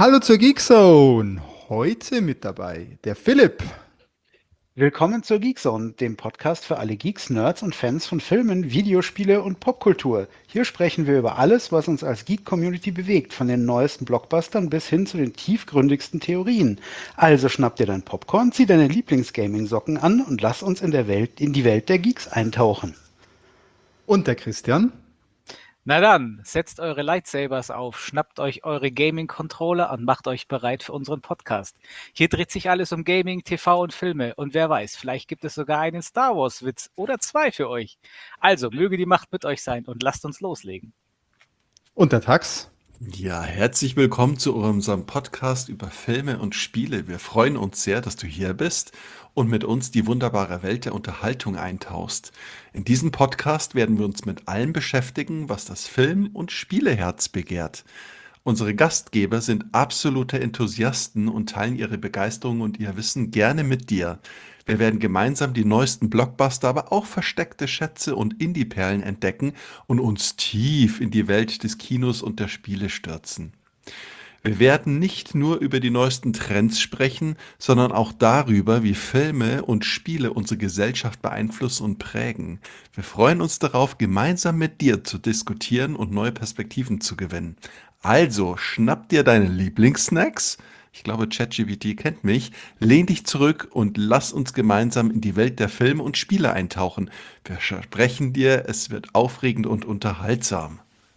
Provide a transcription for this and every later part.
Hallo zur Geekzone. Heute mit dabei der Philipp. Willkommen zur Geekzone, dem Podcast für alle Geeks, Nerds und Fans von Filmen, Videospiele und Popkultur. Hier sprechen wir über alles, was uns als Geek-Community bewegt, von den neuesten Blockbustern bis hin zu den tiefgründigsten Theorien. Also schnapp dir dein Popcorn, zieh deine Lieblings-Gaming-Socken an und lass uns in die Welt der Geeks eintauchen. Und der Christian. Na dann, setzt eure Lightsabers auf, schnappt euch eure Gaming-Controller und macht euch bereit für unseren Podcast. Hier dreht sich alles um Gaming, TV und Filme und wer weiß, vielleicht gibt es sogar einen Star Wars-Witz oder zwei für euch. Also, möge die Macht mit euch sein und lasst uns loslegen. Und der Tax. Ja, herzlich willkommen zu unserem Podcast über Filme und Spiele. Wir freuen uns sehr, dass du hier bist und mit uns die wunderbare Welt der Unterhaltung eintauchst. In diesem Podcast werden wir uns mit allem beschäftigen, was das Film- und Spieleherz begehrt. Unsere Gastgeber sind absolute Enthusiasten und teilen ihre Begeisterung und ihr Wissen gerne mit dir. Wir werden gemeinsam die neuesten Blockbuster, aber auch versteckte Schätze und Indie-Perlen entdecken und uns tief in die Welt des Kinos und der Spiele stürzen. Wir werden nicht nur über die neuesten Trends sprechen, sondern auch darüber, wie Filme und Spiele unsere Gesellschaft beeinflussen und prägen. Wir freuen uns darauf, gemeinsam mit dir zu diskutieren und neue Perspektiven zu gewinnen. Also, schnapp dir deine Lieblingssnacks. Ich glaube, ChatGPT kennt mich. Lehn dich zurück und lass uns gemeinsam in die Welt der Filme und Spiele eintauchen. Wir versprechen dir, es wird aufregend und unterhaltsam.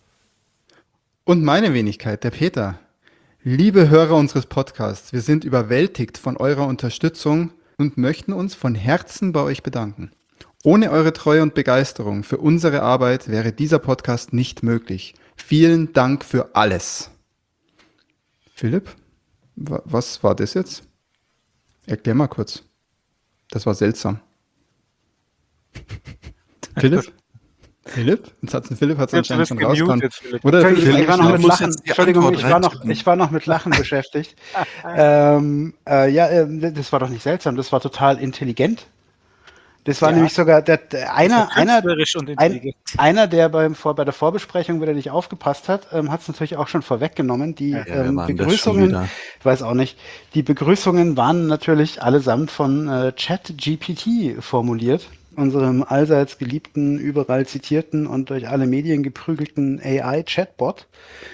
Und meine Wenigkeit, der Peter. Liebe Hörer unseres Podcasts, wir sind überwältigt von eurer Unterstützung und möchten uns von Herzen bei euch bedanken. Ohne eure Treue und Begeisterung für unsere Arbeit wäre dieser Podcast nicht möglich. Vielen Dank für alles. Philipp? Was war das jetzt? Erklär mal kurz. Das war seltsam. Philipp? Philipp? Jetzt hat's ein Philipp anscheinend schon rausgekannt. Oder der Entschuldigung, Philipp ich war noch mit muss Lachen. jetzt die Entschuldigung, Antwort ich war noch mit Lachen beschäftigt. Das war doch nicht seltsam, das war total intelligent. Das war nämlich sogar einer, Künstlerisch und intelligent. einer, der bei der Vorbesprechung wieder nicht aufgepasst hat, hat es natürlich auch schon vorweggenommen. Die wer war denn das schon Begrüßungen, wieder? ich weiß auch nicht, die Begrüßungen waren natürlich allesamt von ChatGPT formuliert, unserem allseits geliebten, überall zitierten und durch alle Medien geprügelten AI-Chatbot.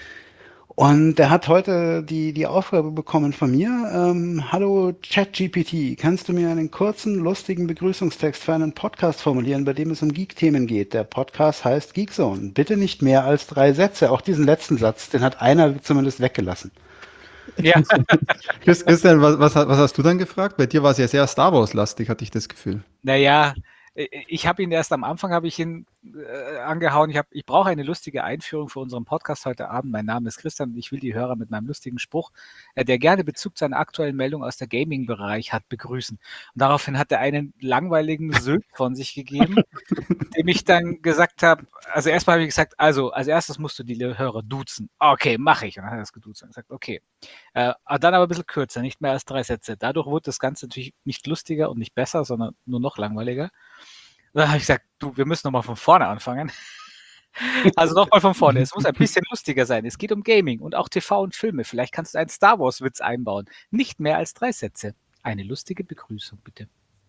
Und der hat heute die Aufgabe bekommen von mir. Hallo ChatGPT, kannst du mir einen kurzen, lustigen Begrüßungstext für einen Podcast formulieren, bei dem es um Geek-Themen geht? Der Podcast heißt Geekzone. Bitte nicht mehr als 3 Sätze. Auch diesen letzten Satz, den hat einer zumindest weggelassen. Ja, Christian, was hast du dann gefragt? Bei dir war es ja sehr Star Wars-lastig, hatte ich das Gefühl. naja, ich habe ihn erst am Anfang angehauen. Ich brauche eine lustige Einführung für unseren Podcast heute Abend. Mein Name ist Christian und ich will die Hörer mit meinem lustigen Spruch, der gerne Bezug zu einer aktuellen Meldung aus der Gaming-Bereich hat, begrüßen. Und daraufhin hat er einen langweiligen Sylt von sich gegeben, dem ich dann gesagt habe, also erstmal habe ich gesagt, also als erstes musst du die Hörer duzen. Okay, mache ich. Und dann hat er das geduzt und gesagt, okay. Dann aber ein bisschen kürzer, nicht mehr als 3 Sätze. Dadurch wurde das Ganze natürlich nicht lustiger und nicht besser, sondern nur noch langweiliger. Und dann habe ich gesagt, du, wir müssen nochmal von vorne anfangen. Also nochmal von vorne. Es muss ein bisschen lustiger sein. Es geht um Gaming und auch TV und Filme. Vielleicht kannst du einen Star Wars-Witz einbauen. Nicht mehr als 3 Sätze. Eine lustige Begrüßung, bitte.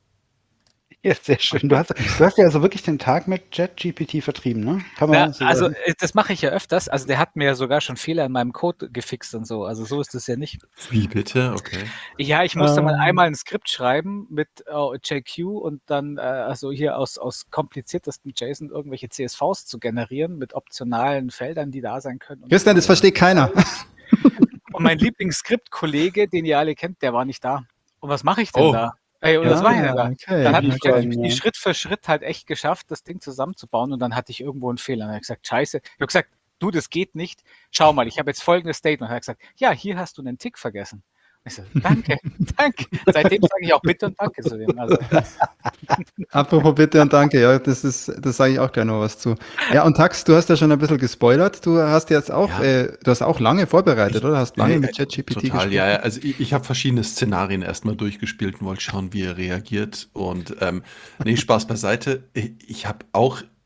Ja, sehr schön. Du hast ja also wirklich den Tag mit ChatGPT vertrieben, ne? Kann man so Also sagen. das mache ich ja öfters. Also der hat mir sogar schon Fehler in meinem Code gefixt und so. Also so ist es ja nicht. Wie bitte? Okay. Ja, ich musste mal einmal ein Skript schreiben mit JQ und dann also hier aus kompliziertesten JSON irgendwelche CSVs zu generieren mit optionalen Feldern, die da sein können. Christian, das versteht keiner. Und mein Lieblings-Skript-Kollege, den ihr alle kennt, der war nicht da. Und was mache ich denn da? Ey, und was mache ich denn da? Okay. Dann hat Ja, die Schritt für Schritt halt echt geschafft, das Ding zusammenzubauen und dann hatte ich irgendwo einen Fehler. Dann habe ich gesagt, scheiße. Ich habe gesagt, du, das geht nicht. Schau mal, ich habe jetzt folgendes Statement. Er hat gesagt, ja, hier hast du einen Tick vergessen. Ich so, danke, danke. Seitdem sage ich auch bitte und danke zu dem. Also, Apropos bitte und danke, ja, das sage ich auch gleich noch was zu. Ja, und Tax, du hast ja schon ein bisschen gespoilert. Du hast jetzt auch, Ja. Du hast auch lange vorbereitet, oder? Hast lange mit ChatGPT Total, gesprochen. ja. Also ich habe verschiedene Szenarien erstmal durchgespielt und wollte schauen, wie er reagiert. Und nee, Spaß beiseite. Ich habe auch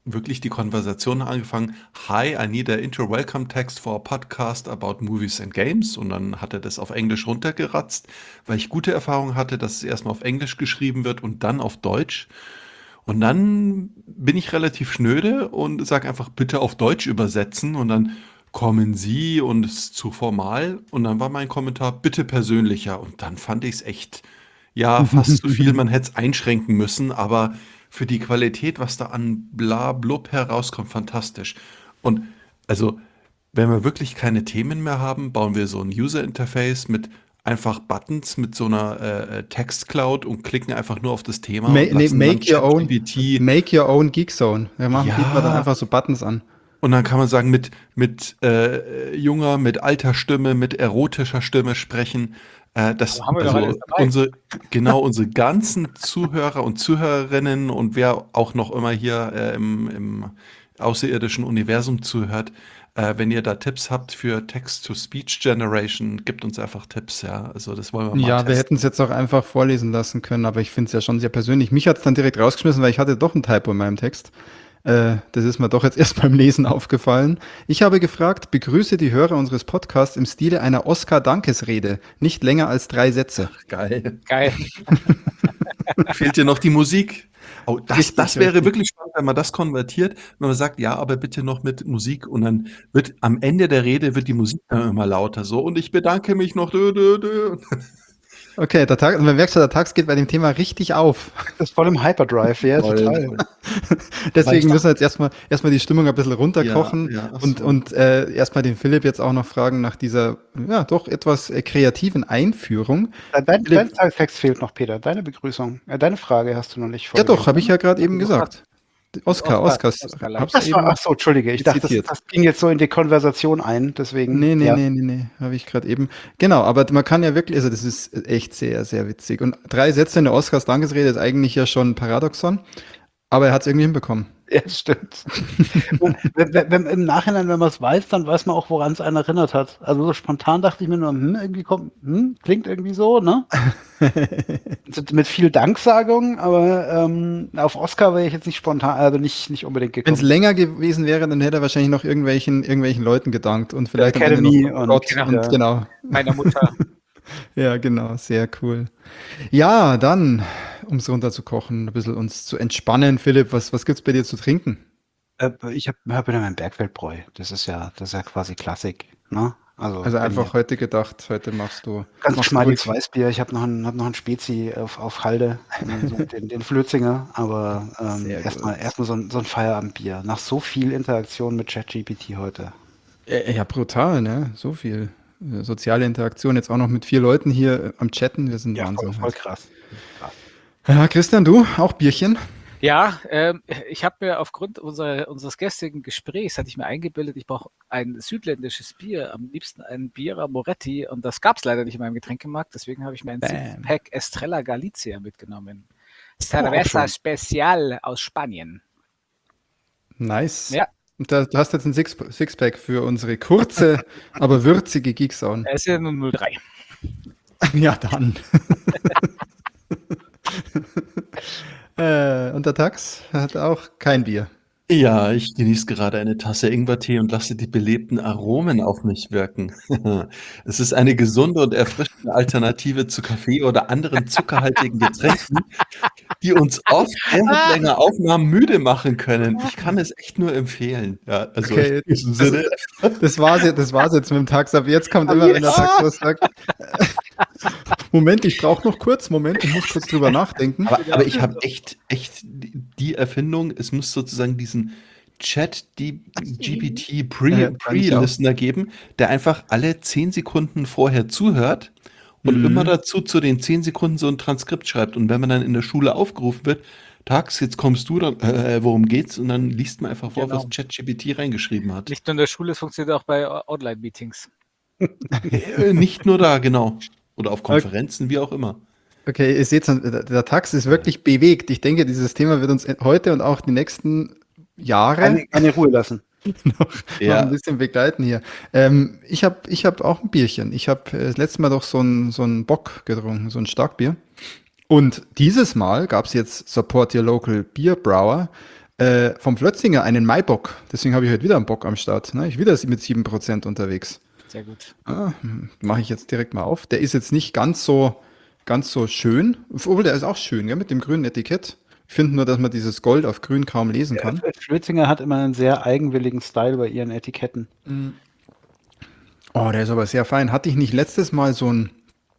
wirklich die Konversation angefangen. Hi, I need a intro welcome text for a podcast about movies and games. Und dann hat er das auf Englisch runtergeratzt, weil ich gute Erfahrungen hatte, dass es erstmal auf Englisch geschrieben wird und dann auf Deutsch. Und dann bin ich relativ schnöde und sage einfach bitte auf Deutsch übersetzen und dann kommen Sie und es ist zu formal. Und dann war mein Kommentar bitte persönlicher. Und dann fand ich es echt, ja, fast zu viel. Man hätte es einschränken müssen, aber für die Qualität, was da an Blablub herauskommt, fantastisch. Und also, wenn wir wirklich keine Themen mehr haben, bauen wir so ein User-Interface mit einfach Buttons mit so einer Text-Cloud und klicken einfach nur auf das Thema und lassen dann ChatGPT. Make your own Geek Zone. Wir machen, bieten wir dann Ja, einfach so Buttons an. und dann kann man sagen, mit junger, mit alter Stimme, mit erotischer Stimme sprechen. Das, Aber haben wir doch alles also dabei. unsere ganzen Zuhörer und Zuhörerinnen und wer auch noch immer hier im außerirdischen Universum zuhört, wenn ihr da Tipps habt für Text-to-Speech-Generation, gebt uns einfach Tipps, ja. Also das wollen wir mal Ja, wir hätten es testen. jetzt auch einfach vorlesen lassen können, aber ich finde es ja schon sehr persönlich. Mich hat es dann direkt rausgeschmissen, weil ich hatte doch ein Typo in meinem Text. Das ist mir doch jetzt erst beim Lesen aufgefallen. Ich habe gefragt, begrüße die Hörer unseres Podcasts im Stile einer Oscar-Dankesrede, nicht länger als 3 Sätze. Geil. Geil. Fehlt dir noch die Musik? Oh, das Richtig, wäre richtig. wirklich spannend, wenn man das konvertiert, wenn man sagt, ja, aber bitte noch mit Musik und dann wird am Ende der Rede wird die Musik dann immer lauter so und ich bedanke mich noch. Dö, dö, dö. Okay, man merkt schon, der Tag geht bei dem Thema richtig auf. Das ist voll im Hyperdrive, ja, Toll, total. toll. Deswegen ich müssen wir jetzt erstmal die Stimmung ein bisschen runterkochen Ja, ach und, so. und erstmal den Philipp jetzt auch noch fragen nach dieser, ja, doch etwas kreativen Einführung. Dein Philipp, Text fehlt noch, Peter. Deine Begrüßung. Deine Frage hast du noch nicht ja doch, vorgelesen. habe ich ja gerade eben gesagt. Oscar, Oscar hab's Ach so, eben Entschuldige. Ich dachte, zitiert. das ging jetzt so in die Konversation ein. Deswegen, Nee, habe ich gerade eben. Genau, aber man kann ja wirklich, also das ist echt sehr, sehr witzig. Und 3 Sätze in der Oscars Dankesrede ist eigentlich ja schon ein Paradoxon, aber er hat es irgendwie hinbekommen. Ja, stimmt. Und wenn im Nachhinein, wenn man es weiß, dann weiß man auch, woran es einen erinnert hat. Also so spontan dachte ich mir nur, klingt irgendwie so, ne? Mit viel Danksagung, aber auf Oscar wäre ich jetzt nicht spontan, also nicht unbedingt Wenn es gekommen. länger gewesen wäre, dann hätte er wahrscheinlich noch irgendwelchen Leuten gedankt und vielleicht am Ende Academy noch und Gott genau. und genau. Meiner Mutter. Ja, genau, sehr cool. Ja, dann, um es runterzukochen, ein bisschen uns zu entspannen. Philipp, was gibt's bei dir zu trinken? Ich hab wieder mein Bergfeldbräu. Das ist ja quasi Klassik, ne? Also Also bei einfach mir. heute gedacht, heute machst du Ganz geschmeidiges ruhig. Weißbier. Ich habe noch ein Spezi auf Halde, so den Flötzinger, aber Sehr gut. erstmal so ein Feierabendbier. Nach so viel Interaktion mit ChatGPT heute. Ja, brutal, ne? So viel. Soziale Interaktion, jetzt auch noch mit 4 Leuten hier am Chatten. Wir sind Ja, Wahnsinn voll halt. krass. Ja, Christian, du, auch Bierchen? Ja, ich habe mir aufgrund unseres gestrigen Gesprächs, hatte ich mir eingebildet, ich brauche ein südländisches Bier, am liebsten ein Bira Moretti und das gab es leider nicht in meinem Getränkemarkt, deswegen habe ich mir ein Bam. Sixpack Estrella Galicia mitgenommen. auch Cerveza schön. Special aus Spanien. Nice. Ja, Und du hast jetzt ein Sixpack für unsere kurze, aber würzige Geeksound. es ist ja nun 03. Ja, dann. Und der Tax hat auch kein Bier. Ja, ich genieße gerade eine Tasse Ingwertee und lasse die belebten Aromen auf mich wirken. Es ist eine gesunde und erfrischende Alternative zu Kaffee oder anderen zuckerhaltigen Getränken, die uns oft während länger Aufnahmen müde machen können. Ich kann es echt nur empfehlen. Ja, also Okay, in diesem Sinne. das war's jetzt mit dem Tax. Ab jetzt kommt immer, wenn der Tax was sagt. Moment, ich brauche noch kurz. Moment, ich muss kurz drüber nachdenken. Aber ich habe echt die Erfindung, es muss sozusagen diesen Chat-GPT Ja, Pre-Listener geben, der einfach alle 10 Sekunden vorher zuhört und immer dazu zu den 10 Sekunden so ein Transkript schreibt. Und wenn man dann in der Schule aufgerufen wird, Tags, jetzt kommst du, dann, worum geht's? Und dann liest man einfach vor, Genau. was ChatGPT reingeschrieben hat. Nicht nur in der Schule, es funktioniert auch bei Online-Meetings. Nicht nur da, genau. Oder auf Konferenzen, wie auch immer. Okay, ihr seht, der Tax ist wirklich bewegt. Ich denke, dieses Thema wird uns heute und auch die nächsten Jahre Keine Ruhe lassen. noch Ja. ein bisschen begleiten hier. Ich hab auch ein Bierchen. Ich habe das letzte Mal doch so ein Bock getrunken, so ein Starkbier. Und dieses Mal gab es jetzt Support Your Local Beer Brower. vom Flötzinger einen Maibock. Deswegen habe ich heute wieder einen Bock am Start. Ne? Ich wieder mit 7% unterwegs. Sehr gut. Mache ich jetzt direkt mal auf. Der ist jetzt nicht ganz so schön. Obwohl, der ist auch schön, gell, mit dem grünen Etikett. Ich finde nur, dass man dieses Gold auf grün kaum lesen kann. Flötzinger hat immer einen sehr eigenwilligen Style bei ihren Etiketten. Oh, der ist aber sehr fein. Hatte ich nicht letztes Mal so ein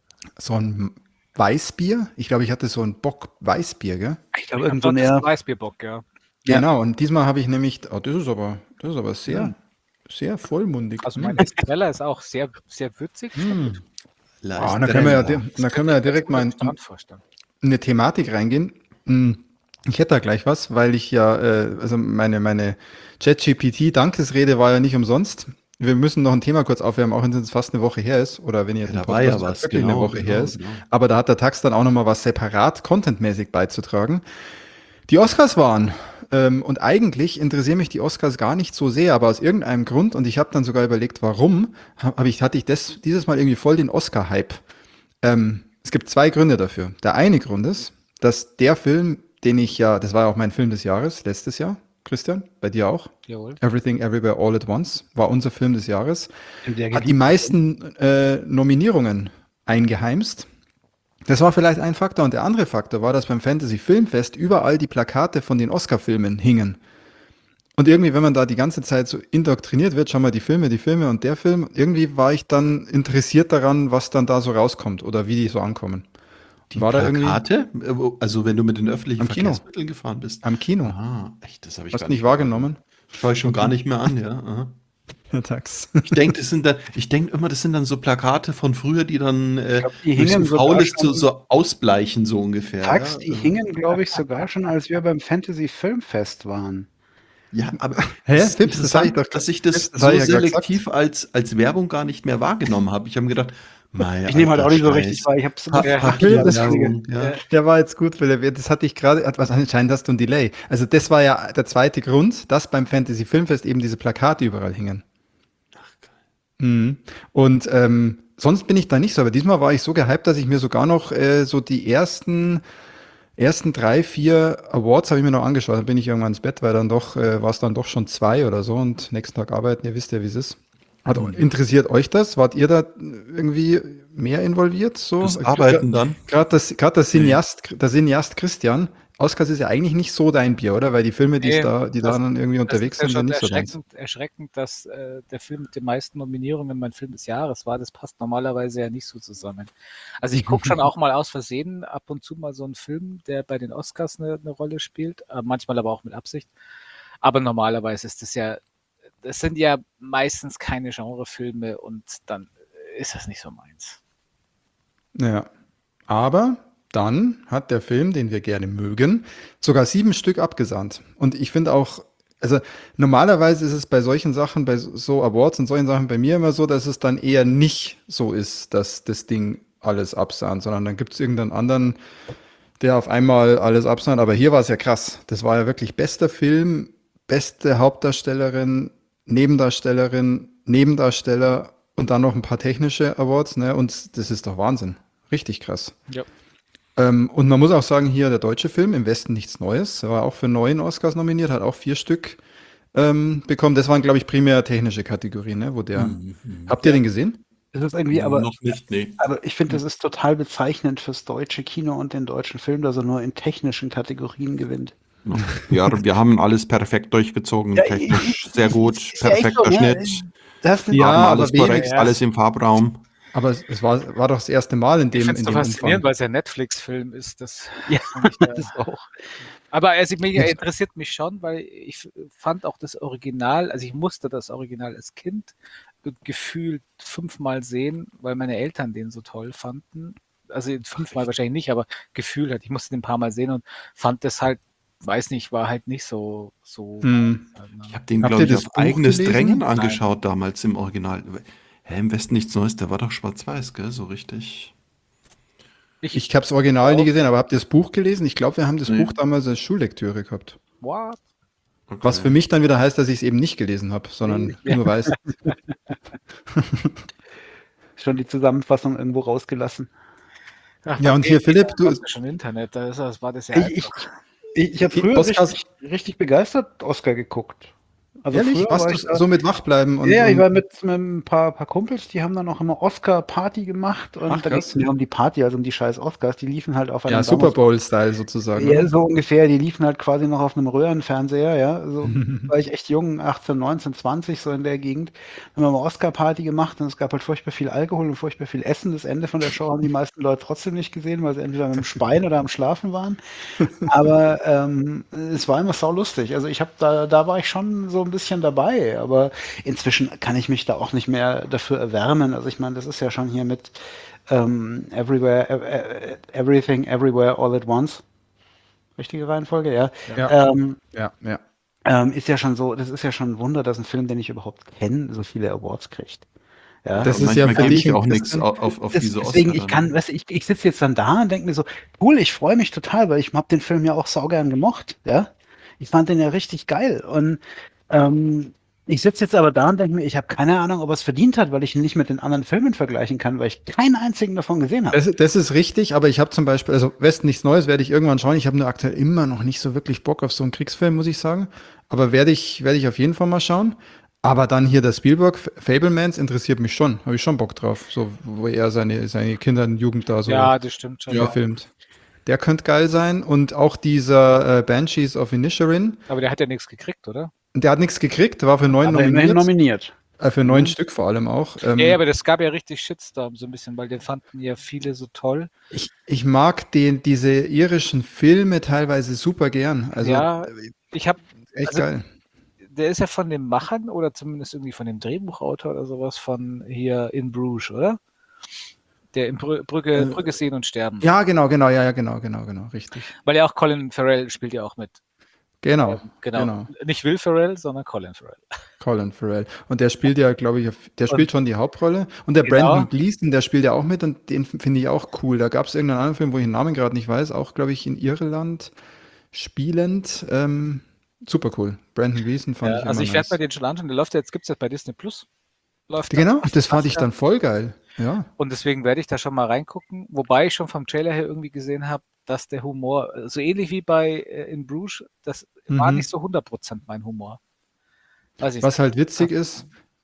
Weißbier? Ich glaube, ich hatte so ein Bock Weißbier, gell? Ich glaube, Das irgend so ist ein ein Weißbierbock, ja. Ja. Genau, und diesmal habe ich nämlich, das ist aber sehr, sehr vollmundig. Also mein Estrella ist auch sehr, sehr würzig. Da können wir ja direkt mal Strand vorstellen. in eine Thematik reingehen. Ich hätte da gleich was, weil ich ja, also meine ChatGPT-Dankesrede war ja nicht umsonst. Wir müssen noch ein Thema kurz aufwärmen, auch wenn es fast eine Woche her ist, oder wenn ihr Ja, da war ja was, wirklich eine genau, Woche her ist. genau. Aber da hat der Tax dann auch nochmal was separat contentmäßig beizutragen. Die Oscars waren, und eigentlich interessieren mich die Oscars gar nicht so sehr, aber aus irgendeinem Grund, und ich habe dann sogar überlegt, warum, hatte ich dieses Mal irgendwie voll den Oscar-Hype. Es gibt zwei Gründe dafür. Der eine Grund ist, dass der Film, das war ja auch mein Film des Jahres, letztes Jahr, Christian, bei dir auch. Jawohl. Everything, Everywhere, All at Once war unser Film des Jahres. Der Hat die meisten Nominierungen eingeheimst. Das war vielleicht ein Faktor. Und der andere Faktor war, dass beim Fantasy Filmfest überall die Plakate von den Oscar-Filmen hingen. Und irgendwie, wenn man da die ganze Zeit so indoktriniert wird, schau mal, die Filme und der Film, irgendwie war ich dann interessiert daran, was dann da so rauskommt oder wie die so ankommen. Die War da irgendwie Plakate? Also wenn du mit den öffentlichen Am Kino. Verkehrsmitteln gefahren bist? am Kino? Ah, echt, das habe ich Hast gar du nicht wahrgenommen? Schaue ich schon gar nicht mehr an, ja. Aha. Herr Tax. Ich denke immer, das sind dann so Plakate von früher, die dann glaub, die durch so hingen sogar Faules schon- so ausbleichen, so ungefähr. Tax, ja. die hingen, glaube ich, sogar schon, als wir beim Fantasy Filmfest waren. Ja, aber Hä? es ist Fips, das hab ich interessant, doch- dass ich das Fips, das so hab ich ja grad selektiv als Werbung gar nicht mehr wahrgenommen habe. Ich habe mir gedacht, naja, Ich nehme halt auch alter nicht so Scheiß. richtig wahr. Ich habe so Werbung, Ja. Der war jetzt gut, Philipp. Das hatte ich gerade, anscheinend hast du ein Delay. Also das war ja der zweite Grund, dass beim Fantasy Filmfest eben diese Plakate überall hingen. Und sonst bin ich da nicht so, aber diesmal war ich so gehypt, dass ich mir sogar noch so die ersten 3, 4 Awards habe ich mir noch angeschaut. Dann bin ich irgendwann ins Bett, weil dann doch war es dann doch schon 2 oder so und nächsten Tag arbeiten, ihr wisst ja, wie es ist. Interessiert euch das? Wart ihr da irgendwie mehr involviert? So? Das Arbeiten dann? Gerade der Cineast Christian. Oscars ist ja eigentlich nicht so dein Bier, oder? Weil die Filme, die da dann irgendwie unterwegs Das ist sind, ja sind schon nicht so deins. erschreckend, dass der Film mit den meisten Nominierungen mein Film des Jahres war. Das passt normalerweise ja nicht so zusammen. Also ich gucke schon auch mal aus Versehen ab und zu mal so einen Film, der bei den Oscars eine Rolle spielt, manchmal aber auch mit Absicht. Aber normalerweise ist das sind ja meistens keine Genrefilme und dann ist das nicht so meins. Ja. Aber dann hat der Film, den wir gerne mögen, sogar 7 Stück abgesandt. Und ich finde auch, also normalerweise ist es bei solchen Sachen, bei so Awards und solchen Sachen bei mir immer so, dass es dann eher nicht so ist, dass das Ding alles absahnt, sondern dann gibt es irgendeinen anderen, der auf einmal alles absahnt. Aber hier war es ja krass. Das war ja wirklich bester Film, beste Hauptdarstellerin, Nebendarsteller und dann noch ein paar technische Awards, ne? Und das ist doch Wahnsinn. Richtig krass. Ja. Und man muss auch sagen, hier der deutsche Film, Im Westen nichts Neues, er war auch für 9 Oscars nominiert, hat auch 4 Stück bekommen. Das waren, glaube ich, primär technische Kategorien, ne? Habt ihr den gesehen? Das ist irgendwie, aber, Noch nicht, nee. aber ich finde, das ist total bezeichnend fürs deutsche Kino und den deutschen Film, dass er nur in technischen Kategorien gewinnt. Ja, wir haben alles perfekt durchgezogen, Ja, technisch sehr gut, ist ja echt perfekter so, ne? Schnitt, Das Ja, haben aber alles korrekt, wenigstens- alles im Farbraum. Aber es war doch das erste Mal in Ich dem, finde es in so dem faszinierend, Umfang. weil es ja ein Netflix-Film ist. Das Ja, fand ich da- das auch. Aber also, interessiert mich schon, weil ich fand auch das Original, also ich musste das Original als Kind gefühlt 5-mal sehen, weil meine Eltern den so toll fanden. Also 5-mal wahrscheinlich nicht, aber gefühlt halt. Ich musste den ein paar Mal sehen und fand das halt, weiß nicht, war halt nicht so. Ich habe den, Habt glaube ihr ich, das auf Buch eigenes gelesen? Drängen Nein. angeschaut damals im Original. Hä, im Westen nichts Neues, der war doch schwarz-weiß, gell, so richtig. Ich habe das Original nie gesehen, aber habt ihr das Buch gelesen? Ich glaube, wir haben das Nee. Buch damals als Schullektüre gehabt. What? Okay. Was für mich dann wieder heißt, dass ich es eben nicht gelesen habe, sondern Ja. nur weiß. Schon die Zusammenfassung irgendwo rausgelassen. Ach, Ja, und hier, Philipp, du- hast schon Internet, das war das ja Ich, einfach. Ich habe Die früher Oscars- richtig begeistert Oscar geguckt. Also Ehrlich? früher Was war du ich da, so mit wachbleiben und, ja, ich und war mit ein paar Kumpels, die haben dann auch immer Oscar-Party gemacht und Ach, da ging es krass. nicht um die Party, also um die scheiß Oscars, die liefen halt auf Ja, einem Super damals, Bowl-Style sozusagen, ja, oder? so ungefähr, die liefen halt quasi noch auf einem Röhrenfernseher, ja, so war ich echt jung, 18, 19, 20, so in der Gegend, haben wir mal Oscar-Party gemacht und es gab halt furchtbar viel Alkohol und furchtbar viel Essen. Das Ende von der Show haben die meisten Leute trotzdem nicht gesehen, weil sie entweder mit dem Speien oder am Schlafen waren. Aber es war immer saulustig. Also da war ich schon so ein bisschen dabei, aber inzwischen kann ich mich da auch nicht mehr dafür erwärmen. Also ich meine, das ist ja schon hier mit Everything, Everywhere, All at Once. Richtige Reihenfolge, ja. Ja, Ähm, ja, ja. ist ja schon so, das ist ja schon ein Wunder, dass ein Film, den ich überhaupt kenne, so viele Awards kriegt. Ja. Das Ja, ist ja manchmal für gebe dich ich ein auch nichts bisschen. auf diese Deswegen, Oscar ich kann, dann. weißt du, ich sitze jetzt dann da und denke mir so, cool, ich freue mich total, weil ich habe den Film ja auch saugern gemocht, ja. Ich fand den ja richtig geil und ich sitze jetzt aber da und denke mir, ich habe keine Ahnung, ob er es verdient hat, weil ich ihn nicht mit den anderen Filmen vergleichen kann, weil ich keinen einzigen davon gesehen habe. Das ist richtig, aber ich habe zum Beispiel, also Westen nichts Neues werde ich irgendwann schauen. Ich habe nur aktuell immer noch nicht so wirklich Bock auf so einen Kriegsfilm, muss ich sagen. Aber werde ich auf jeden Fall mal schauen. Aber dann hier der Spielberg, Fablemans, interessiert mich schon. Habe ich schon Bock drauf. So, wo er seine Kinder und Jugend da so Ja, das stimmt schon. Ja. verfilmt. Der könnte geil sein. Und auch dieser Banshees of Inisherin. Aber der hat ja nichts gekriegt, oder? Der hat nichts gekriegt, war für 9 Aber immerhin nominiert. nominiert. Für 9 Stück vor allem auch. Ja, aber das gab ja richtig Shitstorm so ein bisschen, weil den fanden ja viele so toll. Ich mag diese irischen Filme teilweise super gern. Also ja, ich habe, echt also geil. der ist ja von den Machern oder zumindest irgendwie von dem Drehbuchautor oder sowas von hier in Bruges, oder? Der in Brücke sehen und sterben. Ja, genau, genau, richtig. Weil ja auch Colin Farrell spielt ja auch mit. Genau, Genau. genau. Nicht Will Ferrell, sondern Colin Farrell. Colin Farrell. Und der spielt ja, glaube ich, der spielt schon die Hauptrolle. Und der Genau. Brandon Gleeson, der spielt ja auch mit und den finde ich auch cool. Da gab es irgendeinen anderen Film, wo ich den Namen gerade nicht weiß, auch, glaube ich, in Irland spielend. Super cool. Brandon Gleeson fand ich Also immer ich werde nice. mir den schon anschauen. Der läuft ja, jetzt gibt es ja bei Disney Plus. Läuft Genau, da. das fand ich dann voll geil. Ja. Und deswegen werde ich da schon mal reingucken. Wobei ich schon vom Trailer her irgendwie gesehen habe, dass der Humor, so ähnlich wie bei in Bruges, das war nicht so 100% mein Humor. Weiß ich Was nicht. halt witzig ist,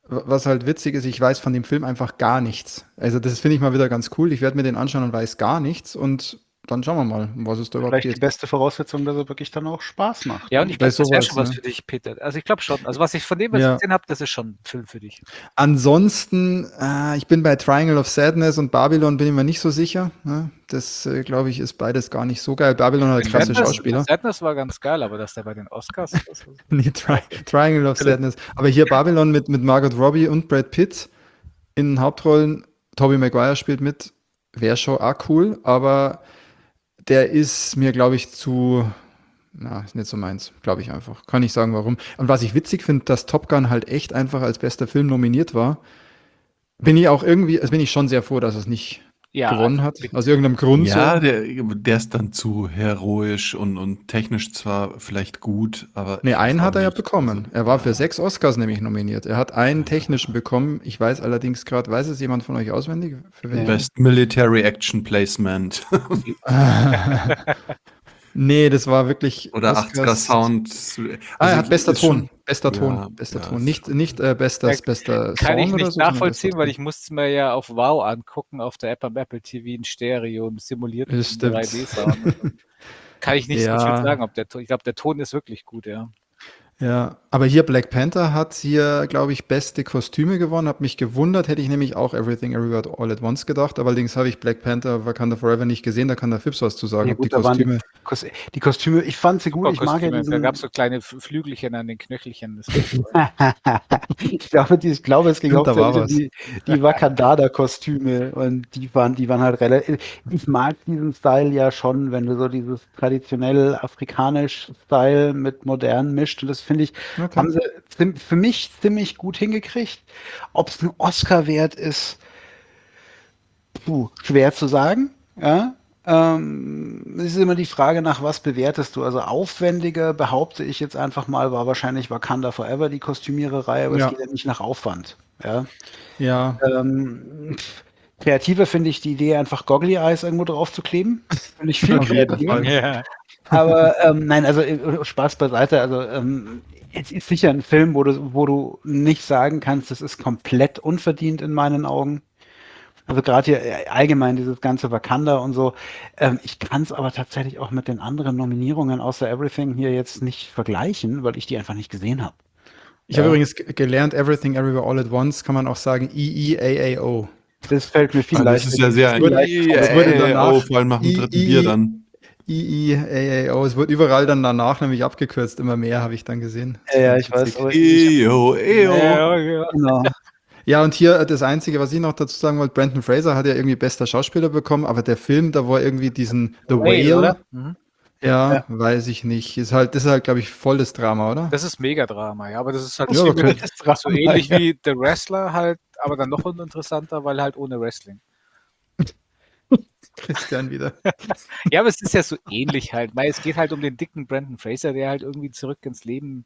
ich weiß von dem Film einfach gar nichts. Also das finde ich mal wieder ganz cool. Ich werde mir den anschauen und weiß gar nichts und dann schauen wir mal, um was es da überhaupt Vielleicht die geht. beste Voraussetzung, dass er wirklich dann auch Spaß macht. Ja, und ich Bei glaube, das wäre sowas, schon was ne? für dich, Peter. Also ich glaube schon. Also was ich von dem, was ich Ja. gesehen habe, das ist schon ein Film für dich. Ansonsten, ich bin bei Triangle of Sadness und Babylon bin ich mir nicht so sicher. Ne? Das, glaube ich, ist beides gar nicht so geil. Babylon hat klasse Schauspieler. Sadness war ganz geil, aber dass der bei den Oscars ist. Nee, Triangle of Sadness. Aber hier Babylon mit Margot Robbie und Brad Pitt in Hauptrollen. Tobey Maguire spielt mit. Wäre schon auch cool, aber der ist mir, glaube ich, ist nicht so meins, glaube ich einfach. Kann nicht sagen, warum. Und was ich witzig finde, dass Top Gun halt echt einfach als bester Film nominiert war, bin ich schon sehr froh, dass es nicht gewonnen hat. Aus irgendeinem Grund Ja, so. der ist dann zu heroisch und technisch zwar vielleicht gut, aber. Nee, ich einen weiß hat auch er ja nicht. bekommen. Also, Er war für 6 Oscars nämlich nominiert. Er hat einen technischen bekommen. Ich weiß allerdings gerade, weiß es jemand von euch auswendig? Für welchen? Best Military Action Placement Nee, das war wirklich oder Oscars. 80er Sound. Er hat bester ist schon- Ton. Bester Ton. Ja, Bester ja, Ton. ist Nicht bester Kann ich Song oder nicht so. sondern nachvollziehen, bester weil Ton. ich musste es mir ja auf Wow angucken, auf der App am Apple TV in Stereo, im simulierten Das stimmt. 3D-Sound. Kann ich nicht so viel Ja. sagen, ob der Ton, ich glaube, der Ton ist wirklich gut, ja. Ja, aber hier Black Panther hat hier, glaube ich, beste Kostüme gewonnen. Hab mich gewundert, hätte ich nämlich auch Everything Everywhere All at Once gedacht. Aber allerdings habe ich Black Panther Wakanda Forever nicht gesehen. Da kann der Fips was zu sagen. Ja, ob gut, die da waren Kostüme. die Kostüme, ich fand sie gut. Ich mag ja Kostüme. Da gab es diesen. so kleine Flügelchen an den Knöchelchen. Das war toll. Ich glaube, es ging Stimmt, da war hauptsächlich um die Wakandada-Kostüme und die waren halt relativ. Ich mag diesen Style ja schon, wenn du so dieses traditionell afrikanisch Style mit modern mischt. Und das finde ich, Okay. haben sie für mich ziemlich gut hingekriegt. Ob es ein Oscar wert ist, schwer zu sagen. Ja. Es ist immer die Frage, nach was bewertest du? Also aufwendiger, behaupte ich jetzt einfach mal, war wahrscheinlich Wakanda Forever die Kostümiererei, aber Ja. es geht ja nicht nach Aufwand. Ja. Ja, Kreativer finde ich die Idee, einfach Goggly Eyes irgendwo drauf zu kleben. Finde ich viel Auf jeden kreativer. Fall. Ja. Aber nein, also Spaß beiseite. Also es ist sicher ein Film, wo du nicht sagen kannst, das ist komplett unverdient in meinen Augen. Also gerade hier allgemein dieses ganze Wakanda und so. Ich kann es aber tatsächlich auch mit den anderen Nominierungen außer Everything hier jetzt nicht vergleichen, weil ich die einfach nicht gesehen habe. Ich habe Ja. übrigens gelernt, Everything Everywhere All at Once kann man auch sagen EEAAO. Das fällt mir viel Das leichter. ist ja sehr, Es wurde danach vor allem nach dem dritten Bier dann. EEAAO. Es wird überall dann danach nämlich abgekürzt. Immer mehr habe ich dann gesehen. Ja, ich weiß. Aber Eo. genau. Ja, und hier das Einzige, was ich noch dazu sagen wollte, Brendan Fraser hat ja irgendwie bester Schauspieler bekommen, aber der Film, da war irgendwie diesen The Whale, oder? Mhm. ja, weiß ich nicht. Das ist halt, glaube ich, volles Drama, oder? Das ist Megadrama, ja, aber das ist halt Ja, aber so ähnlich wie The Wrestler halt, aber dann noch uninteressanter, weil halt ohne Wrestling. Christian wieder. Ja, aber es ist ja so ähnlich halt, weil es geht halt um den dicken Brendan Fraser, der halt irgendwie zurück ins Leben.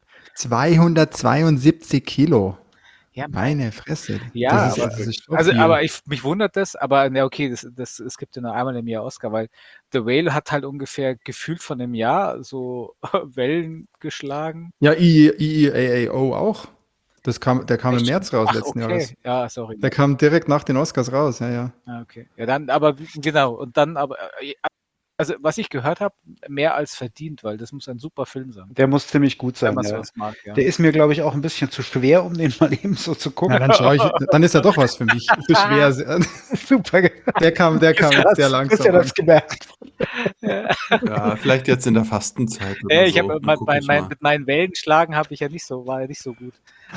272 Kilo. Ja, Meine Fresse. Ja, das aber, ist schon also, viel. aber mich wundert das, aber na okay, es gibt ja nur einmal im Jahr Oscar, weil The Whale hat halt ungefähr gefühlt von einem Jahr so Wellen geschlagen. Ja, EEAAO auch. Der kam im Echt? März raus Ach, letzten okay. Jahres. Ja, sorry. Der kam direkt nach den Oscars raus, ja, ja. Ah, okay. Ja, dann, aber genau, und dann aber, also was ich gehört habe, mehr als verdient, weil das muss ein super Film sein. Der muss ziemlich gut Wenn sein. man Ja. sowas mag, ja. Der ist mir, glaube ich, auch ein bisschen zu schwer, um den mal eben so zu gucken. Ja, dann ist er doch was für mich. Zu schwer. Super. Der kam sehr Du langsam. hast ja das gemerkt. Ja, vielleicht jetzt in der Fastenzeit. Ja, ich so. habe Dann guck ich mal. mit meinen Wellenschlagen habe ich ja nicht so, war ja nicht so gut.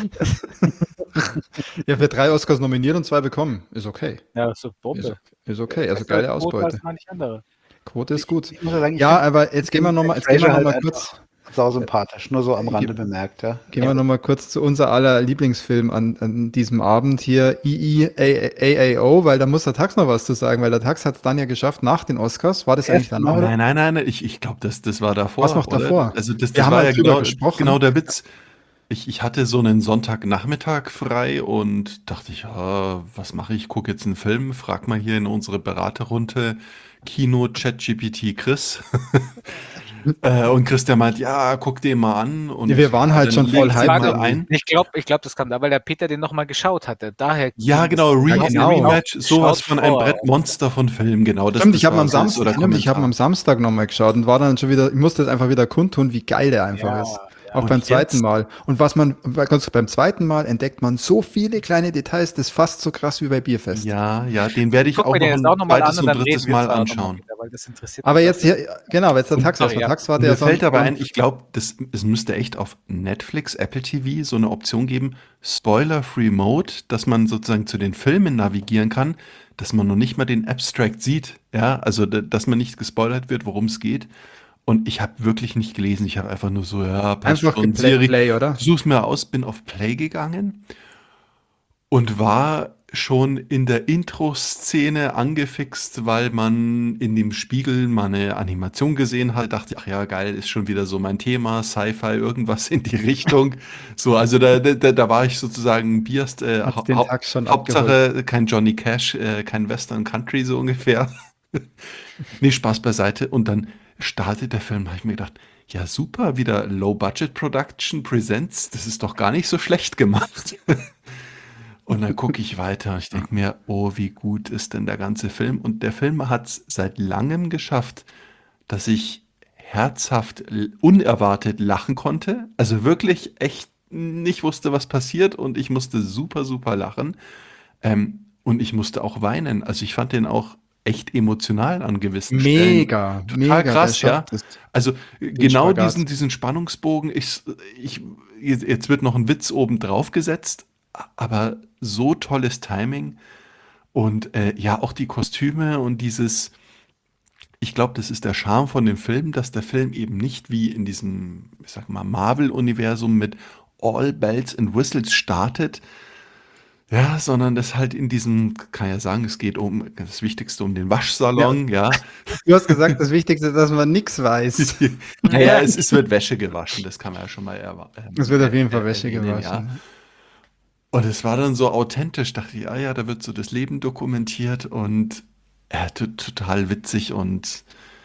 Ja, für 3 Oscars nominiert und 2 bekommen. Ist okay. Ja, so Bombe. Ist okay. Also Bessere geile Quote Ausbeute. als manch andere. Quote ist gut. Ich muss ja sagen, ich Ja, find aber jetzt gehen wir nochmal Fraser halt kurz. sau sympathisch, nur so am Rande bemerkt, ja. Gehen wir noch mal kurz zu unser aller Lieblingsfilm an diesem Abend hier, EEAAO, weil da muss der Tax noch was zu sagen, weil der Tax hat es dann ja geschafft nach den Oscars. War das eigentlich Erst danach? mal- Nein, ich glaube, das war davor. Was noch davor? Oder? Also das Wir haben war halt ja drüber gesprochen. genau der Witz. Ich hatte so einen Sonntagnachmittag frei und dachte ich, ja, was mache ich? Gucke jetzt einen Film, frag mal hier in unsere Beraterrunde Kino ChatGPT Chris. Und Christian meint, ja, guck den mal an. Und Ja, wir waren halt dann schon voll leg hyped mal irgendwie. ein. Ich glaube, das kam da, weil der Peter den nochmal geschaut hatte. Daher Ja, ging genau, das- Ja, genau. Rematch, sowas Schaut von ein vor. Brettmonster von Film, genau. Stimmt, ich habe war am so Samstag, der Kommentar. am Samstag nochmal geschaut und war dann schon wieder, ich musste es einfach wieder kundtun, wie geil der einfach Ja, ist. ja. Auch Und beim zweiten jetzt- Mal. Und beim zweiten Mal entdeckt man so viele kleine Details, das ist fast so krass wie bei Bierfest. Ja, den werde ich Guck auch mir noch den jetzt ein auch nochmal an zweites und und dann drittes reden wir Mal zwar noch mal anschauen. wieder, weil das interessiert Aber mich jetzt auch. hier, genau, jetzt der Tax sorry, Der ja. Tax war Mir der fällt aber ein, ich glaube, es müsste echt auf Netflix, Apple TV so eine Option geben, Spoiler-Free Mode, dass man sozusagen zu den Filmen navigieren kann, dass man noch nicht mal den Abstract sieht, ja, also dass man nicht gespoilert wird, worum es geht. Und ich habe wirklich nicht gelesen, ich habe einfach nur so, ja, passt Einfach schon, Play, oder? such's mir aus, bin auf Play gegangen und war schon in der Intro-Szene angefixt, weil man in dem Spiegel mal eine Animation gesehen hat. Dachte, ach ja, geil, ist schon wieder so mein Thema, Sci-Fi, irgendwas in die Richtung. So, also da war ich sozusagen biased, Hat den Tax schon Hauptsache kein Johnny Cash, kein Western Country so ungefähr. Nee, Spaß beiseite. Und dann startet der Film, habe ich mir gedacht, ja super, wieder Low-Budget-Production Presents, das ist doch gar nicht so schlecht gemacht. Und dann gucke ich weiter. Ich denke mir, oh, wie gut ist denn der ganze Film? Und der Film hat es seit langem geschafft, dass ich herzhaft, unerwartet lachen konnte. Also wirklich echt nicht wusste, was passiert. Und ich musste super, super lachen. Und ich musste auch weinen. Also ich fand den auch echt emotional an gewissen Stellen. Mega, Total mega. krass, der ja. schafft es. Also genau Spagat. diesen Spannungsbogen. Jetzt wird noch ein Witz oben drauf gesetzt, aber so tolles Timing und ja, auch die Kostüme und dieses, ich glaube, das ist der Charme von dem Film, dass der Film eben nicht wie in diesem, ich sag mal, Marvel-Universum mit All Bells and Whistles startet, ja, sondern das halt in diesem, kann ja sagen, es geht um das Wichtigste, um den Waschsalon, ja. Du hast gesagt, das Wichtigste ist, dass man nichts weiß. Naja, es wird Wäsche gewaschen, das kann man ja schon mal Es wird auf jeden Fall Wäsche erwähnen, gewaschen. Ja. Und es war dann so authentisch, dachte ich, ja, da wird so das Leben dokumentiert und total witzig und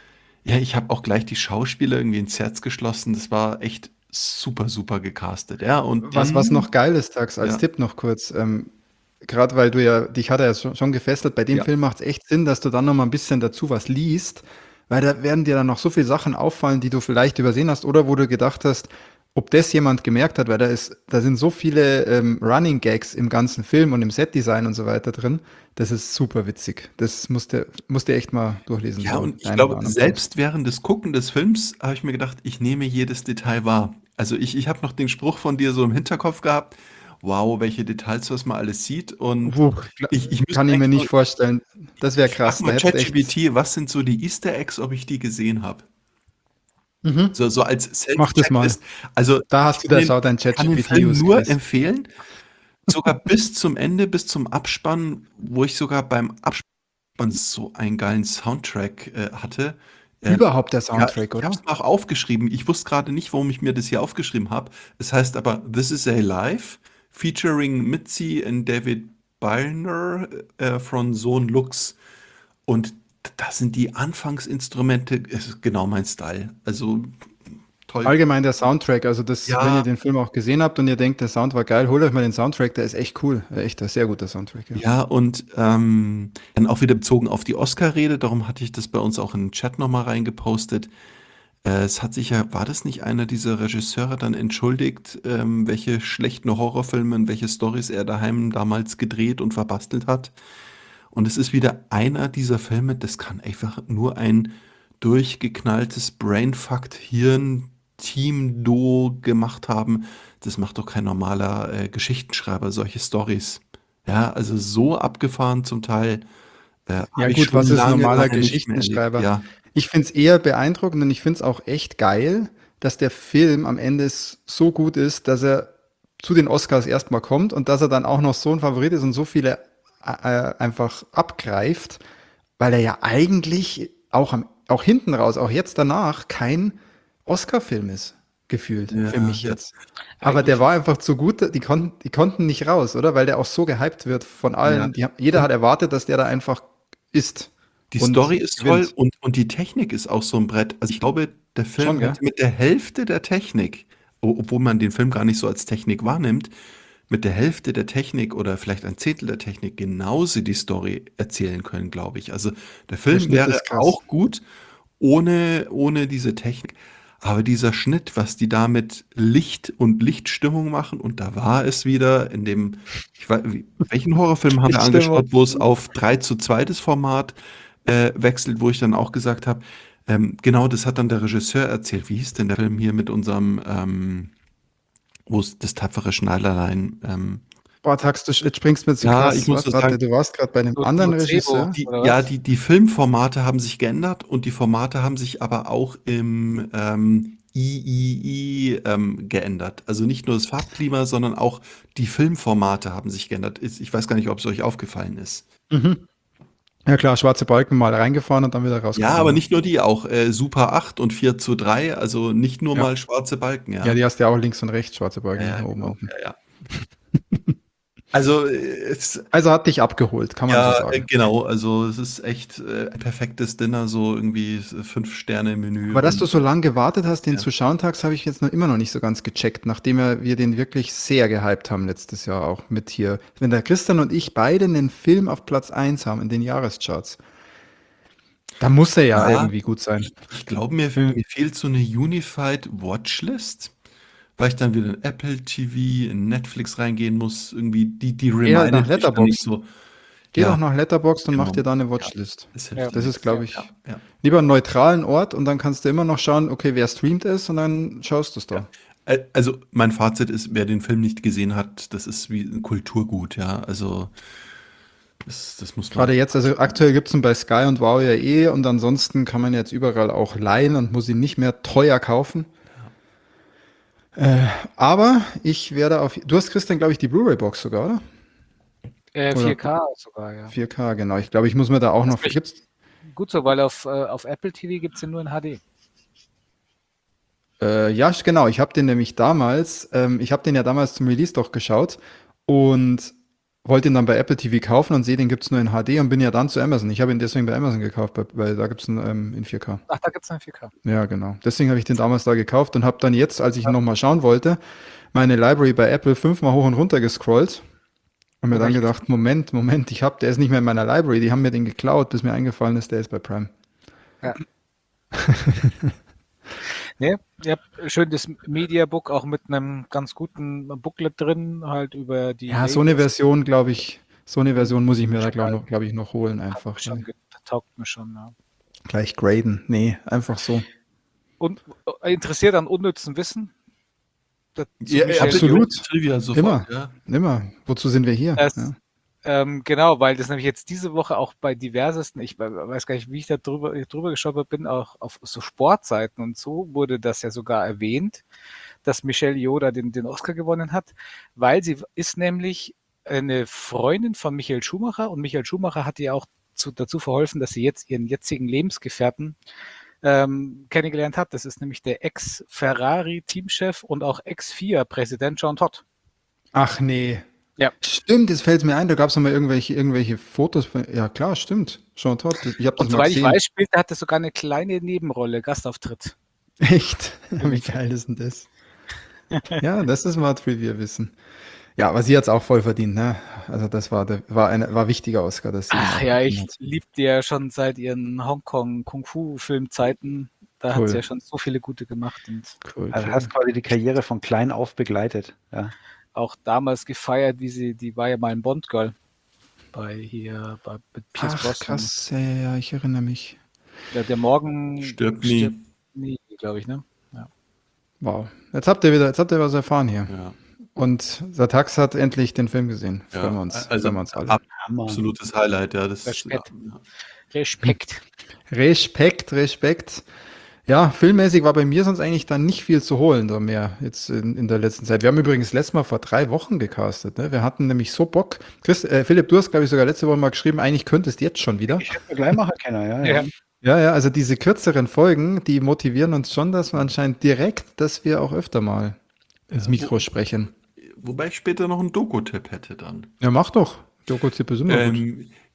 Ja, ich habe auch gleich die Schauspieler irgendwie ins Herz geschlossen. Das war echt super, super gecastet. Ja, und Was noch dann, geil ist, Tax, als ja, Tipp noch kurz, gerade weil dich hat er ja schon gefesselt, bei dem ja. Film macht es echt Sinn, dass du dann noch mal ein bisschen dazu was liest, weil da werden dir dann noch so viele Sachen auffallen, die du vielleicht übersehen hast oder wo du gedacht hast, ob das jemand gemerkt hat, weil da sind so viele Running Gags im ganzen Film und im Setdesign und so weiter drin. Das ist super witzig. Das musst du echt mal durchlesen, Ja, so und ich ein oder glaube, anderen Punkt. selbst während des Gucken des Films habe ich mir gedacht, ich nehme jedes Detail wahr. Also ich habe noch den Spruch von dir so im Hinterkopf gehabt, wow, welche Details, was man alles sieht. Und Puh, ich müsste kann ich mir eigentlich nicht so, vorstellen. Das wäre ich frage krass. Da mal hättest du echt. ChatGPT, was sind so die Easter Eggs, ob ich die gesehen habe. Mhm. So als Mach das mal. Self-Checklist. Also Da hast du, da schaut dein ich kann den Film ChatGPT-Use, nur Chris. empfehlen, sogar bis zum Ende, bis zum Abspann, wo ich sogar beim Abspann so einen geilen Soundtrack hatte. Ähm, Überhaupt der ja, Soundtrack, ich habe oder? es mir auch aufgeschrieben. Ich wusste gerade nicht, warum ich mir das hier aufgeschrieben habe. Es heißt aber This is a Life, featuring Mitzi und David Byrner von Sohn Lux. Und das sind die Anfangsinstrumente, ist genau mein Style. Also toll. Allgemein der Soundtrack, also das, wenn ihr Ja, den Film auch gesehen habt und ihr denkt, der Sound war geil, holt euch mal den Soundtrack, der ist echt cool. Echt ein sehr guter Soundtrack, ja. ja, und dann auch wieder bezogen auf die Oscar-Rede, darum hatte ich das bei uns auch in den Chat nochmal reingepostet. Es hat sich ja, war das nicht einer dieser Regisseure dann entschuldigt, welche schlechten Horrorfilme und welche Storys er daheim damals gedreht und verbastelt hat? Und es ist wieder einer dieser Filme, das kann einfach nur ein durchgeknalltes Brainfucked-Hirn-Team-Duo gemacht haben. Das macht doch kein normaler Geschichtenschreiber, solche Stories. Ja, also so abgefahren zum Teil Ja habe ich gut, schon was ist lange, normaler lange nicht mehr erlebt. Geschichtenschreiber? Ja, Ich finde es eher beeindruckend und ich finde es auch echt geil, dass der Film am Ende so gut ist, dass er zu den Oscars erstmal kommt und dass er dann auch noch so ein Favorit ist und so viele einfach abgreift, weil er ja eigentlich auch hinten raus, auch jetzt danach, kein Oscar-Film ist, gefühlt, für ja, mich ja. jetzt. Aber der war einfach zu gut, die konnten nicht raus, oder? Weil der auch so gehypt wird von Ja. allen. Jeder hat erwartet, dass der da einfach ist Die und Story ist toll gewinnt. und die Technik ist auch so ein Brett. Also ich glaube, der Schon, Film gell? hat mit der Hälfte der Technik, obwohl man den Film gar nicht so als Technik wahrnimmt, mit der Hälfte der Technik oder vielleicht ein Zehntel der Technik genauso die Story erzählen können, glaube ich. Also der Der Film Schnitt wäre ist krass. auch gut ohne diese Technik. Aber dieser Schnitt, was die da mit Licht und Lichtstimmung machen, und da war es wieder in dem, welchen Horrorfilm haben wir Lichtstimmung. angeschaut, wo es auf 3:2 das Format wechselt, wo ich dann auch gesagt habe, genau, das hat dann der Regisseur erzählt. Wie hieß denn der Film hier mit unserem, wo es das tapfere Schneiderlein, Boah, Tax, jetzt springst du mir zu ja, ich krass. muss Was? nur sagen, Warte, du warst gerade bei einem anderen Nocebo, Regisseur? oder ja, was? die Filmformate haben sich geändert und die Formate haben sich aber auch im III geändert. Also nicht nur das Farbklima, sondern auch die Filmformate haben sich geändert. Ich weiß gar nicht, ob es euch aufgefallen ist. Mhm. Ja klar, schwarze Balken mal reingefahren und dann wieder Ja, rausgefahren. aber Ne? nicht nur die, auch Super 8 und 4:3, also nicht nur Ja. mal schwarze Balken, Ja, ja. die hast du ja auch links und rechts, schwarze Ja, Balken, ja, oben, genau. unten. Ja, ja. Also Also hat dich abgeholt, kann man so ja, sagen. genau. Also es ist echt ein perfektes Dinner, so irgendwie 5-Sterne-Menü Aber dass du und so lange gewartet hast, den ja. zu schauen, Tags, habe ich jetzt noch immer noch nicht so ganz gecheckt, nachdem wir den wirklich sehr gehypt haben letztes Jahr auch mit hier. Wenn der Christian und ich beide einen Film auf Platz 1 haben in den Jahrescharts, dann muss er ja Ja, irgendwie gut sein. ich glaube, mir, Hm. mir fehlt so eine Unified Watchlist, weil ich dann wieder in Apple TV, in Netflix reingehen muss. Irgendwie, die Geh halt nach remindet mich dann nicht Letterboxd. so. Geh doch Ja, nach Letterboxd und mach genau. dir da eine Ja, Watchlist. das Ja. hilft Das ist, nichts. glaube Ja, ich, ja, lieber einen neutralen Ort und dann kannst du immer noch schauen, okay, wer streamt es und dann schaust du es ja. da. Also mein Fazit ist, wer den Film nicht gesehen hat, das ist wie ein Kulturgut, ja. Also das muss man Gerade jetzt, einfach also schauen. aktuell gibt es ihn bei Sky und Wow ja eh und ansonsten kann man jetzt überall auch leihen und muss ihn nicht mehr teuer kaufen. Aber ich werde du hast Christian, glaube ich, die Blu-ray-Box sogar, oder? Oder 4K sogar, ja. 4K, genau. Ich glaube, ich muss mir da auch noch, Echt gibt's, gut so, weil auf Apple TV gibt es den nur in HD. ja, genau, ich habe den nämlich damals, ich habe den ja damals zum Release doch geschaut und wollte ihn dann bei Apple TV kaufen und sehe, den gibt es nur in HD und bin ja dann zu Amazon. Ich habe ihn deswegen bei Amazon gekauft, weil da gibt es ihn in 4K. Ach, da gibt es einen 4K. Ja, genau. Deswegen habe ich den damals da gekauft und habe dann jetzt, als ich nochmal schauen wollte, meine Library bei Apple 5-mal hoch und runter gescrollt und mir dann Recht. gedacht, Moment, der ist nicht mehr in meiner Library, die haben mir den geklaut, bis mir eingefallen ist, der ist bei Prime. Ja. Nee, ihr habt schön das Mediabook auch mit einem ganz guten Booklet drin, halt über die Ja, so eine Labels. Version, glaube ich, muss ich mir da, Schon glaube ich, noch holen Hat einfach. mir schon taugt mir schon, ja. Gleich graden. Nee, einfach so. Und interessiert an unnützem Wissen? Dazu Ja, Michel absolut. Yeoh. Trivia sofort, ja. Immer. Wozu sind wir hier? Das, Ja. Genau, weil das nämlich jetzt diese Woche auch bei diversesten, ich weiß gar nicht, wie ich da drüber gestolpert bin, auch auf so Sportseiten und so wurde das ja sogar erwähnt, dass Michelle Yeoh da den Oscar gewonnen hat, weil sie ist nämlich eine Freundin von Michael Schumacher und Michael Schumacher hat ihr auch dazu verholfen, dass sie jetzt ihren jetzigen Lebensgefährten kennengelernt hat. Das ist nämlich der Ex-Ferrari-Teamchef und auch Ex-FIA-Präsident John Todt. Ach nee. Ja. Stimmt, jetzt fällt mir ein, da gab es noch mal irgendwelche Fotos. Ja, klar, stimmt. Jean Todt, ich habe das Und mal soweit ich gesehen. weiß, hatte sogar eine kleine Nebenrolle, Gastauftritt. Echt? Wie geil ist denn das? Ja, das ist mal Trivia-Wissen. Ja, aber sie hat es auch voll verdient, ne? Also das war wichtiger Oscar, dass sie ihn Ach auch ja, bekommen ich hat. liebe die ja schon seit ihren Hongkong-Kung-Fu-Filmzeiten. Da hat Cool. sie ja schon so viele gute gemacht und Cool, Also cool. hast quasi die Karriere von klein auf begleitet. Ja. auch damals gefeiert, die war ja mal ein Bond-Girl mit Pierce Ach, Brosnan. krass, ja, ich erinnere mich. Der Morgen Stirbt nie. glaube ich, ne? Ja. Wow. Jetzt habt ihr was erfahren hier. Ja. Und Satax hat endlich den Film gesehen. Ja, Freuen wir uns. also Freuen wir uns alle. Hammer. absolutes Highlight, ja. Das Respekt. Ja. Respekt. Respekt. Ja, filmmäßig war bei mir sonst eigentlich dann nicht viel zu holen, da mehr jetzt in der letzten Zeit. Wir haben übrigens letztes Mal vor 3 Wochen gecastet. Ne? Wir hatten nämlich so Bock. Philipp, du hast, glaube ich, sogar letzte Woche mal geschrieben, eigentlich könntest du jetzt schon wieder. Ich hätte gleich machen können, ja. Ja. Ja, also diese kürzeren Folgen, die motivieren uns schon, dass wir anscheinend direkt, dass wir auch öfter mal ins Mikro sprechen. Wobei ich später noch einen Doku-Tipp hätte dann. Ja, mach doch. Doku-Tipp ist immer gut.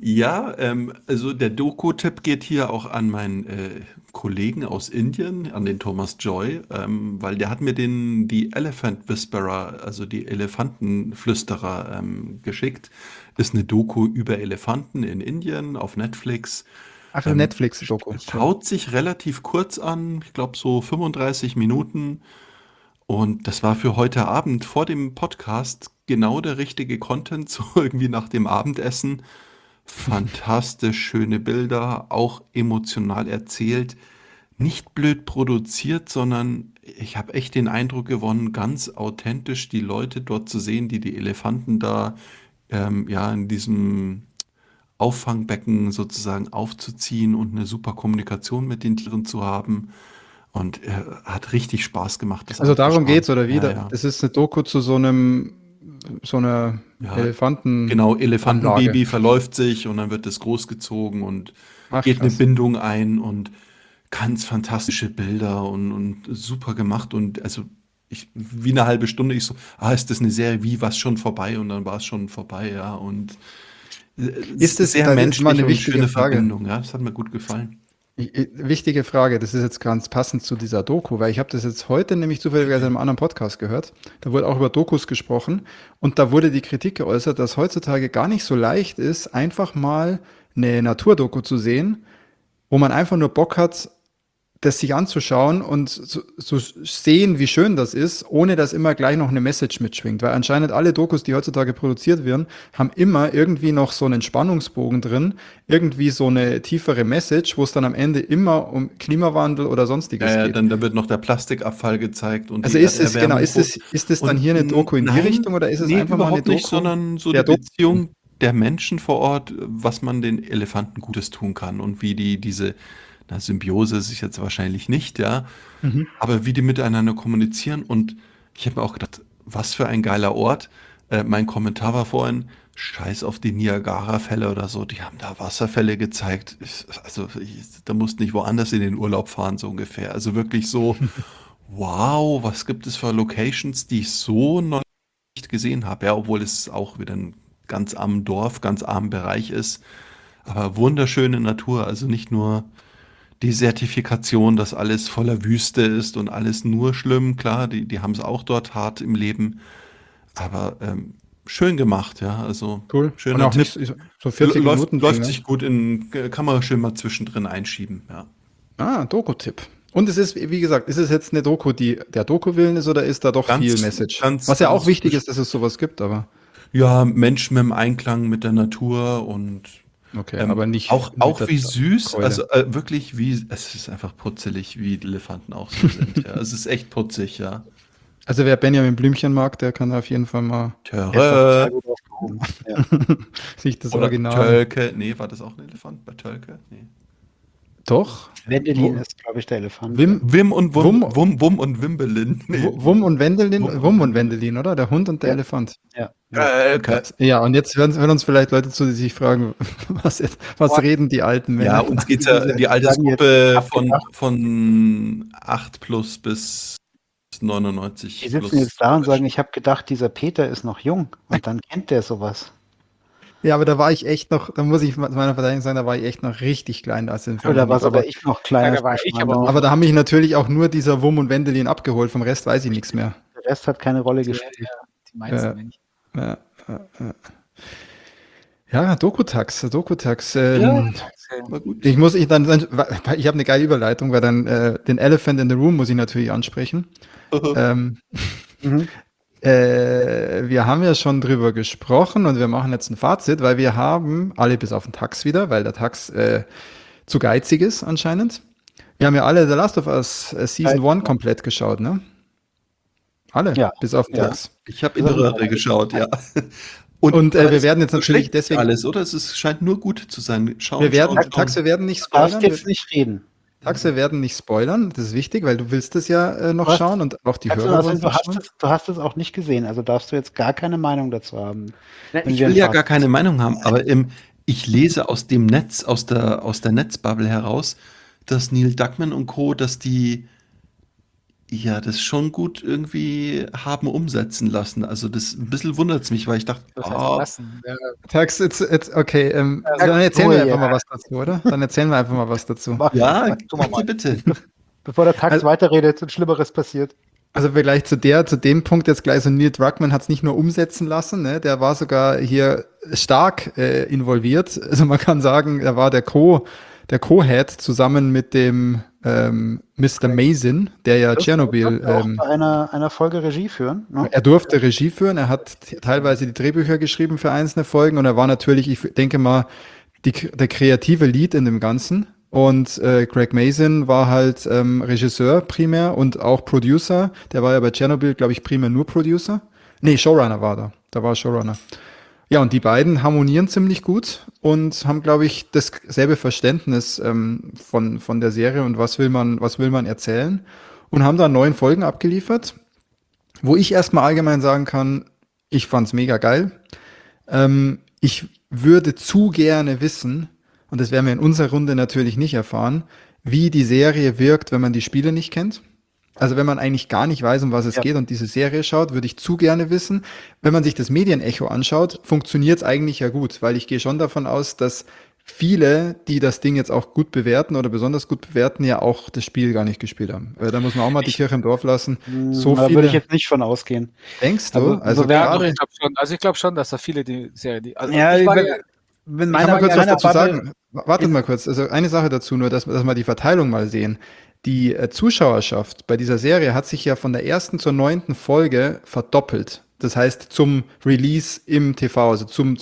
Also der Doku-Tipp geht hier auch an meinen Kollegen aus Indien, an den Thomas Joy, weil der hat mir die Elephant Whisperer, also die Elefantenflüsterer geschickt. Ist eine Doku über Elefanten in Indien auf Netflix. Ach, Netflix-Doku. Schaut sich relativ kurz an, ich glaube so 35 Minuten. Und das war für heute Abend vor dem Podcast genau der richtige Content, so irgendwie nach dem Abendessen. Fantastisch schöne Bilder, auch emotional erzählt. Nicht blöd produziert, sondern ich habe echt den Eindruck gewonnen, ganz authentisch die Leute dort zu sehen, die Elefanten da in diesem Auffangbecken sozusagen aufzuziehen und eine super Kommunikation mit den Tieren zu haben. Und hat richtig Spaß gemacht. Das Also darum anzuschauen. geht's, oder wie? Ja. Das ist eine Doku zu so einer Ja, Elefanten. Genau, Elefantenbaby Anlage. verläuft sich und dann wird es großgezogen und Ach, geht eine krass. Bindung ein und ganz fantastische Bilder und super gemacht und also wie eine halbe Stunde ich so, ist das eine Serie, wie was schon vorbei und dann war es schon vorbei, ja und Ist es sehr da jetzt menschlich mal eine und wichtige schöne Frage? Verbindung, ja, das hat mir gut gefallen. Wichtige Frage, das ist jetzt ganz passend zu dieser Doku, weil ich habe das jetzt heute nämlich zufälligerweise in einem anderen Podcast gehört. Da wurde auch über Dokus gesprochen und da wurde die Kritik geäußert, dass heutzutage gar nicht so leicht ist, einfach mal eine Naturdoku zu sehen, wo man einfach nur Bock hat, das sich anzuschauen und so sehen, wie schön das ist, ohne dass immer gleich noch eine Message mitschwingt. Weil anscheinend alle Dokus, die heutzutage produziert werden, haben immer irgendwie noch so einen Spannungsbogen drin, irgendwie so eine tiefere Message, wo es dann am Ende immer um Klimawandel oder sonstiges geht. Dann da wird noch der Plastikabfall gezeigt und Also die ist es, genau, Erderwärmung. ist es dann hier eine Doku in die Nein, Richtung oder ist es nee, einfach mal eine überhaupt nicht, Doku sondern so der die Doku? Beziehung der Menschen vor Ort, was man den Elefanten Gutes tun kann und wie diese Symbiose ist es jetzt wahrscheinlich nicht, ja, aber wie die miteinander kommunizieren und ich habe mir auch gedacht, was für ein geiler Ort. Mein Kommentar war vorhin, scheiß auf die Niagara-Fälle oder so, die haben da Wasserfälle gezeigt. Da musst nicht woanders in den Urlaub fahren, so ungefähr. Also wirklich so, wow, was gibt es für Locations, die ich so noch nicht gesehen habe, ja, obwohl es auch wieder ein ganz am Dorf, ganz am Bereich ist. Aber wunderschöne Natur, also nicht nur Desertifikation, dass alles voller Wüste ist und alles nur schlimm. Klar, die haben es auch dort hart im Leben, aber schön gemacht, ja. Also Cool. Und schöner auch nicht Tipp. so 40 Minuten Läuft Ding, ne? sich gut kann man schön mal zwischendrin einschieben, ja. Doku-Tipp. Und es ist, wie gesagt, ist es jetzt eine Doku, die der Doku willen ist, oder ist da doch viel Message? Was ja auch wichtig ist, dass es sowas gibt, aber Ja, Menschen im Einklang mit der Natur und okay, aber nicht auch mit wie der süß, Keule. also wirklich wie, es ist einfach putzelig, wie die Elefanten auch so sind. Ja. Es ist echt putzig, ja. Also wer Benjamin Blümchen mag, der kann auf jeden Fall mal Sehr Töre gut aufgehoben. Ja. sich das oder Original. Tölke. Nee, war das auch ein Elefant bei Tölke? Nee. Doch. Wendelin Wo- ist, glaube ich, der Elefant. Wim und Wum- Wum und Wimbelin. Nee. Wum und Wendelin, Wum und Wum und Wendelin, oder? Der Hund und der Ja. Elefant. Ja. Tölke. Ja, und jetzt hören uns vielleicht Leute zu, die sich fragen, was reden die alten Männer? Ja, uns geht's ja die Sagen Altersgruppe jetzt von 8 plus bis 99 Die sitzen plus. jetzt da und sagen, ich habe gedacht, dieser Peter ist noch jung und dann kennt der sowas. Ja, aber da war ich echt noch, da muss ich zu meiner Verteidigung sagen, da war ich echt noch richtig klein, als der Film Oder war lief. sogar ich noch kleiner. Ja, da war ich aber auch. Aber da haben mich natürlich auch nur dieser Wum und Wendelin abgeholt, vom Rest weiß ich nichts mehr. Der Rest hat keine Rolle Ja, gespielt. ja, die meisten Ja. nicht. Ja, Dokutax. War gut. Ich habe eine geile Überleitung, weil dann den Elephant in the Room muss ich natürlich ansprechen. Mhm. Wir haben ja schon drüber gesprochen und wir machen jetzt ein Fazit, weil wir haben alle bis auf den Tax wieder, weil der Tax zu geizig ist anscheinend. Wir haben ja alle The Last of Us Season 1 komplett geschaut, ne? Alle, Ja. bis auf den Ja. Tax. Ich habe in Röhre geschaut, ja. Und aber wir es werden ist jetzt so natürlich schlecht deswegen- alles, oder? Scheint nur gut zu sein. Schauen, Wir werden, schauen, Tax, wir werden nicht Du darfst spoilern. jetzt nicht reden. Tax, wir werden nicht spoilern, das ist wichtig, weil du willst es ja noch Was? schauen und auch die Also, Hörer wollen du, es schauen. du hast es auch nicht gesehen, also darfst du jetzt gar keine Meinung dazu haben. Wenn Ich wir will ein ja Fazit- gar keine Meinung haben, aber ich lese aus dem Netz, aus der Netzbubble heraus, dass Neil Druckmann und Co., dass die ja das schon gut irgendwie haben umsetzen lassen. Also das ein bisschen wundert es mich, weil ich dachte, Das heißt, lassen. Ja, Tax, okay, dann erzählen wir einfach mal was dazu, oder? Dann erzählen wir einfach mal was dazu. ja, tun wir mal. bitte. Bevor der Tax Also- weiterredet und Schlimmeres passiert. Also vielleicht zu dem Punkt jetzt gleich so, Neil Druckmann hat es nicht nur umsetzen lassen, ne? Der war sogar hier stark involviert. Also man kann sagen, er war der Co-Head zusammen mit dem Mr. Mazin, der ja Tschernobyl Auch bei einer Folge Regie führen. Ne? er durfte Regie führen, er hat teilweise die Drehbücher geschrieben für einzelne Folgen und er war natürlich, ich denke mal, der kreative Lead in dem Ganzen. Und Craig Mazin war halt Regisseur primär und auch Producer. Der war ja bei Tschernobyl, glaube ich, primär nur Producer. Nee, Showrunner war da. Da war Showrunner. Ja, und die beiden harmonieren ziemlich gut und haben, glaube ich, dasselbe Verständnis von der Serie und was will man erzählen. Und haben da 9 Folgen abgeliefert, wo ich erstmal allgemein sagen kann, ich fand's mega geil. Ich würde zu gerne wissen, und das werden wir in unserer Runde natürlich nicht erfahren, wie die Serie wirkt, wenn man die Spiele nicht kennt. Also wenn man eigentlich gar nicht weiß, um was es geht und diese Serie schaut, würde ich zu gerne wissen. Wenn man sich das Medienecho anschaut, funktioniert es eigentlich ja gut, weil ich gehe schon davon aus, dass viele, die das Ding jetzt auch gut bewerten oder besonders gut bewerten, ja auch das Spiel gar nicht gespielt haben. Da muss man auch mal die Kirche im Dorf lassen. So Da viele, würde ich jetzt nicht von ausgehen. denkst du? Also ja, gerade, ich glaube schon, dass da viele die Serie. Also Ja, ich war wenn- ja, Wenn ich kann mal kurz was dazu Bubble- sagen. Wartet mal kurz. Also eine Sache dazu nur, dass wir die Verteilung mal sehen. Die Zuschauerschaft bei dieser Serie hat sich ja von der 1. zur 9. Folge verdoppelt. Das heißt zum Release im TV, also zur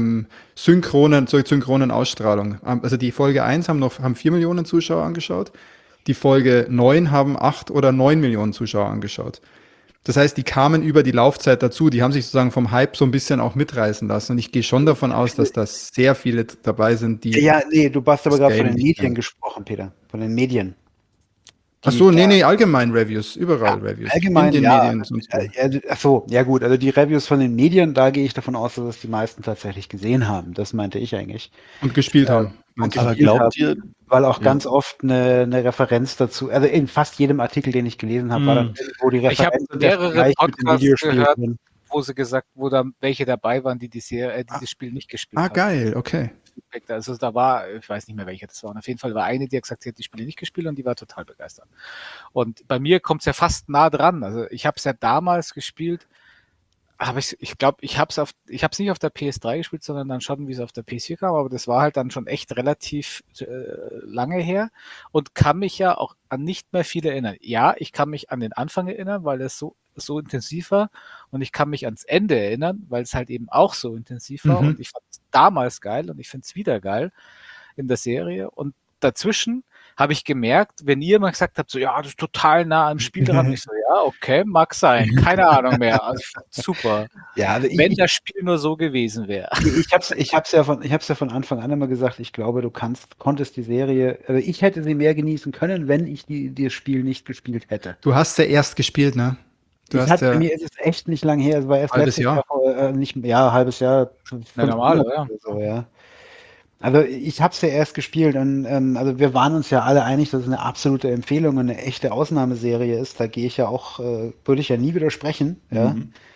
synchronen Ausstrahlung. Also die Folge 1 haben 4 Millionen Zuschauer angeschaut. Die Folge 9 haben 8 oder 9 Millionen Zuschauer angeschaut. Das heißt, die kamen über die Laufzeit dazu, die haben sich sozusagen vom Hype so ein bisschen auch mitreißen lassen. Und ich gehe schon davon aus, dass da sehr viele dabei sind, die. Ja, nee, du hast aber Das gerade von Game den nicht Medien kennen. gesprochen, Peter. Von den Medien. Ach so, nee, allgemein Reviews, überall Reviews. Allgemein, in den ja. Medien. Sonst wo. Ach so, ja gut, also die Reviews von den Medien, da gehe ich davon aus, dass es die meisten tatsächlich gesehen haben. Das meinte ich eigentlich. Und gespielt haben. meinst du? Aber gespielt glaubt haben. ihr, Weil auch Ja. ganz oft eine Referenz dazu, also in fast jedem Artikel, den ich gelesen habe, war dann irgendwo die Ich habe Referenz und der mehrere Vergleich mit dem Podcasts Videospiel gehört. drin. wo sie gesagt, wo da welche dabei waren, die dieses Spiel nicht gespielt haben. geil, okay. Also da war, ich weiß nicht mehr, welche das waren. Auf jeden Fall war eine, die hat gesagt, sie hat die Spiele nicht gespielt und die war total begeistert. Und bei mir kommt es ja fast nah dran. Also ich habe es ja damals gespielt, aber ich glaube, ich habe es nicht auf der PS3 gespielt, sondern dann schon, wie es auf der PS4 kam, aber das war halt dann schon echt relativ lange her und kann mich ja auch an nicht mehr viel erinnern. Ja, ich kann mich an den Anfang erinnern, weil es so intensiv war und ich kann mich ans Ende erinnern, weil es halt eben auch so intensiv war und ich fand es damals geil und ich finde es wieder geil in der Serie und dazwischen habe ich gemerkt, wenn ihr mal gesagt habt, so, ja, das ist total nah am Spiel dran, ich so, ja, okay, mag sein, keine Ahnung mehr, also super. Ja, also Wenn das Spiel nur so gewesen wäre. ich hab's ja von Anfang an immer gesagt, ich glaube, du konntest die Serie, also ich hätte sie mehr genießen können, wenn ich das Spiel nicht gespielt hätte. Du hast ja erst gespielt, ne? Bei mir ist es echt nicht lang her, es war erst halbes letztes Jahr. Halbes Jahr, normal, Monate ja. oder so, ja. Also ich habe es ja erst gespielt und also wir waren uns ja alle einig, dass es eine absolute Empfehlung und eine echte Ausnahmeserie ist. Da gehe ich ja auch, würde ich ja nie widersprechen. Ja.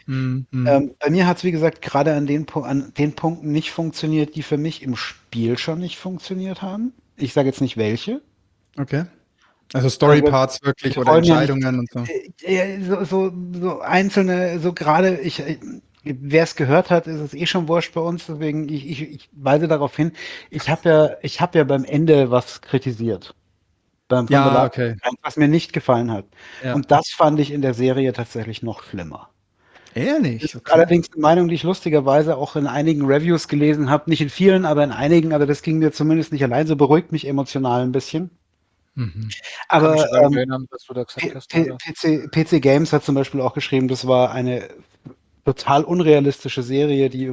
Bei mir hat es, wie gesagt, gerade an den Punkten nicht funktioniert, die für mich im Spiel schon nicht funktioniert haben. Ich sage jetzt nicht welche. Okay. Also Story-Parts wirklich wir oder wollen ja nicht- Entscheidungen und so. So einzelne, so gerade wer es gehört hat, ist es eh schon wurscht bei uns, deswegen ich weise darauf hin. Ich habe ja beim Ende was kritisiert. Von The Ja, Last okay. of Us, was mir nicht gefallen hat. Ja. Und das fand ich in der Serie tatsächlich noch schlimmer. Ehrlich? Das ist Okay. allerdings eine Meinung, die ich lustigerweise auch in einigen Reviews gelesen habe. Nicht in vielen, aber in einigen. Also das ging mir zumindest nicht allein. So beruhigt mich emotional ein bisschen. Mhm. Kann mich Aber daran erinnern, was du da gesagt hast. oder? PC Games hat zum Beispiel auch geschrieben, das war eine total unrealistische Szene, die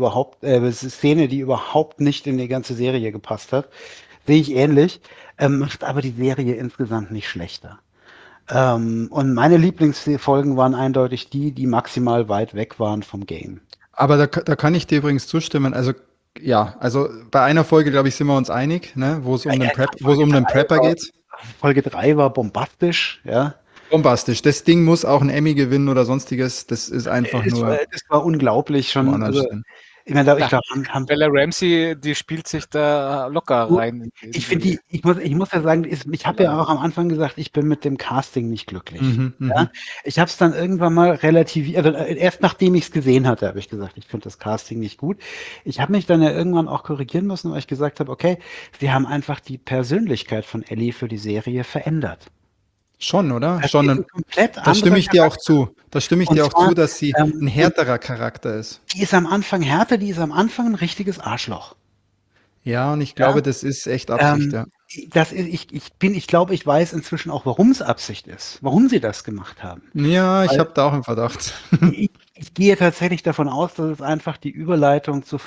überhaupt nicht in die ganze Serie gepasst hat. Sehe ich ähnlich, macht aber die Serie insgesamt nicht schlechter. Und meine Lieblingsfolgen waren eindeutig die maximal weit weg waren vom Game. Aber da kann ich dir übrigens zustimmen. Also, ja, also bei einer Folge, glaube ich, sind wir uns einig, ne? Wo es um den Prepper geht. Folge 3 war bombastisch, ja. Bombastisch. Das Ding muss auch einen Emmy gewinnen oder sonstiges. Das ist einfach nur Das war unglaublich schon. woanders Also, hin. ich meine, ich glaube, Bella Ramsey, die spielt sich da locker rein. ich finde ich muss ja sagen, ich habe ja auch am Anfang gesagt, ich bin mit dem Casting nicht glücklich. Ja? Ich habe es dann irgendwann mal relativiert, also erst nachdem ich es gesehen hatte, habe ich gesagt, ich finde das Casting nicht gut. Ich habe mich dann ja irgendwann auch korrigieren müssen, weil ich gesagt habe, okay, sie haben einfach die Persönlichkeit von Ellie für die Serie verändert. Schon, oder? Das Schon. ist ein komplett Da stimme ich dir auch zu. Da stimme ich Und dir auch zwar, zu, dass sie ein härterer Charakter ist. Die ist am Anfang härter, die ist am Anfang ein richtiges Arschloch. Ja, und ich glaube, das ist echt Absicht, ja. Ich glaube, ich weiß inzwischen auch, warum es Absicht ist, warum sie das gemacht haben. Ja, ich habe da auch einen Verdacht. Ich gehe tatsächlich davon aus, dass es einfach die Überleitung zum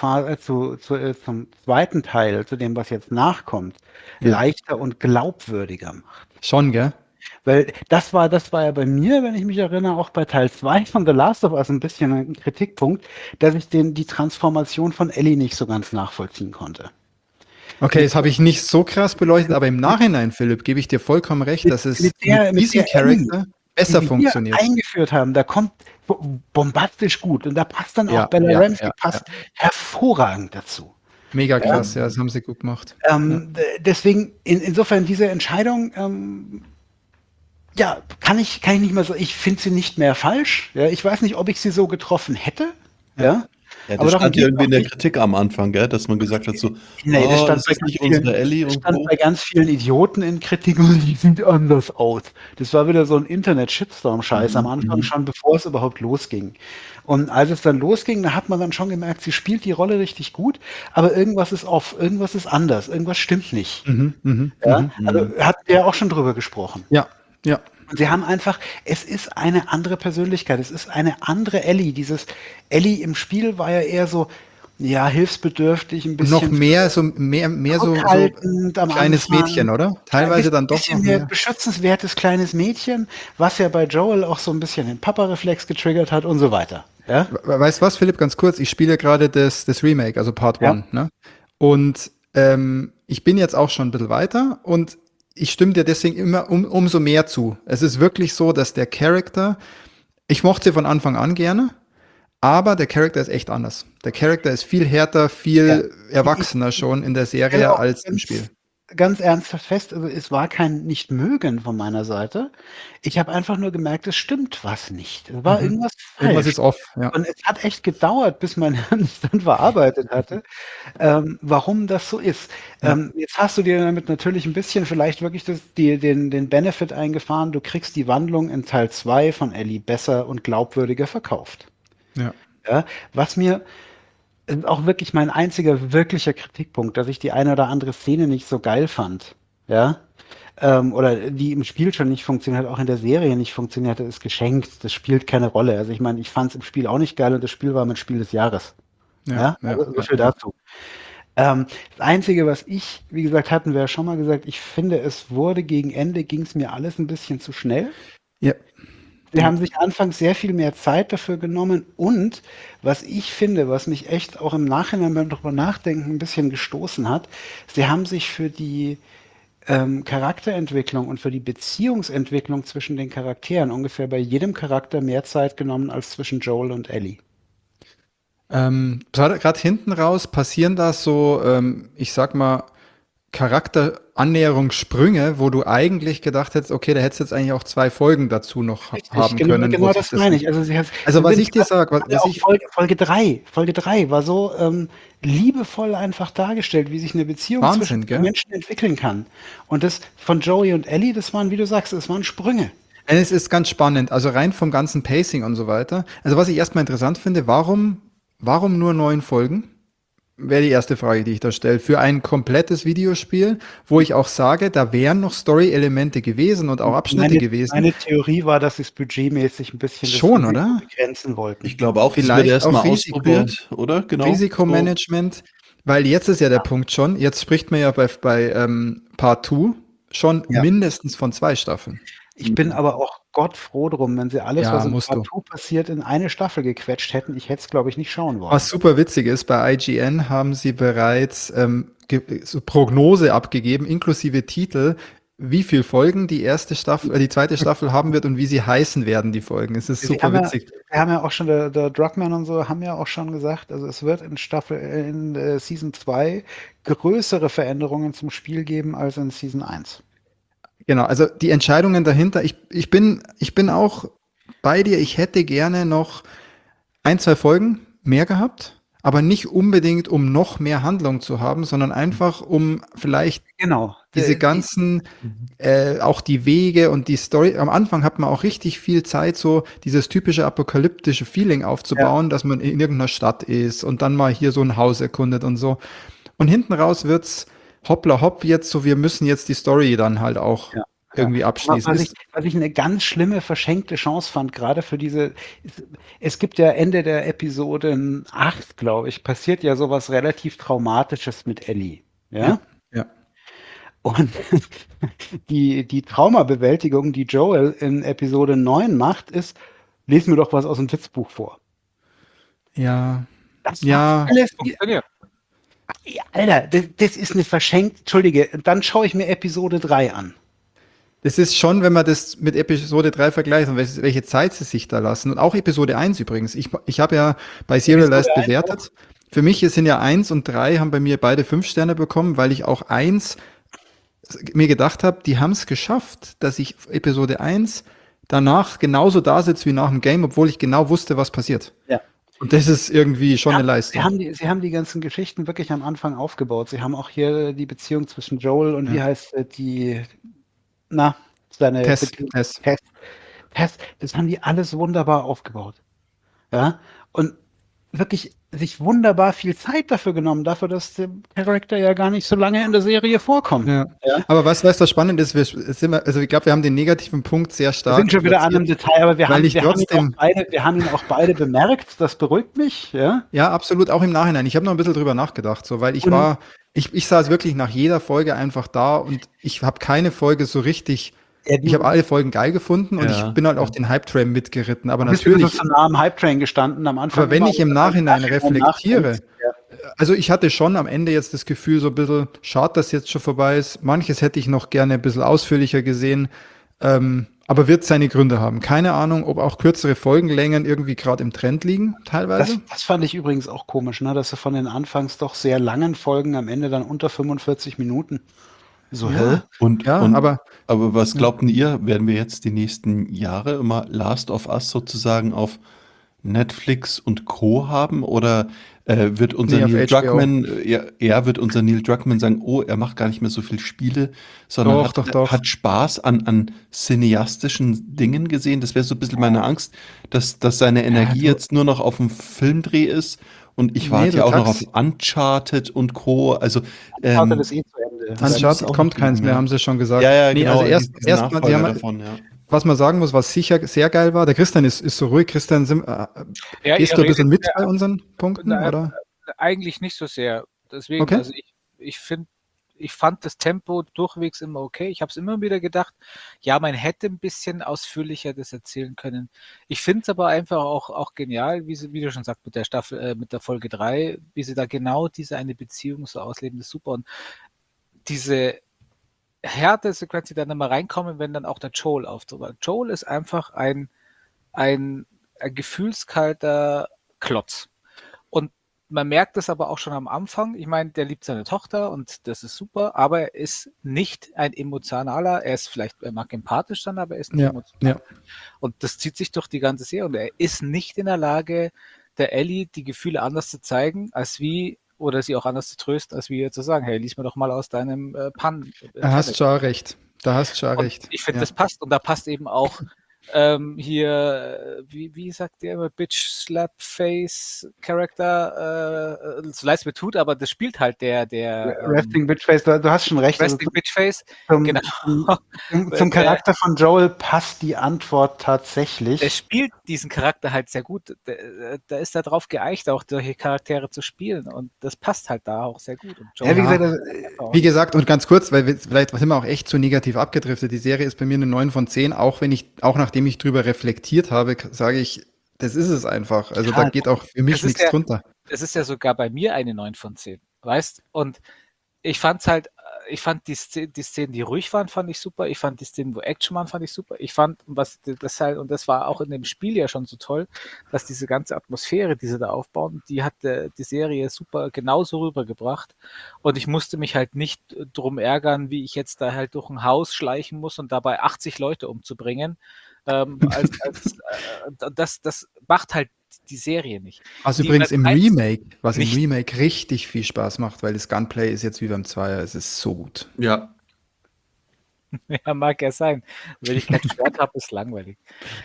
zweiten Teil, zu dem, was jetzt nachkommt, leichter und glaubwürdiger macht. Schon, gell? Weil das war ja bei mir, wenn ich mich erinnere, auch bei Teil 2 von The Last of Us ein bisschen ein Kritikpunkt, dass ich die Transformation von Ellie nicht so ganz nachvollziehen konnte. Okay, das habe ich nicht so krass beleuchtet, aber im Nachhinein, Philipp, gebe ich dir vollkommen recht, dass es mit diesem Charakter besser die funktioniert. Wir eingeführt haben, da kommt bombastisch gut und da passt dann auch Bella Ramsey passt hervorragend dazu. Mega krass, ja, das haben sie gut gemacht. Deswegen, insofern diese Entscheidung, kann ich nicht mehr so, ich finde sie nicht mehr falsch. Ja, ich weiß nicht, ob ich sie so getroffen hätte. Ja. Ja, das stand ja irgendwie in der Kritik am Anfang, gell? Dass man gesagt hat, so, das ist nicht unsere Ellie und stand bei ganz vielen Idioten in Kritik, die sieht anders aus. Das war wieder so ein Internet-Shitstorm-Scheiß am Anfang schon, bevor es überhaupt losging. Und als es dann losging, da hat man dann schon gemerkt, sie spielt die Rolle richtig gut, aber irgendwas ist off, irgendwas ist anders, irgendwas stimmt nicht. Also hatten wir ja auch schon drüber gesprochen. Ja. Und sie haben einfach, es ist eine andere Persönlichkeit, es ist eine andere Ellie. Dieses Ellie im Spiel war ja eher so, hilfsbedürftig, ein bisschen. Noch mehr so kleines Mädchen, oder? Teilweise dann doch noch mehr. Beschützenswertes kleines Mädchen, was ja bei Joel auch so ein bisschen den Papa-Reflex getriggert hat und so weiter. Ja? Weißt du was, Philipp, ganz kurz, ich spiele gerade das Remake, also Part 1, ne? Und ich bin jetzt auch schon ein bisschen weiter und ich stimme dir deswegen immer umso mehr zu. Es ist wirklich so, dass der Charakter, ich mochte sie von Anfang an gerne, aber der Charakter ist echt anders. Der Charakter ist viel härter, viel erwachsener schon in der Serie als im Spiel. Ganz ernsthaft fest, also es war kein Nicht-Mögen von meiner Seite. Ich habe einfach nur gemerkt, es stimmt was nicht. Es war irgendwas falsch. Irgendwas ist off, ja. Und es hat echt gedauert, bis mein Hirn es dann verarbeitet hatte, warum das so ist. Jetzt hast du dir damit natürlich ein bisschen vielleicht wirklich den Benefit eingefahren, du kriegst die Wandlung in Teil 2 von Ellie besser und glaubwürdiger verkauft. Ja. Ja, was mir auch wirklich mein einziger wirklicher Kritikpunkt, dass ich die eine oder andere Szene nicht so geil fand, ja, oder die im Spiel schon nicht funktioniert, auch in der Serie nicht funktioniert, ist geschenkt. Das spielt keine Rolle. Also ich meine, ich fand es im Spiel auch nicht geil und das Spiel war mein Spiel des Jahres. Ja, also so viel dazu. Das Einzige, was ich, wie gesagt, hatten wir ja schon mal gesagt, ich finde, es wurde gegen Ende, ging es mir alles ein bisschen zu schnell. Ja. Sie haben sich anfangs sehr viel mehr Zeit dafür genommen und was ich finde, was mich echt auch im Nachhinein beim drüber nachdenken ein bisschen gestoßen hat, sie haben sich für die Charakterentwicklung und für die Beziehungsentwicklung zwischen den Charakteren ungefähr bei jedem Charakter mehr Zeit genommen als zwischen Joel und Ellie. Gerade hinten raus passieren da so, ich sag mal, Charakterannäherungssprünge, wo du eigentlich gedacht hättest, okay, da hättest du jetzt eigentlich auch 2 Folgen dazu noch haben können. Genau wo das sich meine ich. Also was ich dir sage, Folge 3 war so liebevoll einfach dargestellt, wie sich eine Beziehung Wahnsinn, zwischen gell? Menschen entwickeln kann. Und das von Joey und Ellie, das waren, wie du sagst, das waren Sprünge. Es ist ganz spannend, also rein vom ganzen Pacing und so weiter. Also was ich erstmal interessant finde, warum nur 9 Folgen? Wäre die erste Frage, die ich da stelle. Für ein komplettes Videospiel, wo ich auch sage, da wären noch Story-Elemente gewesen und auch Abschnitte gewesen. Meine Theorie war, dass sie es budgetmäßig ein bisschen Schon, oder? begrenzen wollten. Ich glaube auch, das Vielleicht wird erstmal auch Risiko. ausprobiert, oder? Genau. Risikomanagement, weil jetzt ist ja der Punkt schon, jetzt spricht man ja bei Part 2 schon mindestens von 2 Staffeln. Ich bin aber auch Gott froh drum, wenn sie alles, Ja, was in musst Part du. 2 passiert, in eine Staffel gequetscht hätten. Ich hätte es, glaube ich, nicht schauen wollen. Was super witzig ist, bei IGN haben sie bereits so Prognose abgegeben, inklusive Titel, wie viele Folgen die zweite Staffel haben wird und wie sie heißen werden, die Folgen. Es ist Sie super haben witzig. wir haben ja auch schon, der Druckmann und so haben ja auch schon gesagt, also es wird in Season 2 größere Veränderungen zum Spiel geben als in Season 1. Genau, also die Entscheidungen dahinter, ich bin auch bei dir, ich hätte gerne noch 1, 2 Folgen mehr gehabt, aber nicht unbedingt, um noch mehr Handlung zu haben, sondern einfach, um vielleicht Genau. diese ganzen, auch die Wege und die Story. Am Anfang hat man auch richtig viel Zeit, so dieses typische apokalyptische Feeling aufzubauen, dass man in irgendeiner Stadt ist und dann mal hier so ein Haus erkundet und so. Und hinten raus wird's hoppla hopp jetzt so, wir müssen jetzt die Story dann halt auch irgendwie abschließen. Was ich eine ganz schlimme, verschenkte Chance fand, gerade für es gibt ja Ende der Episode 8, glaube ich, passiert ja sowas relativ Traumatisches mit Ellie. Ja? Ja. Und die Traumabewältigung, die Joel in Episode 9 macht, ist, lies mir doch was aus dem Witzbuch vor. Ja. Das Ja. alles, Funktioniert. Alter, das ist eine verschenkt, Entschuldige, dann schaue ich mir Episode 3 an. Das ist schon, wenn man das mit Episode 3 vergleicht und welche Zeit sie sich da lassen. Und auch Episode 1 übrigens. Ich habe ja bei Serialized bewertet. Für mich sind ja 1 und 3 haben bei mir beide 5 Sterne bekommen, weil ich auch 1 mir gedacht habe, die haben es geschafft, dass ich Episode 1 danach genauso da sitze wie nach dem Game, obwohl ich genau wusste, was passiert. Ja. Und das ist irgendwie schon eine Leistung. Sie haben die ganzen Geschichten wirklich am Anfang aufgebaut. Sie haben auch hier die Beziehung zwischen Joel und wie heißt seine Tess. Tess. Das haben die alles wunderbar aufgebaut. Ja, und wirklich sich wunderbar viel Zeit dafür genommen, dafür, dass der Charakter ja gar nicht so lange in der Serie vorkommt. Ja. Aber was das Spannende ist, ich glaube, wir haben den negativen Punkt sehr stark. Wir sind schon wieder an einem Detail, aber wir haben ihn auch beide bemerkt. Das beruhigt mich. Ja, ja, absolut, auch im Nachhinein. Ich habe noch ein bisschen drüber nachgedacht, so, weil ich saß wirklich nach jeder Folge einfach da und ich habe keine Folge so richtig. Ich habe alle Folgen geil gefunden und ich bin halt auch den Hype-Train mitgeritten. Aber natürlich. Du nah am Hype-Train gestanden am Anfang. Aber wenn ich im Nachhinein reflektiere, also ich hatte schon am Ende jetzt das Gefühl, so ein bisschen, schade, dass jetzt schon vorbei ist. Manches hätte ich noch gerne ein bisschen ausführlicher gesehen. Aber aber wird seine Gründe haben. Keine Ahnung, ob auch kürzere Folgenlängen irgendwie gerade im Trend liegen, teilweise. Das fand ich übrigens auch komisch, ne? Dass sie von den anfangs doch sehr langen Folgen am Ende dann unter 45 Minuten. So, hä? Aber Aber was Ja. glaubten ihr, werden wir jetzt die nächsten Jahre immer Last of Us sozusagen auf Netflix und Co. haben? Oder wird unser Nee, auf Neil HBO. Druckmann, wird unser Neil Druckmann sagen, oh, er macht gar nicht mehr so viel Spiele, sondern Doch. hat Spaß an cineastischen Dingen gesehen? Das wäre so ein bisschen meine Angst, dass seine Energie du- jetzt nur noch auf dem Filmdreh ist. Und ich Nee, warte du ja auch noch auf tax- Uncharted und Co. Also Uncharted ist eh zu Ende. das muss Uncharted auch kommt nicht keins geben, mehr, ja. haben sie schon gesagt. Ja, Nee, genau, also diesen erstmal, sie Nachfolger haben, davon, ja. was man sagen muss, was sicher sehr geil war, der Christian ist so ruhig. Christian, Ja, gehst ihr du ein bisschen redet mit bei unseren Punkten, Na, oder? eigentlich nicht so sehr. Deswegen, Okay. also ich fand das Tempo durchwegs immer okay. Ich habe es immer wieder gedacht, ja, man hätte ein bisschen ausführlicher das erzählen können. Ich finde es aber einfach auch genial, wie du schon sagst, mit der Staffel, mit der Folge 3, wie sie da genau diese eine Beziehung so ausleben, das ist super. Und diese Härte-Sequenz, die dann immer reinkommen, wenn dann auch der Joel auftritt. Weil Joel ist einfach ein gefühlskalter Klotz. Und man merkt es aber auch schon am Anfang. Ich meine, der liebt seine Tochter und das ist super, aber er ist nicht ein emotionaler, er mag empathisch sein, aber er ist nicht Ja, emotional. ja. Und das zieht sich durch die ganze Serie und er ist nicht in der Lage, der Ellie die Gefühle anders zu zeigen, oder sie auch anders zu trösten, als wie ihr zu sagen, hey, lies mir doch mal aus deinem Da hast schon recht. und ich finde, das passt. Und da passt eben auch hier, wie sagt der immer, Bitch Slap Face Character, so leid es mir tut, aber das spielt halt der Resting Bitchface, du hast schon recht. Resting Bitch Face. Zum, Genau. zum Charakter von Joel passt die Antwort tatsächlich. Der spielt diesen Charakter halt sehr gut. Da ist er drauf geeicht, auch solche Charaktere zu spielen. Und das passt halt da auch sehr gut. Und Ja, wie gesagt, Wie gesagt, und ganz kurz, weil vielleicht sind wir auch echt zu negativ abgedriftet. Die Serie ist bei mir eine 9 von 10, auch nachdem ich drüber reflektiert habe, sage ich, das ist es einfach. Also Ja, da geht auch für mich das ist nichts ja- drunter. Es ist ja sogar bei mir eine 9 von 10, weißt? Und ich fand die Szenen, die ruhig waren, fand ich super. Ich fand die Szenen, wo Action waren, fand ich super. Ich fand, und das war auch in dem Spiel ja schon so toll, dass diese ganze Atmosphäre, die sie da aufbauen, die hat die Serie super genauso rübergebracht. Und ich musste mich halt nicht drum ärgern, wie ich jetzt da halt durch ein Haus schleichen muss und dabei 80 Leute umzubringen. Das macht halt die Serie nicht. Was Die übrigens im übertreibt's Remake, nicht. richtig viel Spaß macht, weil das Gunplay ist jetzt wie beim Zweier, es ist so gut. Ja, Ja, mag ja sein. Wenn ich kein Schwert habe, ist langweilig.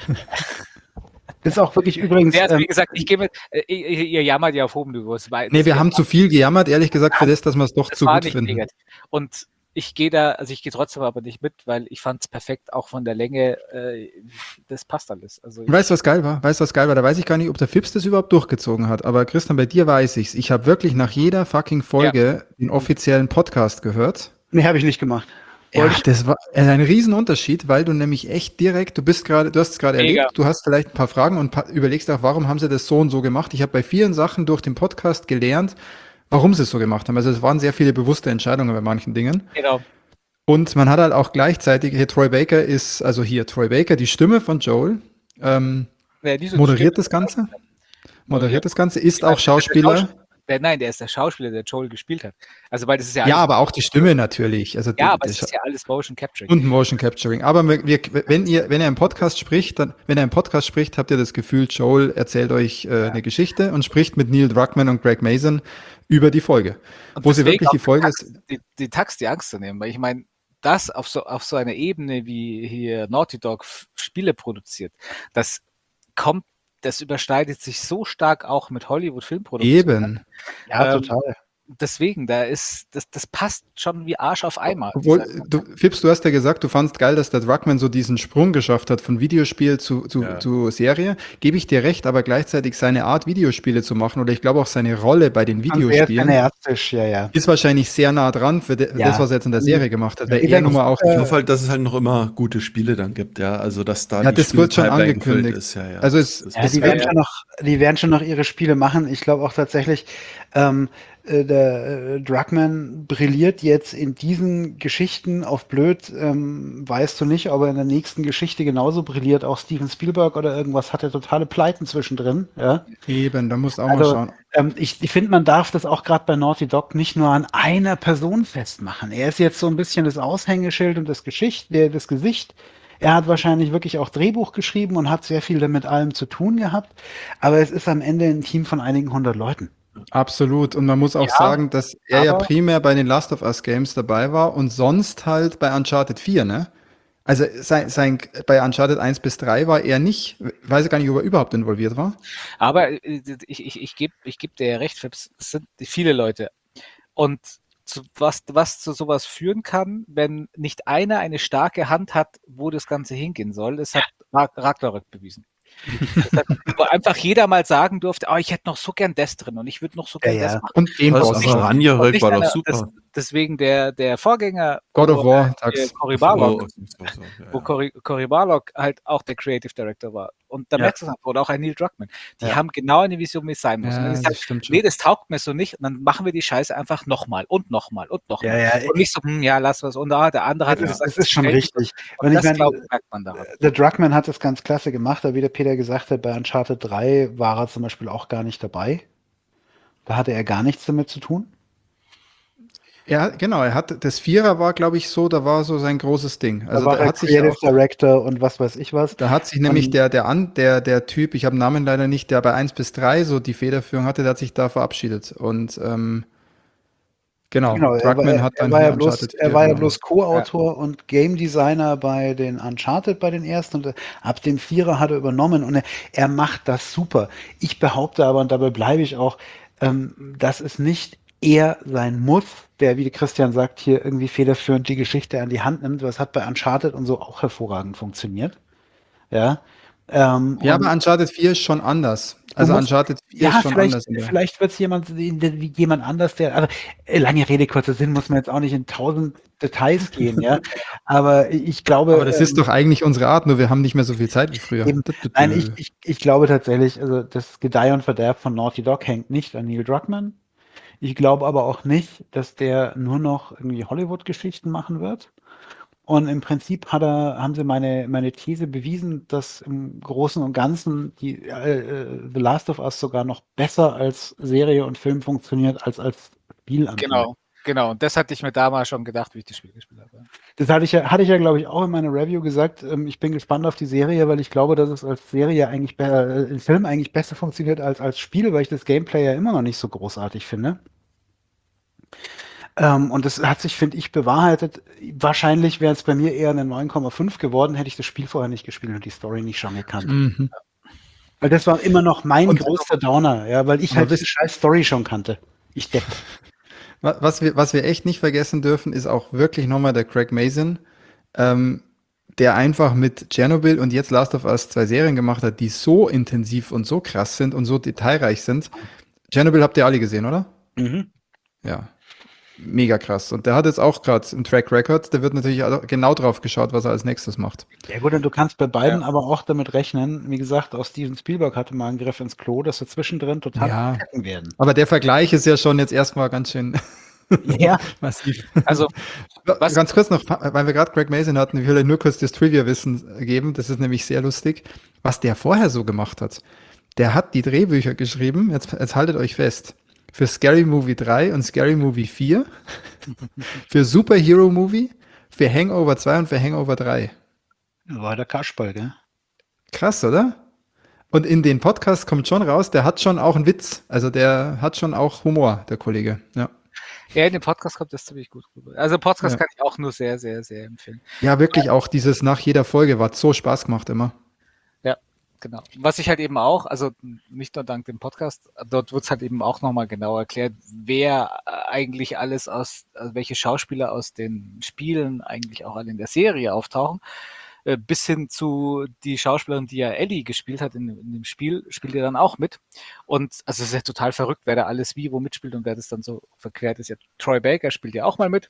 das ist auch wirklich übrigens. Ja, also wie gesagt, ihr jammert ja auf hohem Niveau. Nee, wir haben zu viel gejammert, ehrlich gesagt, für das, dass wir es doch das zu war gut nicht finden. negativ. Und ich gehe trotzdem aber nicht mit, weil ich fand es perfekt, auch von der Länge, das passt alles. Also Und weißt du, was geil war? Da weiß ich gar nicht, ob der Fips das überhaupt durchgezogen hat. Aber Christian, bei dir weiß ich's. Ich habe wirklich nach jeder fucking Folge den offiziellen Podcast gehört. Nee, habe ich nicht gemacht. Ja, das war ein Riesenunterschied, weil du nämlich echt direkt, du hast es gerade Mega. erlebt, du hast vielleicht ein paar Fragen und überlegst auch, warum haben sie das so und so gemacht. Ich habe bei vielen Sachen durch den Podcast gelernt, warum sie es so gemacht haben. Also es waren sehr viele bewusste Entscheidungen bei manchen Dingen. genau. Und man hat halt auch gleichzeitig, Troy Baker, die Stimme von Joel, Ja, die so moderiert die das Ganze. Moderiert. Das Ganze, ist Stimme. auch Schauspieler. Nein, der ist der Schauspieler, der Joel gespielt hat. Also, weil das ist ja Ja, alles, aber auch die Stimme natürlich. Also ja, aber es ist ja alles Motion Capturing. und Motion Capturing. Aber wenn er im Podcast spricht, habt ihr das Gefühl, Joel erzählt euch eine Geschichte und spricht mit Neil Druckmann und Greg Mason über die Folge. Und Wo sie deswegen wirklich die auch Folge ist. die Tax die Angst zu nehmen, weil ich meine, das auf so einer Ebene wie hier Naughty Dog Spiele produziert, das überschneidet sich so stark auch mit Hollywood-Filmproduktionen. Eben. Ja, Ähm, total. Deswegen, das passt schon wie Arsch auf Eimer. Obwohl, Fips, du hast ja gesagt, du fandst geil, dass der Druckmann so diesen Sprung geschafft hat von Videospiel zu Serie. Gebe ich dir recht, aber gleichzeitig seine Art, Videospiele zu machen, oder ich glaube auch seine Rolle bei den Videospielen, Ja. ist wahrscheinlich sehr nah dran für das, was er jetzt in der Serie gemacht hat. Weil er nun mal auch ich hoffe halt, dass es halt noch immer gute Spiele dann gibt, ja. Also dass da Ja, die das wird schon Spielpipeline angekündigt. gefüllt ist, ja, ja. Also Ja, die werden schon noch ihre Spiele machen. Ich glaube auch tatsächlich, der Druckmann brilliert jetzt in diesen Geschichten auf blöd, weißt du nicht, ob er in der nächsten Geschichte genauso brilliert. Auch Steven Spielberg oder irgendwas hat er totale Pleiten zwischendrin. Ja? Eben, da musst du auch mal Also schauen. ich finde, man darf das auch gerade bei Naughty Dog nicht nur an einer Person festmachen. Er ist jetzt so ein bisschen das Aushängeschild und das Gesicht. Er hat wahrscheinlich wirklich auch Drehbuch geschrieben und hat sehr viel damit allem zu tun gehabt. Aber es ist am Ende ein Team von einigen 100 Leuten. Absolut. Und man muss auch Ja, sagen, dass er ja aber- primär bei den Last of Us Games dabei war und sonst halt bei Uncharted 4, ne? Also bei Uncharted 1 bis 3 war er nicht, weiß gar nicht, ob er überhaupt involviert war. Aber ich geb dir ja recht, Fips, es sind viele Leute. Und was zu sowas führen kann, wenn nicht einer eine starke Hand hat, wo das Ganze hingehen soll, das hat Ragnarök bewiesen. Wo einfach jeder mal sagen durfte, oh, ich hätte noch so gern das drin und ich würde noch so gern das machen. Und den Was, Boss. aber Und Ragnarök nicht war doch einer- super. Deswegen der Vorgänger, God of War, Cory Oh, Barlog, so, ja, wo ja. Cory Barlog halt auch der Creative Director war. Und da Ja. merkst du es einfach, oder auch ein Neil Druckmann. Die Ja. haben genau eine Vision, wie es sein muss. und wenn Ja, die das sagen, stimmt schon. nee, das taugt mir so nicht, und dann machen wir die Scheiße einfach nochmal und nochmal und nochmal. Ja, ja, Und nicht so, ja, lass was. Und der andere hat das gesagt, ist schon gefällt mir. richtig. Und Und ich das, meine, glaube ich, merkt man daran. der Druckmann hat das ganz klasse gemacht, aber wie der Peter gesagt hat, bei Uncharted 3 war er zum Beispiel auch gar nicht dabei. Da hatte er gar nichts damit zu tun. Ja, genau, das Vierer war, glaube ich, so, da war so sein großes Ding. Da Also war da er hat sich Creative auch, Director und was weiß ich was. da hat sich nämlich der Typ, ich habe den Namen leider nicht, der bei 1 bis 3 so die Federführung hatte, der hat sich da verabschiedet. Und genau, Genau, Druckmann hat dann er hier war Uncharted ja 4 übernommen. bloß Co-Autor und Game Designer bei den Uncharted, bei den ersten. Und ab dem Vierer hat er übernommen und er macht das super. Ich behaupte aber, und dabei bleibe ich auch, dass es nicht er sein muss, der, wie Christian sagt, hier irgendwie federführend die Geschichte an die Hand nimmt. Das hat bei Uncharted und so auch hervorragend funktioniert. Ja. Ja, Und aber Uncharted 4 ist schon anders. Also musst, Uncharted 4 ja, ist schon anders. vielleicht wird es jemand anders, der, also lange Rede, kurzer Sinn, muss man jetzt auch nicht in 1000 Details gehen, ja. Aber ich glaube, Aber das ist doch eigentlich unsere Art, nur wir haben nicht mehr so viel Zeit wie früher. eben, nein, ich glaube tatsächlich, also das Gedeih und Verderb von Naughty Dog hängt nicht an Neil Druckmann. Ich glaube aber auch nicht, dass der nur noch irgendwie Hollywood-Geschichten machen wird. Und im Prinzip haben sie meine These bewiesen, dass im Großen und Ganzen The Last of Us sogar noch besser als Serie und Film funktioniert als Spiel an sich. Genau. Und das hatte ich mir damals schon gedacht, wie ich das Spiel gespielt habe. Das hatte ich ja, glaube ich, auch in meiner Review gesagt. Ich bin gespannt auf die Serie, weil ich glaube, dass es als Serie eigentlich im Film eigentlich besser funktioniert als Spiel, weil ich das Gameplay ja immer noch nicht so großartig finde. Und das hat sich, finde ich, bewahrheitet. Wahrscheinlich wäre es bei mir eher eine 9,5 geworden, hätte ich das Spiel vorher nicht gespielt und die Story nicht schon gekannt. Mhm. Weil das war immer noch mein Und- größter Downer, ja, weil ich Aber halt die wisst- scheiß Story schon kannte. Ich depp. Was wir echt nicht vergessen dürfen, ist auch wirklich nochmal der Craig Mazin, der einfach mit Chernobyl und jetzt Last of Us 2 Serien gemacht hat, die so intensiv und so krass sind und so detailreich sind. Chernobyl habt ihr alle gesehen, oder? Mhm. Ja. Mega krass. Und der hat jetzt auch gerade einen Track Record, der wird natürlich genau drauf geschaut, was er als nächstes macht. Ja gut, und du kannst bei beiden aber auch damit rechnen, wie gesagt, auch Steven Spielberg hatte mal einen Griff ins Klo, dass wir zwischendrin total Ja. kacken werden. Aber der Vergleich ist ja schon jetzt erstmal ganz schön Ja, massiv. Also, was- Ganz kurz noch, weil wir gerade Craig Mazin hatten, ich will euch nur kurz das Trivia-Wissen geben, das ist nämlich sehr lustig, was der vorher so gemacht hat. Der hat die Drehbücher geschrieben, jetzt haltet euch fest, für Scary Movie 3 und Scary Movie 4, für Superhero Movie, für Hangover 2 und für Hangover 3. war der Kasperl, gell? Krass, oder? Und in den Podcasts kommt schon raus, der hat schon auch einen Witz, also der hat schon auch Humor, der Kollege, ja. Ja, in dem Podcast kommt das ziemlich gut rüber. Also Podcast Ja. kann ich auch nur sehr, sehr, sehr empfehlen. Ja, wirklich auch dieses nach jeder Folge hat so Spaß gemacht immer. Genau. Was ich halt eben auch, also nicht nur dank dem Podcast, dort wird es halt eben auch nochmal genau erklärt, wer eigentlich alles also welche Schauspieler aus den Spielen eigentlich auch alle in der Serie auftauchen, bis hin zu die Schauspielerin, die ja Ellie gespielt hat in dem Spiel, spielt ihr dann auch mit. Und also es ist ja total verrückt, wer da alles wie wo mitspielt und wer das dann so verquert ist. Ja, Troy Baker spielt ja auch mal mit.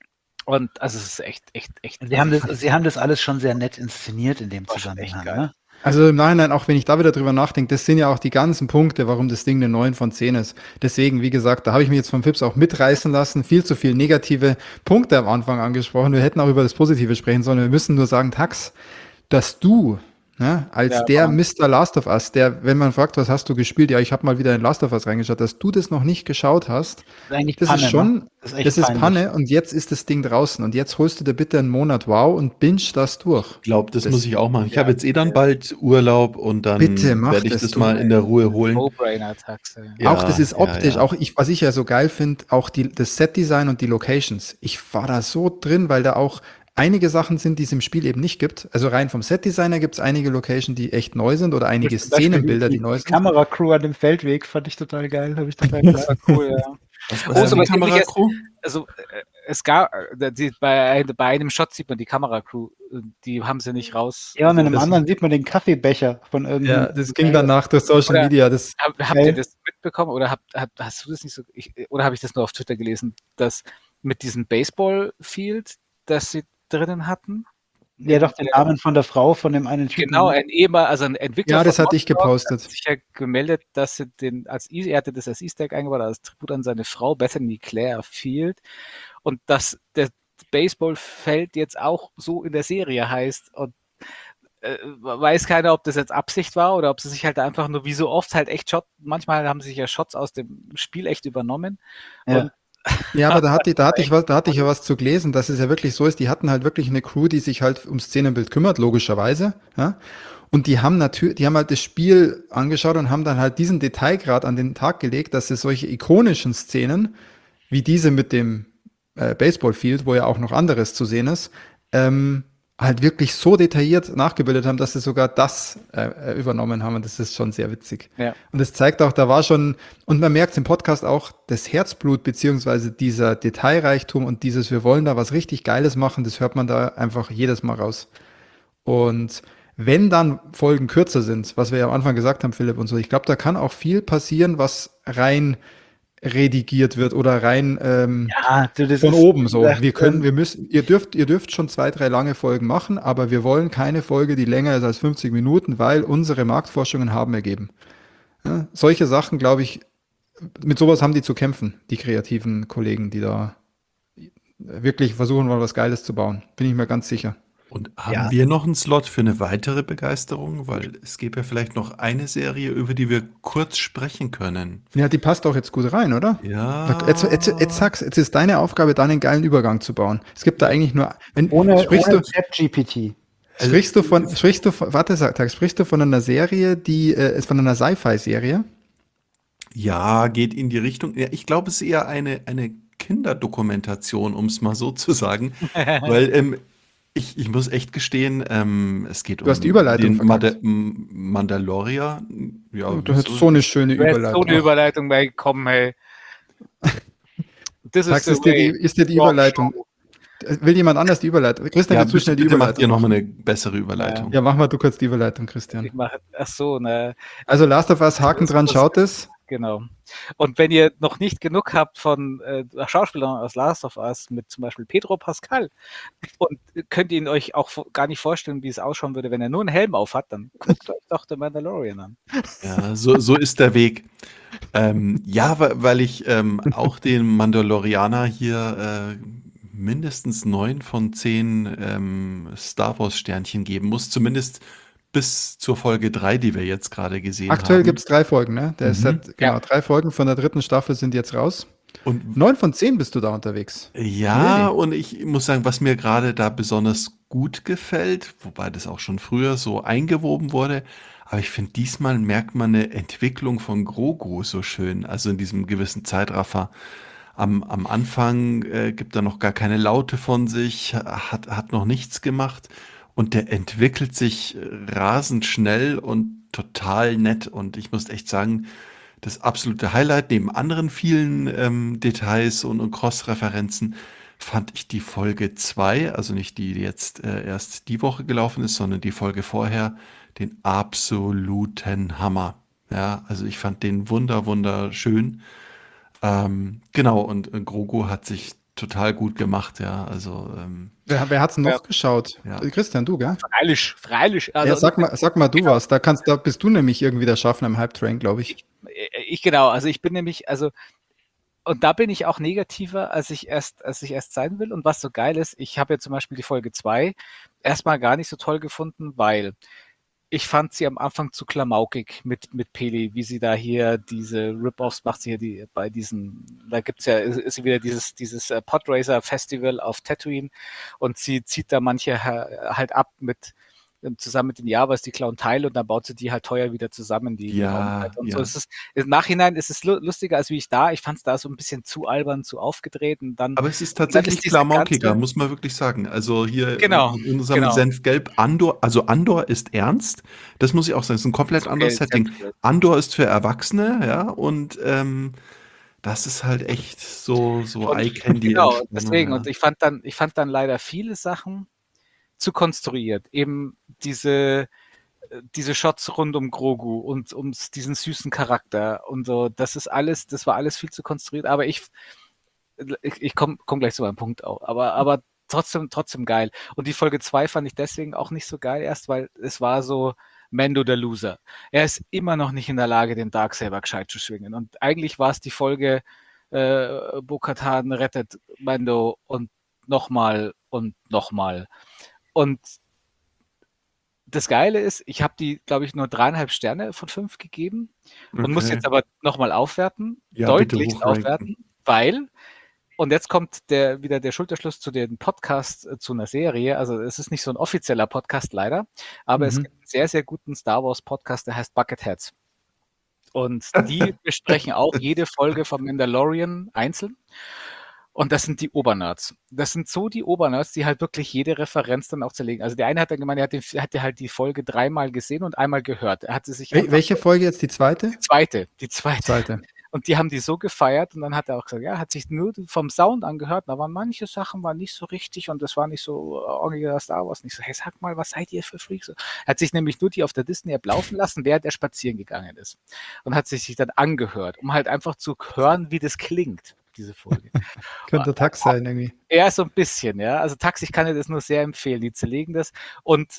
Und also es ist echt. Sie haben das alles schon sehr nett inszeniert in dem War schon echt Zusammenhang. geil. Ne? Also im Nachhinein, auch wenn ich da wieder drüber nachdenke, das sind ja auch die ganzen Punkte, warum das Ding eine 9 von 10 ist. Deswegen, wie gesagt, da habe ich mich jetzt vom Fips auch mitreißen lassen. Viel zu viel negative Punkte am Anfang angesprochen. Wir hätten auch über das Positive sprechen sollen. Wir müssen nur sagen, Tax, dass du, ne, als Ja, der Mann. Mr. Last of Us, der, wenn man fragt, was hast du gespielt? Ja, ich habe mal wieder in Last of Us reingeschaut, dass du das noch nicht geschaut hast. Das ist eigentlich Das ist Panne, ne? schon, Das ist echt das ist peinlich. Panne und jetzt ist das Ding draußen und jetzt holst du dir bitte einen Monat Wow und binge das durch. Ich glaube, das Das- muss ich auch machen. Ich Ja, habe jetzt dann bald Urlaub und dann Bitte mach werde ich das, das du. mal in der Ruhe holen. No-Brainer-Taxe. Ja, Auch das ist ja, optisch, ja. auch ich, was ich ja so geil finde, auch das Set-Design und die Locations. Ich war da so drin, weil da auch einige Sachen sind, die es im Spiel eben nicht gibt. Also rein vom Set-Designer gibt es einige Locations, die echt neu sind oder einige Zum Beispiel Szenenbilder, die die neu sind. Kameracrew an dem Feldweg fand ich total geil. Habe ich total Das war geil. cool, ja. Was Oh, ist so die was ähnliches. Kameracrew? Also es gab bei einem Shot sieht man die Kameracrew, die haben sie nicht raus. Ja, und in einem Das- anderen sieht man den Kaffeebecher von Ja, irgendeinem. das ging danach durch Social Oder- Media. Das, Habt ihr das mitbekommen oder hast du das nicht so? Oder habe ich das nur auf Twitter gelesen, dass mit diesem Baseball-Field, das sie drinnen hatten? Ja, doch, den Namen von der Frau von dem einen Typen. Genau, also ein Entwickler ja, das von hatte ich Naughty Dog gepostet. hat sich ja gemeldet, dass sie er hatte das als Easter Egg eingebaut, als Tribut an seine Frau Bethany Claire Field und dass der Baseballfeld jetzt auch so in der Serie heißt und weiß keiner, ob das jetzt Absicht war oder ob sie sich halt einfach nur wie so oft halt echt manchmal haben sie sich ja Shots aus dem Spiel echt übernommen. Ja. Und Ja, aber da hatte ich ja was zu gelesen, dass es ja wirklich so ist, die hatten halt wirklich eine Crew, die sich halt ums Szenenbild kümmert, logischerweise, ja. Und die haben halt das Spiel angeschaut und haben dann halt diesen Detailgrad an den Tag gelegt, dass sie solche ikonischen Szenen, wie diese mit dem Baseballfield, wo ja auch noch anderes zu sehen ist, halt wirklich so detailliert nachgebildet haben, dass sie sogar das übernommen haben. Und das ist schon sehr witzig. Ja. Und das zeigt auch, da war schon, und man merkt im Podcast auch, das Herzblut beziehungsweise dieser Detailreichtum und dieses, wir wollen da was richtig Geiles machen, das hört man da einfach jedes Mal raus. Und wenn dann Folgen kürzer sind, was wir ja am Anfang gesagt haben, Philipp und so, ich glaube, da kann auch viel passieren, was rein redigiert wird oder rein Ja, du, das von ist, oben so. wie gesagt, Wir müssen, ihr dürft schon 2, 3 lange Folgen machen, aber wir wollen keine Folge, die länger ist als 50 Minuten, weil unsere Marktforschungen haben ergeben. Ja, solche Sachen, glaube ich, mit sowas haben die zu kämpfen, die kreativen Kollegen, die da wirklich versuchen wollen, was Geiles zu bauen. Bin ich mir ganz sicher. Und haben Ja. wir noch einen Slot für eine weitere Begeisterung? Weil es gäbe ja vielleicht noch eine Serie, über die wir kurz sprechen können. Ja, die passt auch jetzt gut rein, oder? Ja. Jetzt ist deine Aufgabe, da einen geilen Übergang zu bauen. Es gibt da eigentlich nur, ohne sprichst du ChatGPT. sprichst du von einer Serie, die ist von einer Sci-Fi-Serie? Ja, geht in die Richtung. Ja, ich glaube, es ist eher eine Kinderdokumentation, um es mal so zu sagen. Weil ich muss echt gestehen, es geht Du hast die Überleitung den verkackt. Mandalorier. Ja, Du hast wieso? so eine schöne Du hast so Überleitung. eine Überleitung bekommen, hey. Das Sagst, the way. ist dir die Rock Überleitung? Will jemand anders die Überleitung? Christian, Ja, willst du schnell die bitte macht ihr Überleitung nochmal machen? eine bessere Überleitung. Ja, mach mal du kurz die Überleitung, Christian. Ich mache, ach so, ne, Also Last of Us, Haken dran, schaut es. genau. Und wenn ihr noch nicht genug habt von Schauspielern aus Last of Us mit zum Beispiel Pedro Pascal und könnt ihr ihn euch auch gar nicht vorstellen, wie es ausschauen würde, wenn er nur einen Helm auf hat, dann guckt euch doch The Mandalorian an. Ja, so ist der Weg. Ja, weil ich auch den Mandalorianer hier mindestens 9 von 10 Star Wars Sternchen geben muss. Zumindest bis zur Folge 3, die wir jetzt gerade gesehen Aktuell haben. gibt es 3 Folgen, ne? Der ist seit, genau, Ja. 3 Folgen von der 3. Staffel sind jetzt raus. Und 9 von 10 bist du da unterwegs. ja, Really? und ich muss sagen, was mir gerade da besonders gut gefällt, wobei das auch schon früher so eingewoben wurde, aber ich finde, diesmal merkt man eine Entwicklung von Grogu so schön, also in diesem gewissen Zeitraffer. Am Anfang gibt er noch gar keine Laute von sich, hat noch nichts gemacht und der entwickelt sich rasend schnell und total nett und ich muss echt sagen, das absolute Highlight, neben anderen vielen Details und Cross-Referenzen, fand ich die Folge 2, also nicht die jetzt erst die Woche gelaufen ist, sondern die Folge vorher, den absoluten Hammer. Ja, also ich fand den wunderschön. Genau, und Grogu hat sich total gut gemacht, ja. Also, Wer hat's Ja. noch geschaut? Ja. Christian, du, gell? Freilich. Ja, Also sag mal du genau. was. Da bist du nämlich irgendwie der Schaffner im Hype-Train, glaube ich. Ich genau, also ich bin nämlich, also und da bin ich auch negativer, als ich erst sein will. Und was so geil ist, ich habe ja zum Beispiel die Folge 2 erstmal gar nicht so toll gefunden, weil ich fand sie am Anfang zu klamaukig mit Peli, wie sie da hier diese Rip-Offs macht, sie hier bei diesen, da gibt's ja, ist sie wieder dieses Podracer Festival auf Tatooine und sie zieht da manche halt ab zusammen mit den Javas, die klauen Teile und dann baut sie die halt teuer wieder zusammen, die Ja, Raumzeit und so. ja. Es ist, im Nachhinein ist es lustiger, als wie ich fand es da so ein bisschen zu albern, zu aufgedreht und dann, Aber es ist dann tatsächlich ist diese klamaukiger, ganze, muss man wirklich sagen. Also hier genau, in unserem genau, Senfgelb, Andor ist ernst. Das muss ich auch sagen, ist ein komplett anderes okay, Setting. Andor ist für Erwachsene, ja, und das ist halt echt so und genau, Eye-Candy-Entspannung, deswegen, und ja. ich fand dann leider viele Sachen zu konstruiert. Eben diese Shots rund um Grogu und um diesen süßen Charakter und so, das war alles viel zu konstruiert, aber ich komm gleich zu meinem Punkt auch, aber trotzdem geil. Und die Folge 2 fand ich deswegen auch nicht so geil erst, weil es war so Mando der Loser. Er ist immer noch nicht in der Lage, den Darksaber gescheit zu schwingen. Und eigentlich war es die Folge Bo-Katan rettet Mando und nochmal und nochmal. Und das Geile ist, ich habe die, glaube ich, nur 3,5 Sterne von 5 gegeben und muss Okay. jetzt aber nochmal aufwerten, Ja, bitte deutlich hochranken. aufwerten, weil, und jetzt kommt wieder der Schulterschluss zu den Podcasts zu einer Serie. Also es ist nicht so ein offizieller Podcast leider, aber es Mhm. gibt einen sehr, sehr guten Star Wars Podcast, der heißt Bucketheads. Und die besprechen auch jede Folge von Mandalorian einzeln. Und das sind die Obernerds. Das sind so die Obernerds, die halt wirklich jede Referenz dann auch zerlegen. Also der eine hat dann gemeint, hatte halt die Folge 3-mal gesehen und einmal gehört. Er hatte sich einfach Welche Folge jetzt? Die zweite? die zweite. Zweite. Und die haben die so gefeiert und dann hat er auch gesagt, ja, hat sich nur vom Sound angehört, da waren manche Sachen waren nicht so richtig und das war nicht so original Star Wars. Nicht so, hey, sag mal, was seid ihr für Freaks? Er hat sich nämlich nur die auf der Disney-App laufen lassen, während er spazieren gegangen ist. Und hat sich dann angehört, um halt einfach zu hören, wie das klingt, diese Folge. Könnte Tax sein, irgendwie. Ja, so ein bisschen, ja. Also Taxi, ich kann dir das nur sehr empfehlen. Die zerlegen das. Und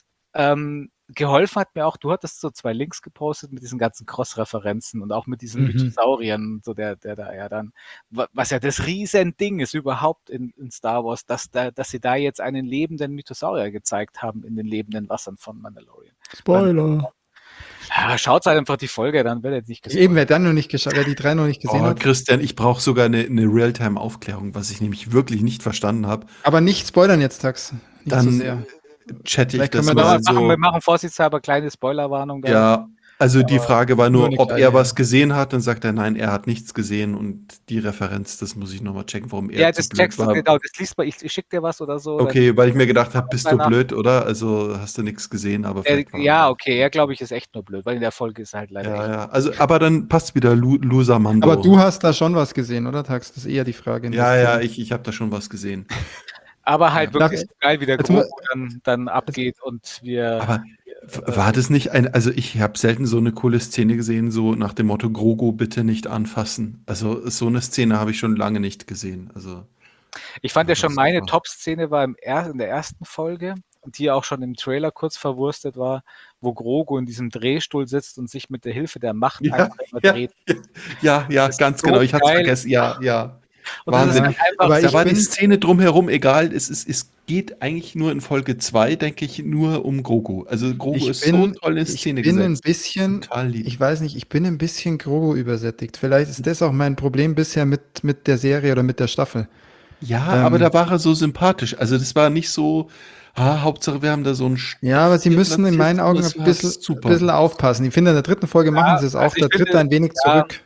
geholfen hat mir auch, du hattest so 2 Links gepostet mit diesen ganzen Cross-Referenzen und auch mit diesen Mythosauriern, so der da ja dann, was ja das Riesending ist überhaupt in Star Wars, dass sie da jetzt einen lebenden Mythosaurier gezeigt haben in den lebenden Wassern von Mandalorian. Spoiler. Ja, schaut halt einfach die Folge, dann werdet ihr nicht Eben, wer die 3 noch nicht gesehen Oh, hat. Christian, ich brauche sogar eine Realtime-Aufklärung, was ich nämlich wirklich nicht verstanden habe. Aber nicht spoilern jetzt, Tax. Nicht so Dann sehr. chatte ich Vielleicht das können wir mal das- so. Wir machen vorsichtshalber kleine Spoilerwarnung da. Ja, also die Frage war nur nur, eine ob kleine, er was ja. gesehen hat. Dann sagt er, nein, er hat nichts gesehen. Und die Referenz, das muss ich nochmal checken, warum er Ja, zu das blöd checkst du, war. genau, das liest man, ich schicke dir was oder so. Okay, weil ich mir gedacht habe, bist du danach- blöd, oder? Also hast du nichts gesehen, aber vielleicht war Ja, okay, er glaube ich ist echt nur blöd, weil in der Folge ist er halt leider Ja, echt. ja. Also, aber dann passt wieder Loser Mando. Aber du hast da schon was gesehen, oder Tax? Das ist eher die Frage. in Ja, das ja, Thema. ich habe da schon was gesehen. Aber halt Ja. wirklich so geil, wie der Jetzt Grogu mu- dann abgeht und wir. Aber war das nicht also ich habe selten so eine coole Szene gesehen, so nach dem Motto, Grogu bitte nicht anfassen. Also so eine Szene habe ich schon lange nicht gesehen. Also Ich fand ja schon, das meine war- Top-Szene war in der ersten Folge, die auch schon im Trailer kurz verwurstet war, wo Grogu in diesem Drehstuhl sitzt und sich mit der Hilfe der Macht Ja, einfach immer ja, dreht. ja, Das ist ganz so genau. Ich hatte es geil. vergessen. Ja, ja. Und das ist Wahnsinn. halt einfach, Aber Da ich war die bin- Szene drumherum egal. Es geht eigentlich nur in Folge 2, denke ich, nur um Grogu. Also Grogu ist so toll in Szene ich bin ein gesetzt. bisschen, Total lieb. ich weiß nicht, ich bin ein bisschen Grogu übersättigt. Vielleicht ist das auch mein Problem bisher mit der Serie oder mit der Staffel. Ja, aber Ähm, da war er so sympathisch. Also das war nicht so, Hauptsache wir haben da so einen Ja, aber sie Stoff müssen in platziert, meinen Augen das ein war bisschen, super. bisschen aufpassen. Ich finde, in der dritten Folge machen sie es auch, also ich der dritte finde, ein wenig ja, zurück.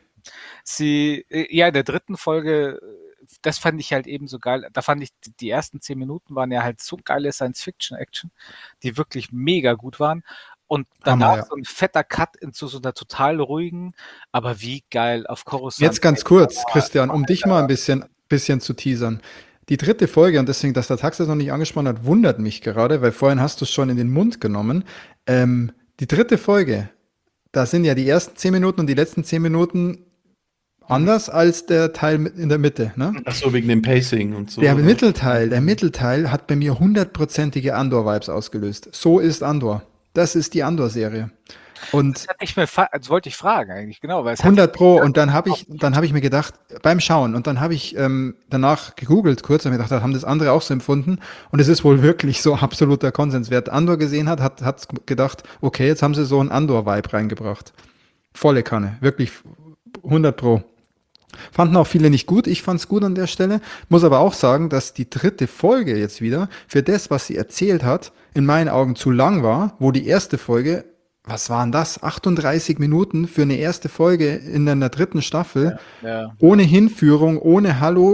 ja, in der dritten Folge, das fand ich halt eben so geil. Da fand ich, die ersten 10 Minuten waren ja halt so geile Science-Fiction-Action, die wirklich mega gut waren. Und danach Hammer, ja. so ein fetter Cut zu so einer total ruhigen, aber wie geil auf Coruscant. Jetzt ganz kurz, Christian, um dich mal ein bisschen zu teasern. Die dritte Folge, und deswegen, dass der Tax das noch nicht angesprochen hat, wundert mich gerade, weil vorhin hast du es schon in den Mund genommen. Die dritte Folge, da sind ja die ersten 10 Minuten und die letzten 10 Minuten anders als der Teil in der Mitte. Ne? Ach so, wegen dem Pacing und so. Der oder? Mittelteil hat bei mir 100%ige Andor-Vibes ausgelöst. So ist Andor. Das ist die Andor-Serie. Und Das wollte ich fragen eigentlich, genau. Weil es 100 Pro. Und dann habe ich mir gedacht, beim Schauen, und dann habe ich danach gegoogelt kurz und mir gedacht, haben das andere auch so empfunden? Und es ist wohl wirklich so absoluter Konsens. Wer Andor gesehen hat gedacht, okay, jetzt haben sie so einen Andor-Vibe reingebracht. Volle Kanne. Wirklich 100 Pro. Fanden auch viele nicht gut. Ich fand es gut an der Stelle. Muss aber auch sagen, dass die 3. Folge jetzt wieder für das, was sie erzählt hat, in meinen Augen zu lang war, wo die erste Folge, was waren das? 38 Minuten für eine erste Folge in einer 3. Staffel. Ja. Ohne Hinführung, ohne Hallo.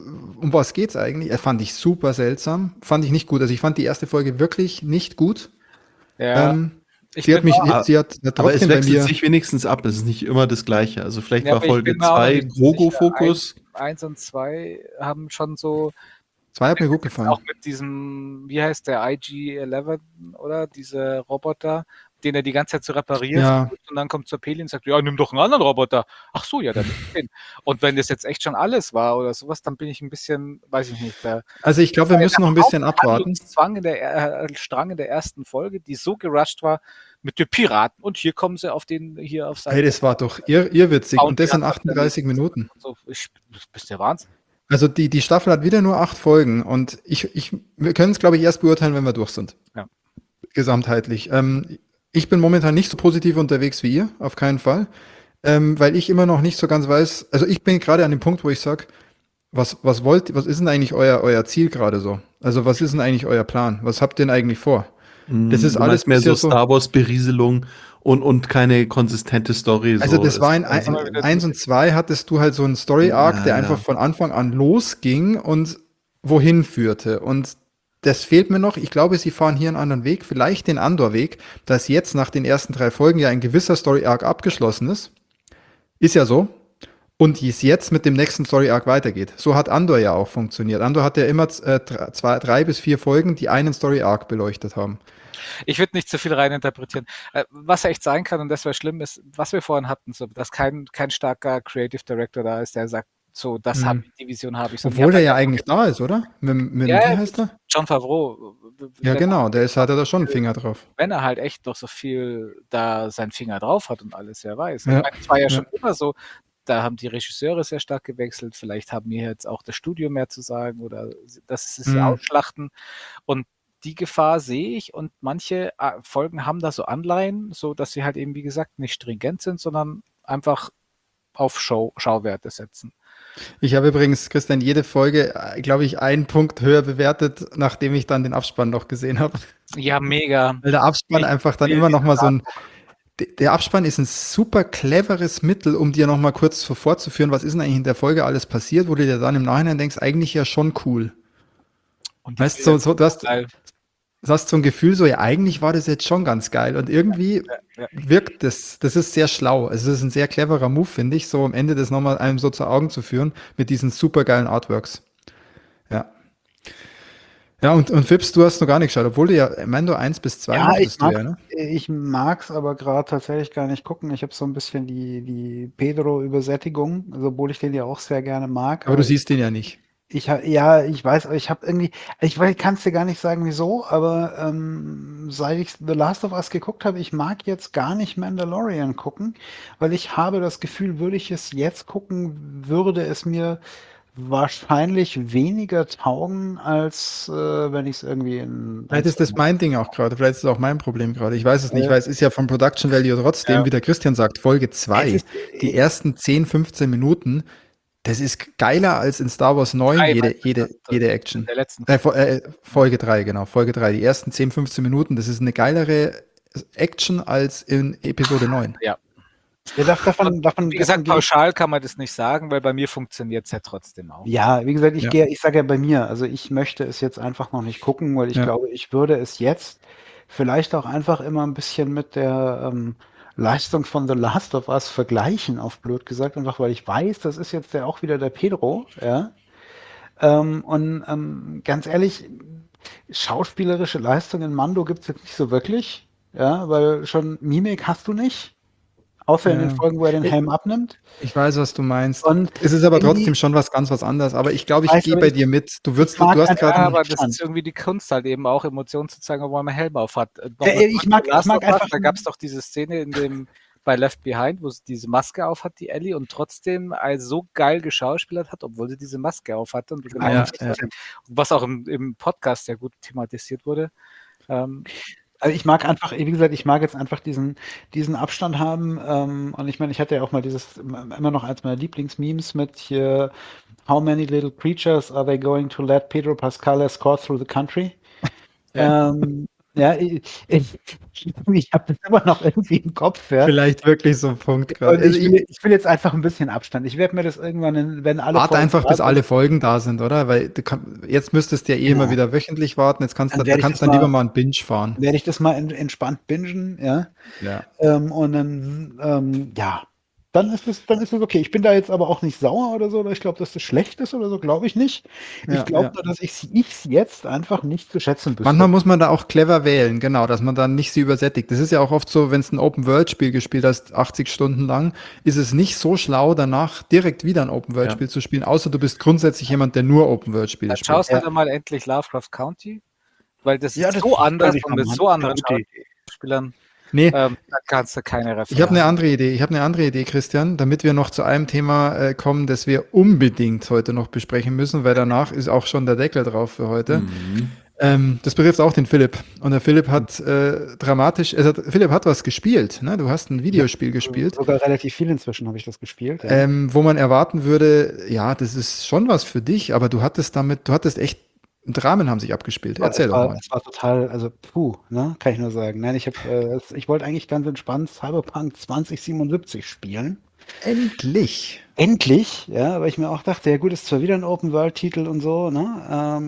Um was geht's eigentlich? Fand ich super seltsam. Fand ich nicht gut. Also ich fand die erste Folge wirklich nicht gut. Ja. Sie hat Aber trotzdem es bei wechselt mir. sich wenigstens ab. Es ist nicht immer das Gleiche. Also vielleicht Ja, war aber ich Folge bin mir auch 2 nicht sicher. Grogu-Fokus. 1 und 2 haben schon so, 2 hat mir gut gefallen. auch mit diesem, wie heißt der, IG-11, oder? Diese Roboter, den er die ganze Zeit so repariert. Ja. Und dann kommt Peli und sagt, ja, nimm doch einen anderen Roboter. Ach so, ja, dann nimm den. Und wenn das jetzt echt schon alles war oder sowas, dann bin ich ein bisschen, weiß ich nicht. Also ich glaube, wir müssen noch ein bisschen abwarten. Zwang Strang in der ersten Folge, die so gerusht war mit den Piraten. Und hier kommen sie auf seine. Hey, das war doch irrwitzig. Und das in 38 Minuten. So, das ist der Wahnsinn. Also die Staffel hat wieder nur 8 Folgen und wir können es, glaube ich, erst beurteilen, wenn wir durch sind. Ja. Gesamtheitlich. Ich bin momentan nicht so positiv unterwegs wie ihr, auf keinen Fall. Weil ich immer noch nicht so ganz weiß, also ich bin gerade an dem Punkt, wo ich sage, was ist denn eigentlich euer Ziel gerade so? Also was ist denn eigentlich euer Plan? Was habt ihr denn eigentlich vor? Das ist Du alles meinst mehr so bisher Star Wars Berieselung und keine konsistente Story. Also so. das war in Also- 1 und 2 hattest du halt so einen Story-Arc, Ja, der ja. einfach von Anfang an losging und wohin führte. Und das fehlt mir noch. Ich glaube, sie fahren hier einen anderen Weg, vielleicht den Andor-Weg, dass jetzt nach den ersten 3 Folgen ja ein gewisser Story-Arc abgeschlossen ist. Ist ja so. Und es jetzt mit dem nächsten Story-Arc weitergeht. So hat Andor ja auch funktioniert. Andor hat ja immer 3 bis 4 Folgen, die einen Story-Arc beleuchtet haben. Ich würde nicht zu viel reininterpretieren. Was echt sein kann, und das wäre schlimm, ist, was wir vorhin hatten, so, dass kein starker Creative Director da ist, der sagt, so, die Vision habe ich. Obwohl der ja eigentlich da ist, oder? Wie heißt er? John Favreau. Ja, genau, hat er da schon einen Finger drauf. Wenn er halt echt noch so viel da seinen Finger drauf hat und alles, wer weiß. Ja. Ich meine, es war ja schon immer so, da haben die Regisseure sehr stark gewechselt, vielleicht haben wir jetzt auch das Studio mehr zu sagen oder das ist ausschlachten und die Gefahr sehe ich und manche Folgen haben da so Anleihen, so dass sie halt eben, wie gesagt, nicht stringent sind, sondern einfach auf Schauwerte setzen. Ich habe übrigens, Christian, jede Folge, glaube ich, einen Punkt höher bewertet, nachdem ich dann den Abspann noch gesehen habe. Ja, mega. Weil der Abspann einfach dann immer noch mal so ein... Der Abspann ist ein super cleveres Mittel, um dir noch mal kurz vorzuführen, was ist denn eigentlich in der Folge alles passiert, wo du dir dann im Nachhinein denkst, eigentlich ja schon cool. Und weißt du, du hast so ein Gefühl, so, ja, eigentlich war das jetzt schon ganz geil. Und irgendwie wirkt das ist sehr schlau. Also es ist ein sehr cleverer Move, finde ich, so am Ende das nochmal einem so zu Augen zu führen mit diesen super geilen Artworks. Ja. Ja, und Fips, du hast noch gar nicht geschaut, obwohl du ja Mando 1 bis 2 mochtest du ja, ne? Ich mag's aber gerade tatsächlich gar nicht gucken. Ich habe so ein bisschen die Pedro-Übersättigung, also obwohl ich den ja auch sehr gerne mag. Aber du siehst den ja nicht. Ich weiß, aber ich habe irgendwie, ich kann es dir gar nicht sagen, wieso, aber seit ich The Last of Us geguckt habe, ich mag jetzt gar nicht Mandalorian gucken, weil ich habe das Gefühl, würde ich es jetzt gucken, würde es mir wahrscheinlich weniger taugen, als wenn ich es irgendwie in. Vielleicht ist das mein Ding auch gerade, vielleicht ist es auch mein Problem gerade. Ich weiß es nicht, weil es ist ja vom Production Value trotzdem, wie der Christian sagt, Folge 2, die ersten 10, 15 Minuten, das ist geiler als in Star Wars 9 jede Action. Der letzten Folge 3, genau, Folge 3. Die ersten 10, 15 Minuten, das ist eine geilere Action als in Episode 9. Ja. Ja, Wie gesagt, pauschal kann man das nicht sagen, weil bei mir funktioniert es ja trotzdem auch. Ja, wie gesagt, ich sage ja bei mir, also ich möchte es jetzt einfach noch nicht gucken, weil ich glaube, ich würde es jetzt vielleicht auch einfach immer ein bisschen mit der Leistung von The Last of Us vergleichen, auf blöd gesagt, einfach weil ich weiß, das ist jetzt ja auch wieder der Pedro, ja. Ganz ehrlich, schauspielerische Leistung in Mando gibt es jetzt nicht so wirklich, ja, weil schon Mimik hast du nicht. Außer in den Ja. Folgen, wo er den Ich, Helm abnimmt. ich weiß, was du meinst. Und Es ist aber irgendwie, trotzdem schon was anderes. Aber ich glaube, ich ich weiß, gehe aber bei dir mit. ich mag Du hast einfach Ja, gerade den aber das Abstand. ist irgendwie die Kunst halt eben auch, Emotionen zu zeigen, obwohl man Helm auf hat. Nochmal Ich zurück zu mag Last of Us, einfach, da gab es doch diese Szene bei Left Behind, wo sie diese Maske auf hat, die Ellie, und trotzdem so geil geschauspielert hat, obwohl sie diese Maske auf hatte. Und du genau Ja, siehst, was auch im Podcast sehr gut thematisiert wurde. Ähm, also ich mag einfach, wie gesagt, ich mag jetzt einfach diesen Abstand haben. Und ich meine, ich hatte ja auch mal immer noch eins meiner Lieblingsmemes mit hier, How many little creatures are they going to let Pedro Pascal escort through the country? ja. Ja, ich habe das immer noch irgendwie im Kopf, ja. Vielleicht wirklich so ein Punkt gerade. Und Also ich will jetzt einfach ein bisschen Abstand. Ich werde mir das irgendwann, wenn alle warte Folgen einfach, da bis sind, alle Folgen da sind, oder? Weil jetzt müsstest du ja immer genau, wieder wöchentlich warten. Jetzt dann da werde ich kannst das du dann lieber mal, mal einen Binge fahren. entspannt bingen, ja. Ja. Und dann, ja, dann ist es okay. Ich bin da jetzt aber auch nicht sauer oder so, oder ich glaube, dass das schlecht ist oder so, glaube ich nicht. Ich Ja, glaube ja. nur, dass ich's jetzt einfach nicht zu schätzen Manchmal wüsste. muss man da auch clever wählen, genau, dass man dann nicht sie übersättigt. Das ist ja auch oft so, wenn du ein Open-World-Spiel gespielt hast, 80 Stunden lang, ist es nicht so schlau, danach direkt wieder ein Ja. Open-World-Spiel zu spielen, außer du bist grundsätzlich jemand, der nur Open-World-Spiele Dann spielt. schaust du dann mal endlich Lovecraft County, weil das Ja, ist das so anders könnte ich und mal mit machen. so Das ist eine anderen gute Idee. Schauspielern, Nee, da kannst du keine ich habe eine Referenzen. andere Idee. Ich habe eine andere Idee, Christian, damit wir noch zu einem Thema kommen, das wir unbedingt heute noch besprechen müssen, weil danach ist auch schon der Deckel drauf für heute. Mhm. Das betrifft auch den Philipp. Und der Philipp hat Philipp hat was gespielt, ne? Du hast ein Ich habe Videospiel gespielt, sogar relativ viel inzwischen habe ich das gespielt, ja. wo man erwarten würde, ja, das ist schon was für dich, aber du hattest echt, Dramen haben sich abgespielt. Erzähl doch mal. Es war total, also puh, ne, kann ich nur sagen. Nein, ich wollte eigentlich ganz entspannt Cyberpunk 2077 spielen. Endlich. Endlich, ja, weil ich mir auch dachte, ja gut, ist zwar wieder ein Open-World-Titel und so, ne?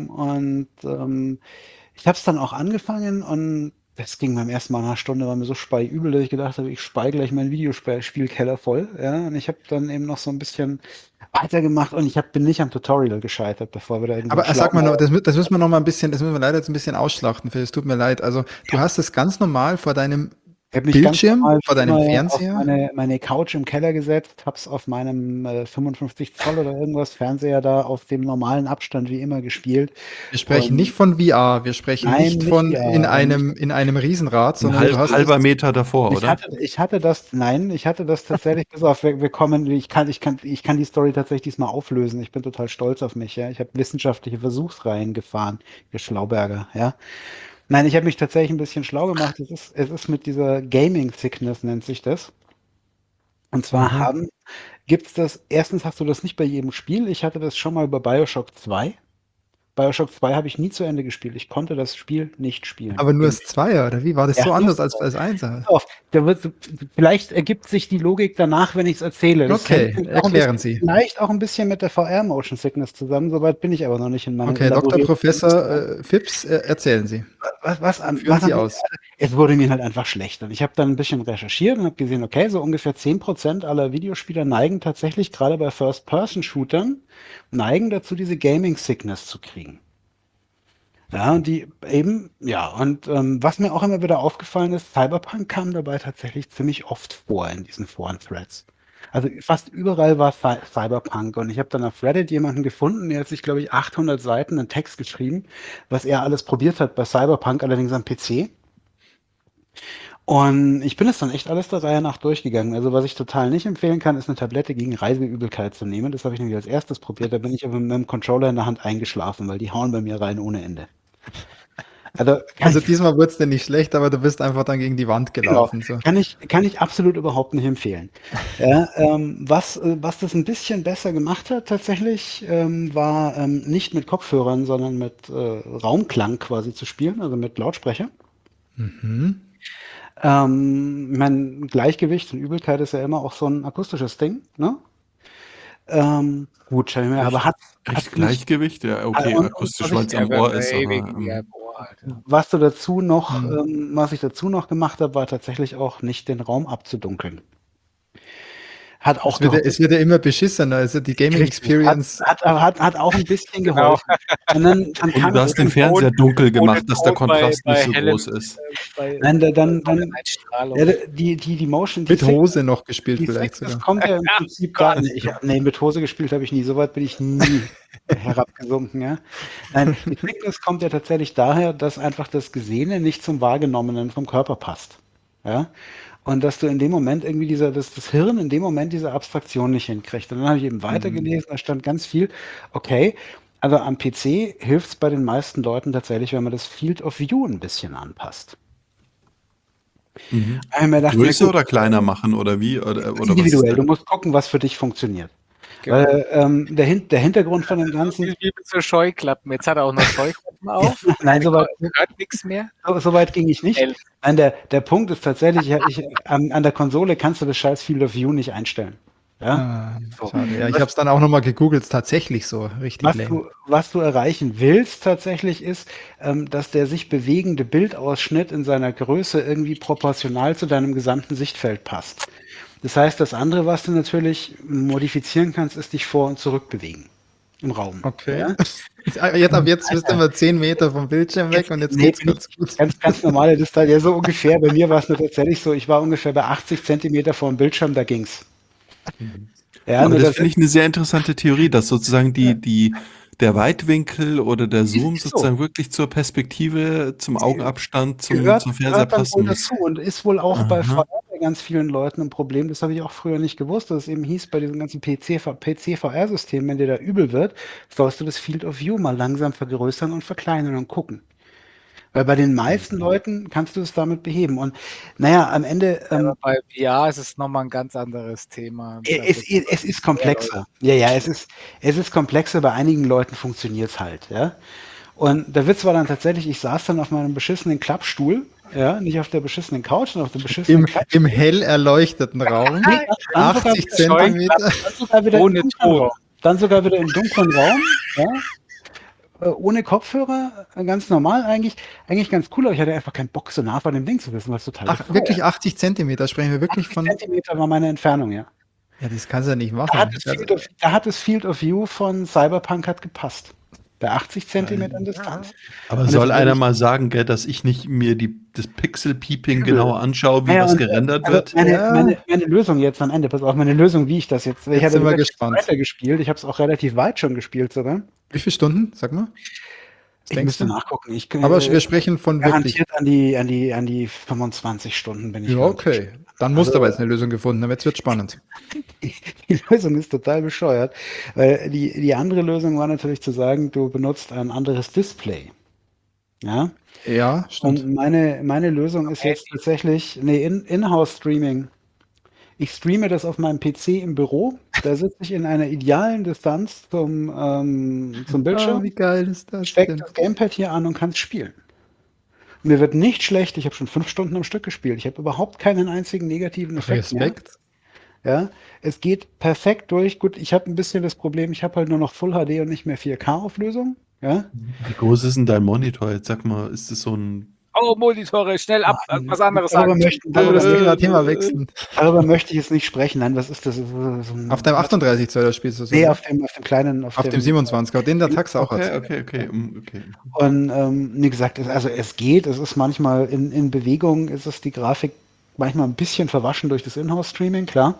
Ich habe es dann auch angefangen und das ging beim ersten Mal nach einer Stunde, war mir so speiübel, dass ich gedacht habe, ich spei gleich meinen Videospielkeller voll, ja. Und ich habe dann eben noch so ein bisschen weitergemacht und bin nicht am Tutorial gescheitert, bevor wir da irgend so 'n Aber sag mal, Schlaumeier. das müssen wir noch mal ein bisschen, das müssen wir leider jetzt ein bisschen ausschlachten, Phil. Es tut mir leid. Also, du hast es ganz normal vor deinem Ich habe mich ganz Bildschirm, normal vor wie deinem immer auf Fernseher. meine Couch im Keller gesetzt, habe es auf meinem 55 Zoll oder irgendwas Fernseher da auf dem normalen Abstand wie immer gespielt. Wir sprechen nicht Und von VR, wir sprechen nein, nicht nicht von VR, nicht in einem Riesenrad, Ein sondern du hast es. halber Meter davor, oder? ich hatte das tatsächlich, pass auf, wir kommen, ich kann die Story tatsächlich diesmal auflösen. Ich bin total stolz auf mich, ja. Ich habe wissenschaftliche Versuchsreihen gefahren, ihr Schlauberger, ja. Nein, ich habe mich tatsächlich ein bisschen schlau gemacht. Es ist mit dieser Gaming Sickness nennt sich das. Und zwar Aha. gibt's das, erstens hast du das nicht bei jedem Spiel. Ich hatte das schon mal bei BioShock 2. BioShock 2 habe ich nie zu Ende gespielt. Ich konnte das Spiel nicht spielen. Aber nur das Zweier, oder wie? War das Ja, so nur anders das als Einser? auf. Vielleicht ergibt sich die Logik danach, wenn ich es erzähle. Das hängt Okay, erklären Sie. vielleicht auch ein bisschen mit der VR Motion Sickness zusammen. Soweit bin ich aber noch nicht in meinem Okay, Dr. elaborierten Professor Bewusstsein. Phipps, erzählen Sie. Führen Was Sie an aus. es wurde mir halt einfach schlecht. Und ich habe dann ein bisschen recherchiert und habe gesehen, okay, so ungefähr 10% aller Videospieler neigen tatsächlich gerade bei First-Person-Shootern neigen dazu, diese Gaming Sickness zu kriegen. Ja, und die eben, ja, und was mir auch immer wieder aufgefallen ist, Cyberpunk kam dabei tatsächlich ziemlich oft vor in diesen Foren-Threads. Also fast überall war Cyberpunk und ich habe dann auf Reddit jemanden gefunden, der hat sich, glaube ich, 800 Seiten einen Text geschrieben, was er alles probiert hat bei Cyberpunk, allerdings am PC. Und ich bin es dann echt alles der Reihe nach durchgegangen. Also was ich total nicht empfehlen kann, ist eine Tablette gegen Reiseübelkeit zu nehmen. Das habe ich nämlich als erstes probiert. Da bin ich aber mit dem Controller in der Hand eingeschlafen, weil die hauen bei mir rein ohne Ende. Also Also diesmal wurde es dir nicht schlecht, aber du bist einfach dann gegen die Wand genau, gelaufen. So. kann ich absolut überhaupt nicht empfehlen. Ja, was das ein bisschen besser gemacht hat tatsächlich, war nicht mit Kopfhörern, sondern mit Raumklang quasi zu spielen, also mit Lautsprecher. Mhm. Mein Gleichgewicht und Übelkeit ist ja immer auch so ein akustisches Ding, ne? Gut, schau ich mir, aber Echt, hat echt mich, Gleichgewicht? Ja, okay, und akustisch, was weil ich, es am Ohr ist, aber Ja, boah, Alter. Mhm. was ich dazu noch gemacht habe, war tatsächlich auch nicht den Raum abzudunkeln. Hat auch Es wird ja immer beschissener, also die Gaming Richtig. Experience. Hat auch ein bisschen Genau. geholfen. Und dann Und du hast den Fernseher dunkel gemacht, dass der Ton Kontrast nicht so hellem, groß ist. Nein, dann Einstrahlung. ja, die Motion, Mit Hose noch gespielt die vielleicht Thickness sogar. kommt ja im Prinzip da. Nee, mit Hose gespielt habe ich nie. So weit bin ich nie herabgesunken. Ja? Nein, die Thickness kommt ja tatsächlich daher, dass einfach das Gesehene nicht zum Wahrgenommenen vom Körper passt. Ja? Und dass du in dem Moment irgendwie das Hirn in dem Moment diese Abstraktion nicht hinkriegt. Und dann habe ich eben weitergelesen, da stand ganz viel, okay, also am PC hilft es bei den meisten Leuten tatsächlich, wenn man das Field of View ein bisschen anpasst. Mhm. Da habe ich mir gedacht, Größer na gut, oder kleiner machen oder wie? Oder was ist individuell, du das? musst gucken, was für dich funktioniert. Genau. Weil der Hintergrund von dem Ganzen, Wie mit so Scheuklappen. Jetzt hat er auch noch Scheuklappen auf. nein, soweit Hört nichts mehr. so weit ging ich nicht. Elf. Nein, der Punkt ist tatsächlich, an der Konsole kannst du das scheiß Field of View nicht einstellen. Ja? Ah, So. schade. Ja, ich habe es dann auch nochmal gegoogelt, ist tatsächlich so, richtig lame. Was du erreichen willst tatsächlich ist, dass der sich bewegende Bildausschnitt in seiner Größe irgendwie proportional zu deinem gesamten Sichtfeld passt. Das heißt, das andere, was du natürlich modifizieren kannst, ist dich vor- und zurückbewegen im Raum. Okay. Ja? Ab jetzt bist du immer 10 Meter vom Bildschirm weg und jetzt Nee, geht's ganz gut. Ganz normale Distanz. Ja, so ungefähr. Bei mir war es nur tatsächlich so, ich war ungefähr bei 80 Zentimeter vor dem Bildschirm, da ging's. Ja, Aber nur das finde ich eine sehr interessante Theorie, dass sozusagen der Weitwinkel oder der Zoom ist so. sozusagen wirklich zur Perspektive, zum Augenabstand, zum gehört Fernseher dann wohl passen muss. dazu und ist wohl auch bei Aha. VR bei ganz vielen Leuten ein Problem. Das habe ich auch früher nicht gewusst, dass es eben hieß, bei diesem ganzen PC-VR-System, wenn dir da übel wird, sollst du das Field of View mal langsam vergrößern und verkleinern und gucken. Weil bei den meisten Leuten kannst du es damit beheben. Und naja, am Ende, Aber bei VR ist es nochmal ein ganz anderes Thema. es ist komplexer. Ja, es ist komplexer. Bei einigen Leuten funktioniert es halt. Ja? Und der Witz war dann tatsächlich, ich saß dann auf meinem beschissenen Klappstuhl, ja, nicht auf der beschissenen Couch, sondern auf dem beschissenen Im hell erleuchteten Raum, dann sogar 80 Zentimeter. Ohne Ton. Dann sogar wieder im dunklen Raum, ja, ohne Kopfhörer, ganz normal eigentlich ganz cool, aber ich hatte einfach keinen Bock, so nah von dem Ding zu wissen, was total Ach, wirklich 80 Zentimeter, sprechen wir wirklich 80 von. Zentimeter war meine Entfernung, ja. Ja, das kannst du ja nicht Da machen. hat das Field of View von Cyberpunk hat gepasst. Bei 80 Zentimetern Distanz. Aber Und soll das einer will ich- mal sagen, gell, dass ich nicht mir das Pixel-Peeping Übel. genauer anschaue, wie Ja, was und, gerendert also wird? meine Lösung jetzt am Ende, pass auf, meine Lösung, wie ich das jetzt, ich Jetzt habe sind wir gesagt, gespannt. weitergespielt, ich habe es auch relativ weit schon gespielt sogar. Wie viele Stunden, sag mal? Was Ich denkst müsste du? nachgucken. Aber wir sprechen von wirklich. Garantiert an die 25 Stunden bin ich. Ja, okay. Dann musst du aber jetzt eine Lösung gefunden haben. Jetzt wird spannend. Die Lösung ist total bescheuert, weil die andere Lösung war natürlich zu sagen, du benutzt ein anderes Display. Ja. Ja, stimmt. Und meine Lösung ist jetzt tatsächlich, In-House-Streaming. Ich streame das auf meinem PC im Büro. Da sitze ich in einer idealen Distanz zum Bildschirm, wie geil ist das stecke denn? das Gamepad hier an und kann es spielen. Mir wird nicht schlecht. Ich habe schon 5 Stunden am Stück gespielt. Ich habe überhaupt keinen einzigen negativen Effekt mehr. Respekt. Ja, es geht perfekt durch. Gut, ich habe ein bisschen das Problem, ich habe halt nur noch Full HD und nicht mehr 4K-Auflösung. Ja, Wie groß ist denn dein Monitor? Jetzt sag mal, ist das so ein. Oh, Monitore, schnell ab, was anderes darüber sagen. Thema wechseln. darüber möchte ich jetzt nicht sprechen. Nein, was ist das? So ein- Auf deinem 38 Zoller spielst du so. Nee, oder? auf dem kleinen. Auf dem 27er, den der Tax auch hat. Okay. Und wie gesagt, also es geht, es ist manchmal in Bewegung, ist es die Grafik manchmal ein bisschen verwaschen durch das Inhouse-Streaming, klar.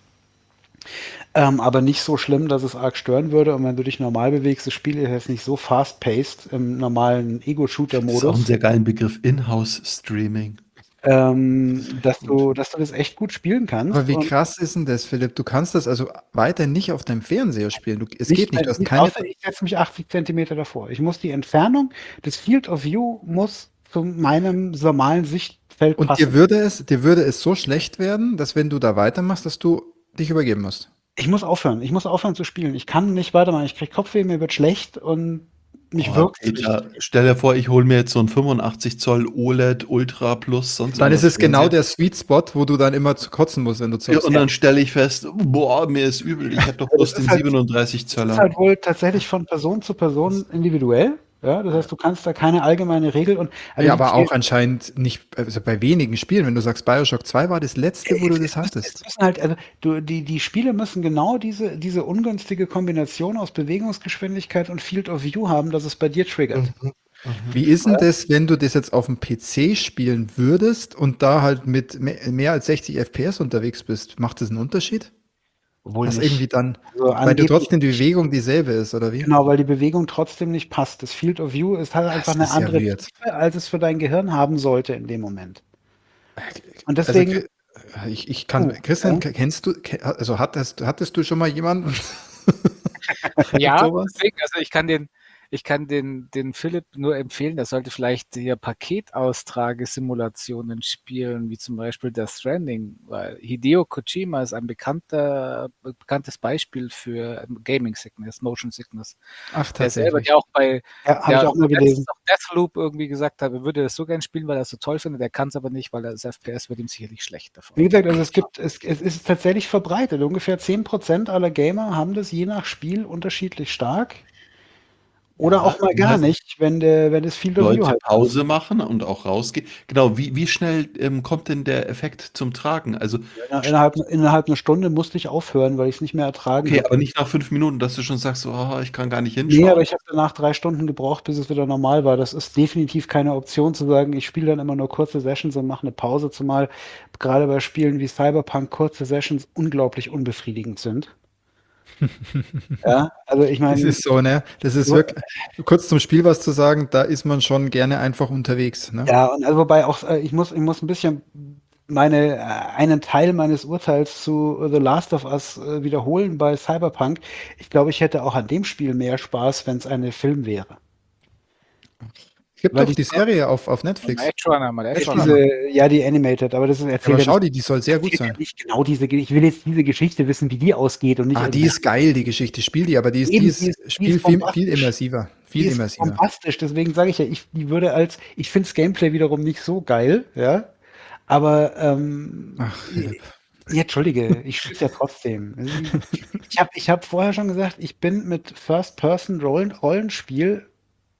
Aber nicht so schlimm, dass es arg stören würde. Und wenn du dich normal bewegst, das Spiel ist jetzt nicht so fast-paced im normalen Das ist auch ein Ego-Shooter-Modus, sehr geilen Begriff, Inhouse-Streaming. dass du das echt gut spielen kannst. Aber wie Und krass ist denn das, Philipp? Du kannst das also weiter nicht auf deinem Fernseher spielen. Es geht nicht. Du hast nicht keine. außer ich setze mich 80 Zentimeter davor. Ich muss die Entfernung des Field of View muss zu meinem normalen Sichtfeld Und passen. dir würde es so schlecht werden, dass wenn du da weitermachst, dass du dich übergeben musst. Ich muss aufhören zu spielen. Ich kann nicht weitermachen. Ich kriege Kopfweh, mir wird schlecht und mich Oh, wirkt Peter, stell dir vor, ich hole mir jetzt so einen 85 Zoll OLED Ultra Plus, sonst Dann ist irgendwas es genau Fernseher. der Sweet Spot, wo du dann immer zu kotzen musst, wenn du Ja, zockst. und dann stelle ich fest, boah, mir ist übel, ich habe doch bloß Das ist den halt- 37 Das ist Zöller. halt wohl tatsächlich von Person zu Person individuell. Ja, das heißt, du kannst da keine allgemeine Regel und also Ja, die aber zählen auch anscheinend nicht, also bei wenigen Spielen. Wenn du sagst, BioShock 2 war das letzte, wo du das es hattest. müssen halt, also die Spiele müssen genau diese ungünstige Kombination aus Bewegungsgeschwindigkeit und Field of View haben, dass es bei dir triggert. Mhm. Mhm. Wie ist denn das, wenn du das jetzt auf dem PC spielen würdest und da halt mit mehr als 60 FPS unterwegs bist? Macht das einen Unterschied? Obwohl Was irgendwie nicht. dann, Also weil du angeblich trotzdem die nicht. Bewegung dieselbe ist, oder wie? Genau, weil die Bewegung trotzdem nicht passt. Das Field of View ist halt einfach Das eine ist ja andere weird. Tiefe, als es für dein Gehirn haben sollte in dem Moment. Und Also deswegen, ich kann, Christian, ja, also hattest du schon mal jemanden mit Ja, sowas? deswegen, also ich kann den Philipp nur empfehlen, der sollte vielleicht hier Paketaustragesimulationen spielen, wie zum Beispiel Death Stranding, weil Hideo Kojima ist ein bekanntes Beispiel für Gaming Sickness, Motion Sickness. Ach, Der selber, tatsächlich. habe ich auch mal letztens gelesen. auf Deathloop irgendwie gesagt hat, er würde das so gern spielen, weil er es so toll findet, der kann es aber nicht, weil das FPS wird ihm sicherlich schlecht davon. Wie gesagt, also es ist tatsächlich verbreitet. Ungefähr 10% aller Gamer haben das je nach Spiel unterschiedlich stark. Oder Ja, auch mal gar heißt, nicht, wenn das Field of View Leute halt passt. Pause machen und auch rausgehen. Genau, wie schnell kommt denn der Effekt zum Tragen? Also, Innerhalb einer Stunde musste ich aufhören, weil ich es nicht mehr ertragen okay, habe. aber nicht nach 5 Minuten, dass du schon sagst, so, oh, ich kann gar nicht Nee, aber hinschauen. ich habe danach 3 Stunden gebraucht, bis es wieder normal war. Das ist definitiv keine Option zu sagen, ich spiele dann immer nur kurze Sessions und mache eine Pause, zumal gerade bei Spielen wie Cyberpunk kurze Sessions unglaublich unbefriedigend sind. Ja, also ich Das meine, ist so, ne? Das ist wirklich, kurz zum Spiel was zu sagen, da ist man schon gerne einfach unterwegs, ne? ja, und also wobei auch, ich muss ein bisschen einen Teil meines Urteils zu The Last of Us wiederholen bei Cyberpunk. Ich glaube, ich hätte auch an dem Spiel mehr Spaß, wenn es ein Film wäre. Es gibt Weil doch die die Serie auf Mal Netflix. Edge Runner, mal Edge Edge Runner. diese, Runner. ja, die Animated, aber das Ja, erzählt aber ja schau nicht, die soll sehr gut erzählt ja sein. nicht genau ich will jetzt diese Geschichte wissen, wie die ausgeht und nicht Ah, die irgendeine. ist geil, die Geschichte. Spiel die, aber die Eben, ist die ist Spiel viel bombastisch. immersiver. Die Viel ist immersiver. bombastisch, deswegen sage ich ja, ich finde das Gameplay wiederum nicht so geil, ja. Aber Ach, Philipp. ja, entschuldige, ich spiele es ja trotzdem. Also ich hab vorher schon gesagt, ich bin mit Rollenspiel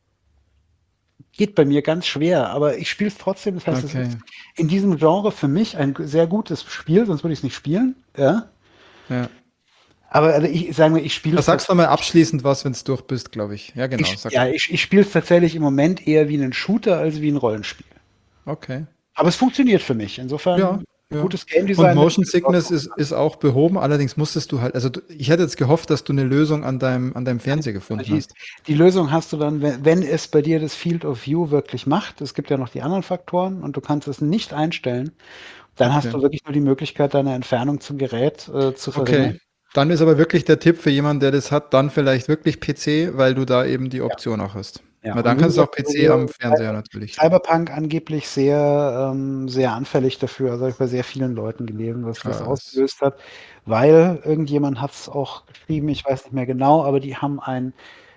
geht bei mir ganz schwer, aber ich spiele es trotzdem. Das heißt, es ist Okay. in diesem Genre für mich ein sehr gutes Spiel, sonst würde ich es nicht spielen. Ja. Ja. Aber also ich sage mal, ich spiele es Sagst du mal tatsächlich. abschließend was, wenn du durch bist, glaube ich. Ja, genau, sag. Ich spiele es tatsächlich im Moment eher wie einen Shooter als wie ein Rollenspiel. Okay. Aber es funktioniert für mich. Ja, Insofern ja. gutes Game Und Design mit Motion Sickness ist auch behoben, allerdings musstest du halt, also ich hätte jetzt gehofft, dass du eine Lösung an deinem Fernseher gefunden die, hast. die Lösung hast du dann, wenn es bei dir das Field of View wirklich macht. Es gibt ja noch die anderen Faktoren und du kannst es nicht einstellen. Dann hast Okay. du wirklich nur die Möglichkeit, deine Entfernung zum Gerät zu Okay. verringern. Dann ist aber wirklich der Tipp für jemanden, der das hat, dann vielleicht wirklich PC, weil du da eben die Ja, Option auch hast. ja. Weil Und dann wie kannst du gesagt, auch also PC am hier Fernseher natürlich. Cyberpunk angeblich sehr anfällig dafür. Also habe ich bei sehr vielen Leuten gelesen, was das Krass. ausgelöst hat, weil irgendjemand hat es auch geschrieben, ich weiß nicht mehr genau, aber die haben ein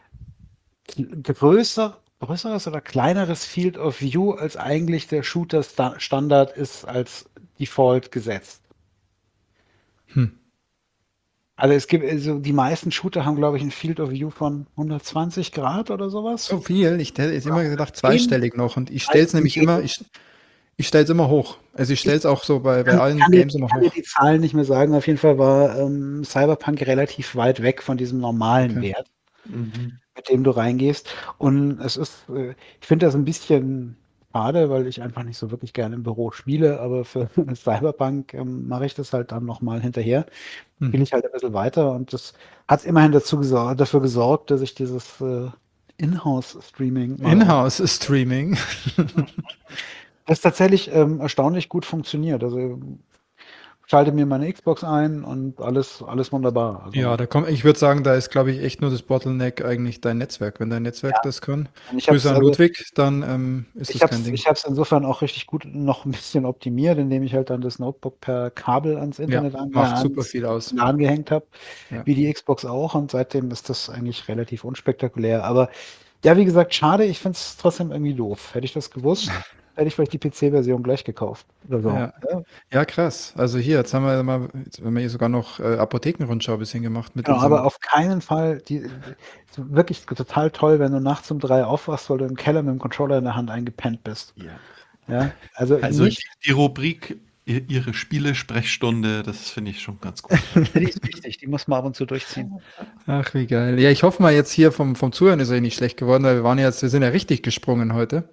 größeres oder kleineres Field of View, als eigentlich der Shooter-Standard ist als Default gesetzt. Hm. Also es gibt, also die meisten Shooter haben, glaube ich, ein Field of View von 120 Grad oder sowas. So viel. Ich hätte jetzt immer gedacht, 10, zweistellig noch. Und ich stelle es meisten nämlich immer, 10. ich stelle es immer hoch. Also ich stelle es auch so bei allen Kann dir, Games immer kann dir hoch. die Zahlen nicht mehr sagen. Auf jeden Fall war Cyberpunk relativ weit weg von diesem normalen Okay. Wert, Mhm. mit dem du reingehst. Und ich finde das ein bisschen schade, weil ich einfach nicht so wirklich gerne im Büro spiele, aber für Cyberpunk mache ich das halt dann nochmal hinterher. Hm. Spiele ich halt ein bisschen weiter und das hat immerhin dafür gesorgt, dass ich dieses Inhouse-Streaming mal Inhouse-Streaming. das tatsächlich erstaunlich gut funktioniert. Also schalte mir meine Xbox ein und alles wunderbar. Ja, Also ich würde sagen, da ist, glaube ich, echt nur das Bottleneck eigentlich dein Netzwerk. Wenn dein Netzwerk das kann. und ich habe Grüße es an also Ludwig, dann ist ich das habe kein es Ding. ich habe es insofern auch richtig gut noch ein bisschen optimiert, indem ich halt dann das Notebook per Kabel ans Ja, Internet macht super ans viel aus. LAN gehängt habe, Ja. wie die Xbox auch und seitdem ist das eigentlich relativ unspektakulär. Aber ja, wie gesagt, schade, ich finde es trotzdem irgendwie doof. Hätte ich das gewusst, hätte ich vielleicht die PC-Version gleich gekauft. Oder so. Ja. Ja, krass. Also hier, jetzt haben wir hier sogar noch Apothekenrundschau ein bisschen gemacht mit Genau, unserem. aber auf keinen Fall, wirklich total toll, wenn du nachts um 3 aufwachst, weil du im Keller mit dem Controller in der Hand eingepennt bist. Ja, also nicht, die Rubrik Ihre Spiele-Sprechstunde, das finde ich schon ganz gut. die ist wichtig, die muss man ab und zu durchziehen. Ach, wie geil. Ja, ich hoffe mal jetzt hier vom Zuhören ist er nicht schlecht geworden, weil wir sind ja richtig gesprungen heute.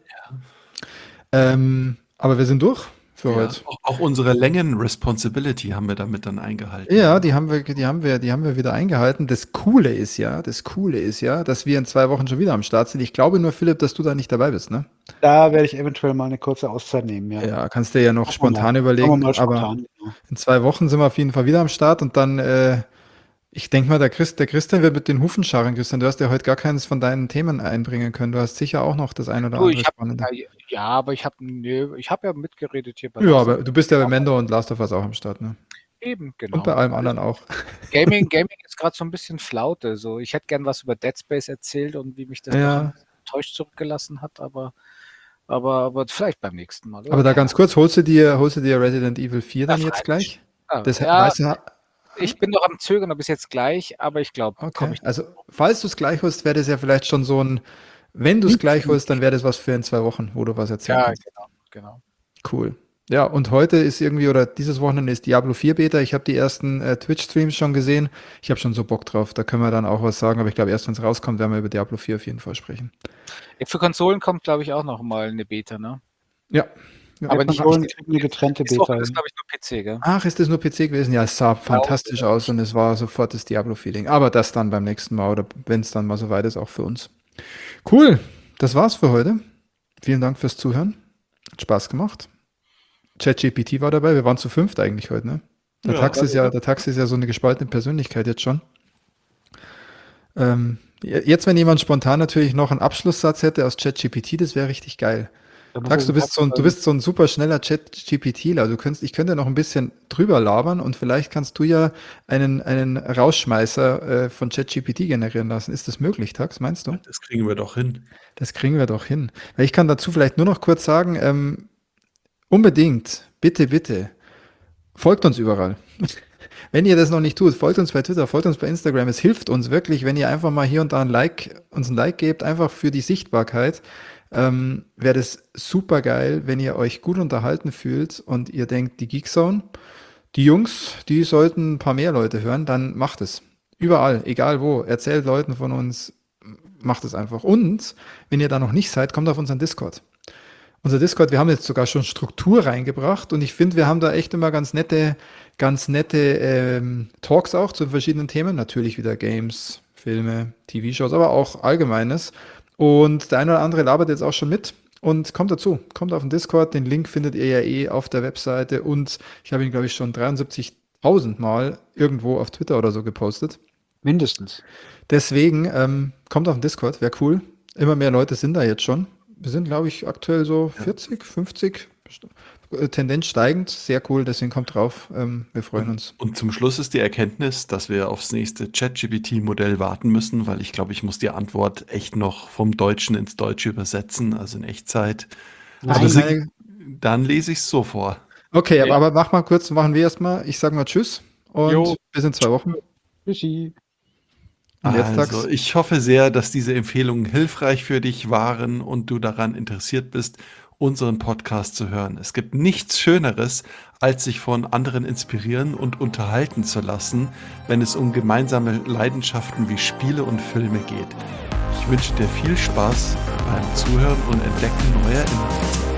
Aber wir sind durch für heute. Auch unsere Längen-Responsibility haben wir damit dann eingehalten. Ja, die haben wir wieder eingehalten. Das Coole ist ja, dass wir in 2 Wochen schon wieder am Start sind. Ich glaube nur, Philipp, dass du da nicht dabei bist, ne? Da werde ich eventuell mal eine kurze Auszeit nehmen, ja. Ja, kannst dir ja noch Machen wir spontan mal. überlegen. Machen wir mal Aber spontan, genau. in 2 Wochen sind wir auf jeden Fall wieder am Start und dann, ich denke mal, der Christian wird mit den Hufen scharren. Christian, du hast ja heute gar keines von deinen Themen einbringen können. Du hast sicher auch noch das ein oder Du, andere Spannende. aber ich habe ja mitgeredet hier bei Ja, Last aber of Us. du bist ja bei Mando und Last of Us auch am Start, ne? Eben, genau. Und bei allem anderen auch. Gaming ist gerade so ein bisschen Flaute. So, ich hätte gern was über Dead Space erzählt und wie mich das Ja. doch enttäuscht zurückgelassen hat, aber vielleicht beim nächsten Mal. Aber da ganz kurz, holst du dir Resident Evil 4 dann Ja, jetzt gleich? Das Ja, weißt du, ich bin noch am Zögern, ob es jetzt gleich, aber ich glaube, okay. Also, falls du es gleich holst, wäre das ja vielleicht schon so ein, wenn du es gleich holst, dann wäre das was für in 2 Wochen, wo du was erzählen Ja, kannst. genau. Cool. Ja, und heute ist irgendwie, oder dieses Wochenende ist Diablo 4 Beta. Ich habe die ersten Twitch-Streams schon gesehen. Ich habe schon so Bock drauf. Da können wir dann auch was sagen. Aber ich glaube, erst wenn es rauskommt, werden wir über Diablo 4 auf jeden Fall sprechen. Für Konsolen kommt, glaube ich, auch noch mal eine Beta, ne? Ja. Aber nicht Konsolen kriegen eine getrennte Diese Beta. Woche ist, glaube ich, nur PC, gell? Ach, ist das nur PC gewesen? Ja, es sah fantastisch aus und es war sofort das Diablo-Feeling. Aber das dann beim nächsten Mal oder wenn es dann mal so weit ist, auch für uns. Cool. Das war's für heute. Vielen Dank fürs Zuhören. Hat Spaß gemacht. ChatGPT war dabei. Wir waren zu 5 eigentlich heute, ne? Der Tax ist ja so eine gespaltene Persönlichkeit jetzt schon. Jetzt, wenn jemand spontan natürlich noch einen Abschlusssatz hätte aus ChatGPT, das wäre richtig geil. Tax, du bist so ein super schneller ChatGPTler. Ich könnte noch ein bisschen drüber labern und vielleicht kannst du ja einen Rausschmeißer von ChatGPT generieren lassen. Ist das möglich, Tax, meinst du? Das kriegen wir doch hin. Das kriegen wir doch hin. Weil ich kann dazu vielleicht nur noch kurz sagen, unbedingt, bitte, folgt uns überall. Wenn ihr das noch nicht tut, folgt uns bei Twitter, folgt uns bei Instagram. Es hilft uns wirklich, wenn ihr einfach mal hier und da uns ein Like gebt, einfach für die Sichtbarkeit. Wäre das super geil, wenn ihr euch gut unterhalten fühlt und ihr denkt, die Geekzone, die Jungs, die sollten ein paar mehr Leute hören, dann macht es. Überall, egal wo. Erzählt Leuten von uns, macht es einfach. Und wenn ihr da noch nicht seid, kommt auf unseren Discord. Unser Discord, wir haben jetzt sogar schon Struktur reingebracht und ich finde, wir haben da echt immer ganz nette Talks auch zu verschiedenen Themen. Natürlich wieder Games, Filme, TV-Shows, aber auch Allgemeines. Und der eine oder andere labert jetzt auch schon mit und kommt dazu. Kommt auf den Discord, den Link findet ihr ja auf der Webseite und ich habe ihn, glaube ich, schon 73.000 Mal irgendwo auf Twitter oder so gepostet. Mindestens. Deswegen kommt auf den Discord, wäre cool. Immer mehr Leute sind da jetzt schon. Wir sind, glaube ich, aktuell so 40, 50, Tendenz steigend. Sehr cool, deswegen kommt drauf. Wir freuen uns. Und zum Schluss ist die Erkenntnis, dass wir aufs nächste ChatGPT-Modell warten müssen, weil ich glaube, ich muss die Antwort echt noch vom Deutschen ins Deutsche übersetzen, also in Echtzeit. Dann lese ich es so vor. Okay, aber machen wir erstmal. Ich sage mal Tschüss und bis in 2 Wochen. Tschüssi. Also, ich hoffe sehr, dass diese Empfehlungen hilfreich für dich waren und du daran interessiert bist, unseren Podcast zu hören. Es gibt nichts Schöneres, als sich von anderen inspirieren und unterhalten zu lassen, wenn es um gemeinsame Leidenschaften wie Spiele und Filme geht. Ich wünsche dir viel Spaß beim Zuhören und Entdecken neuer Inhalte.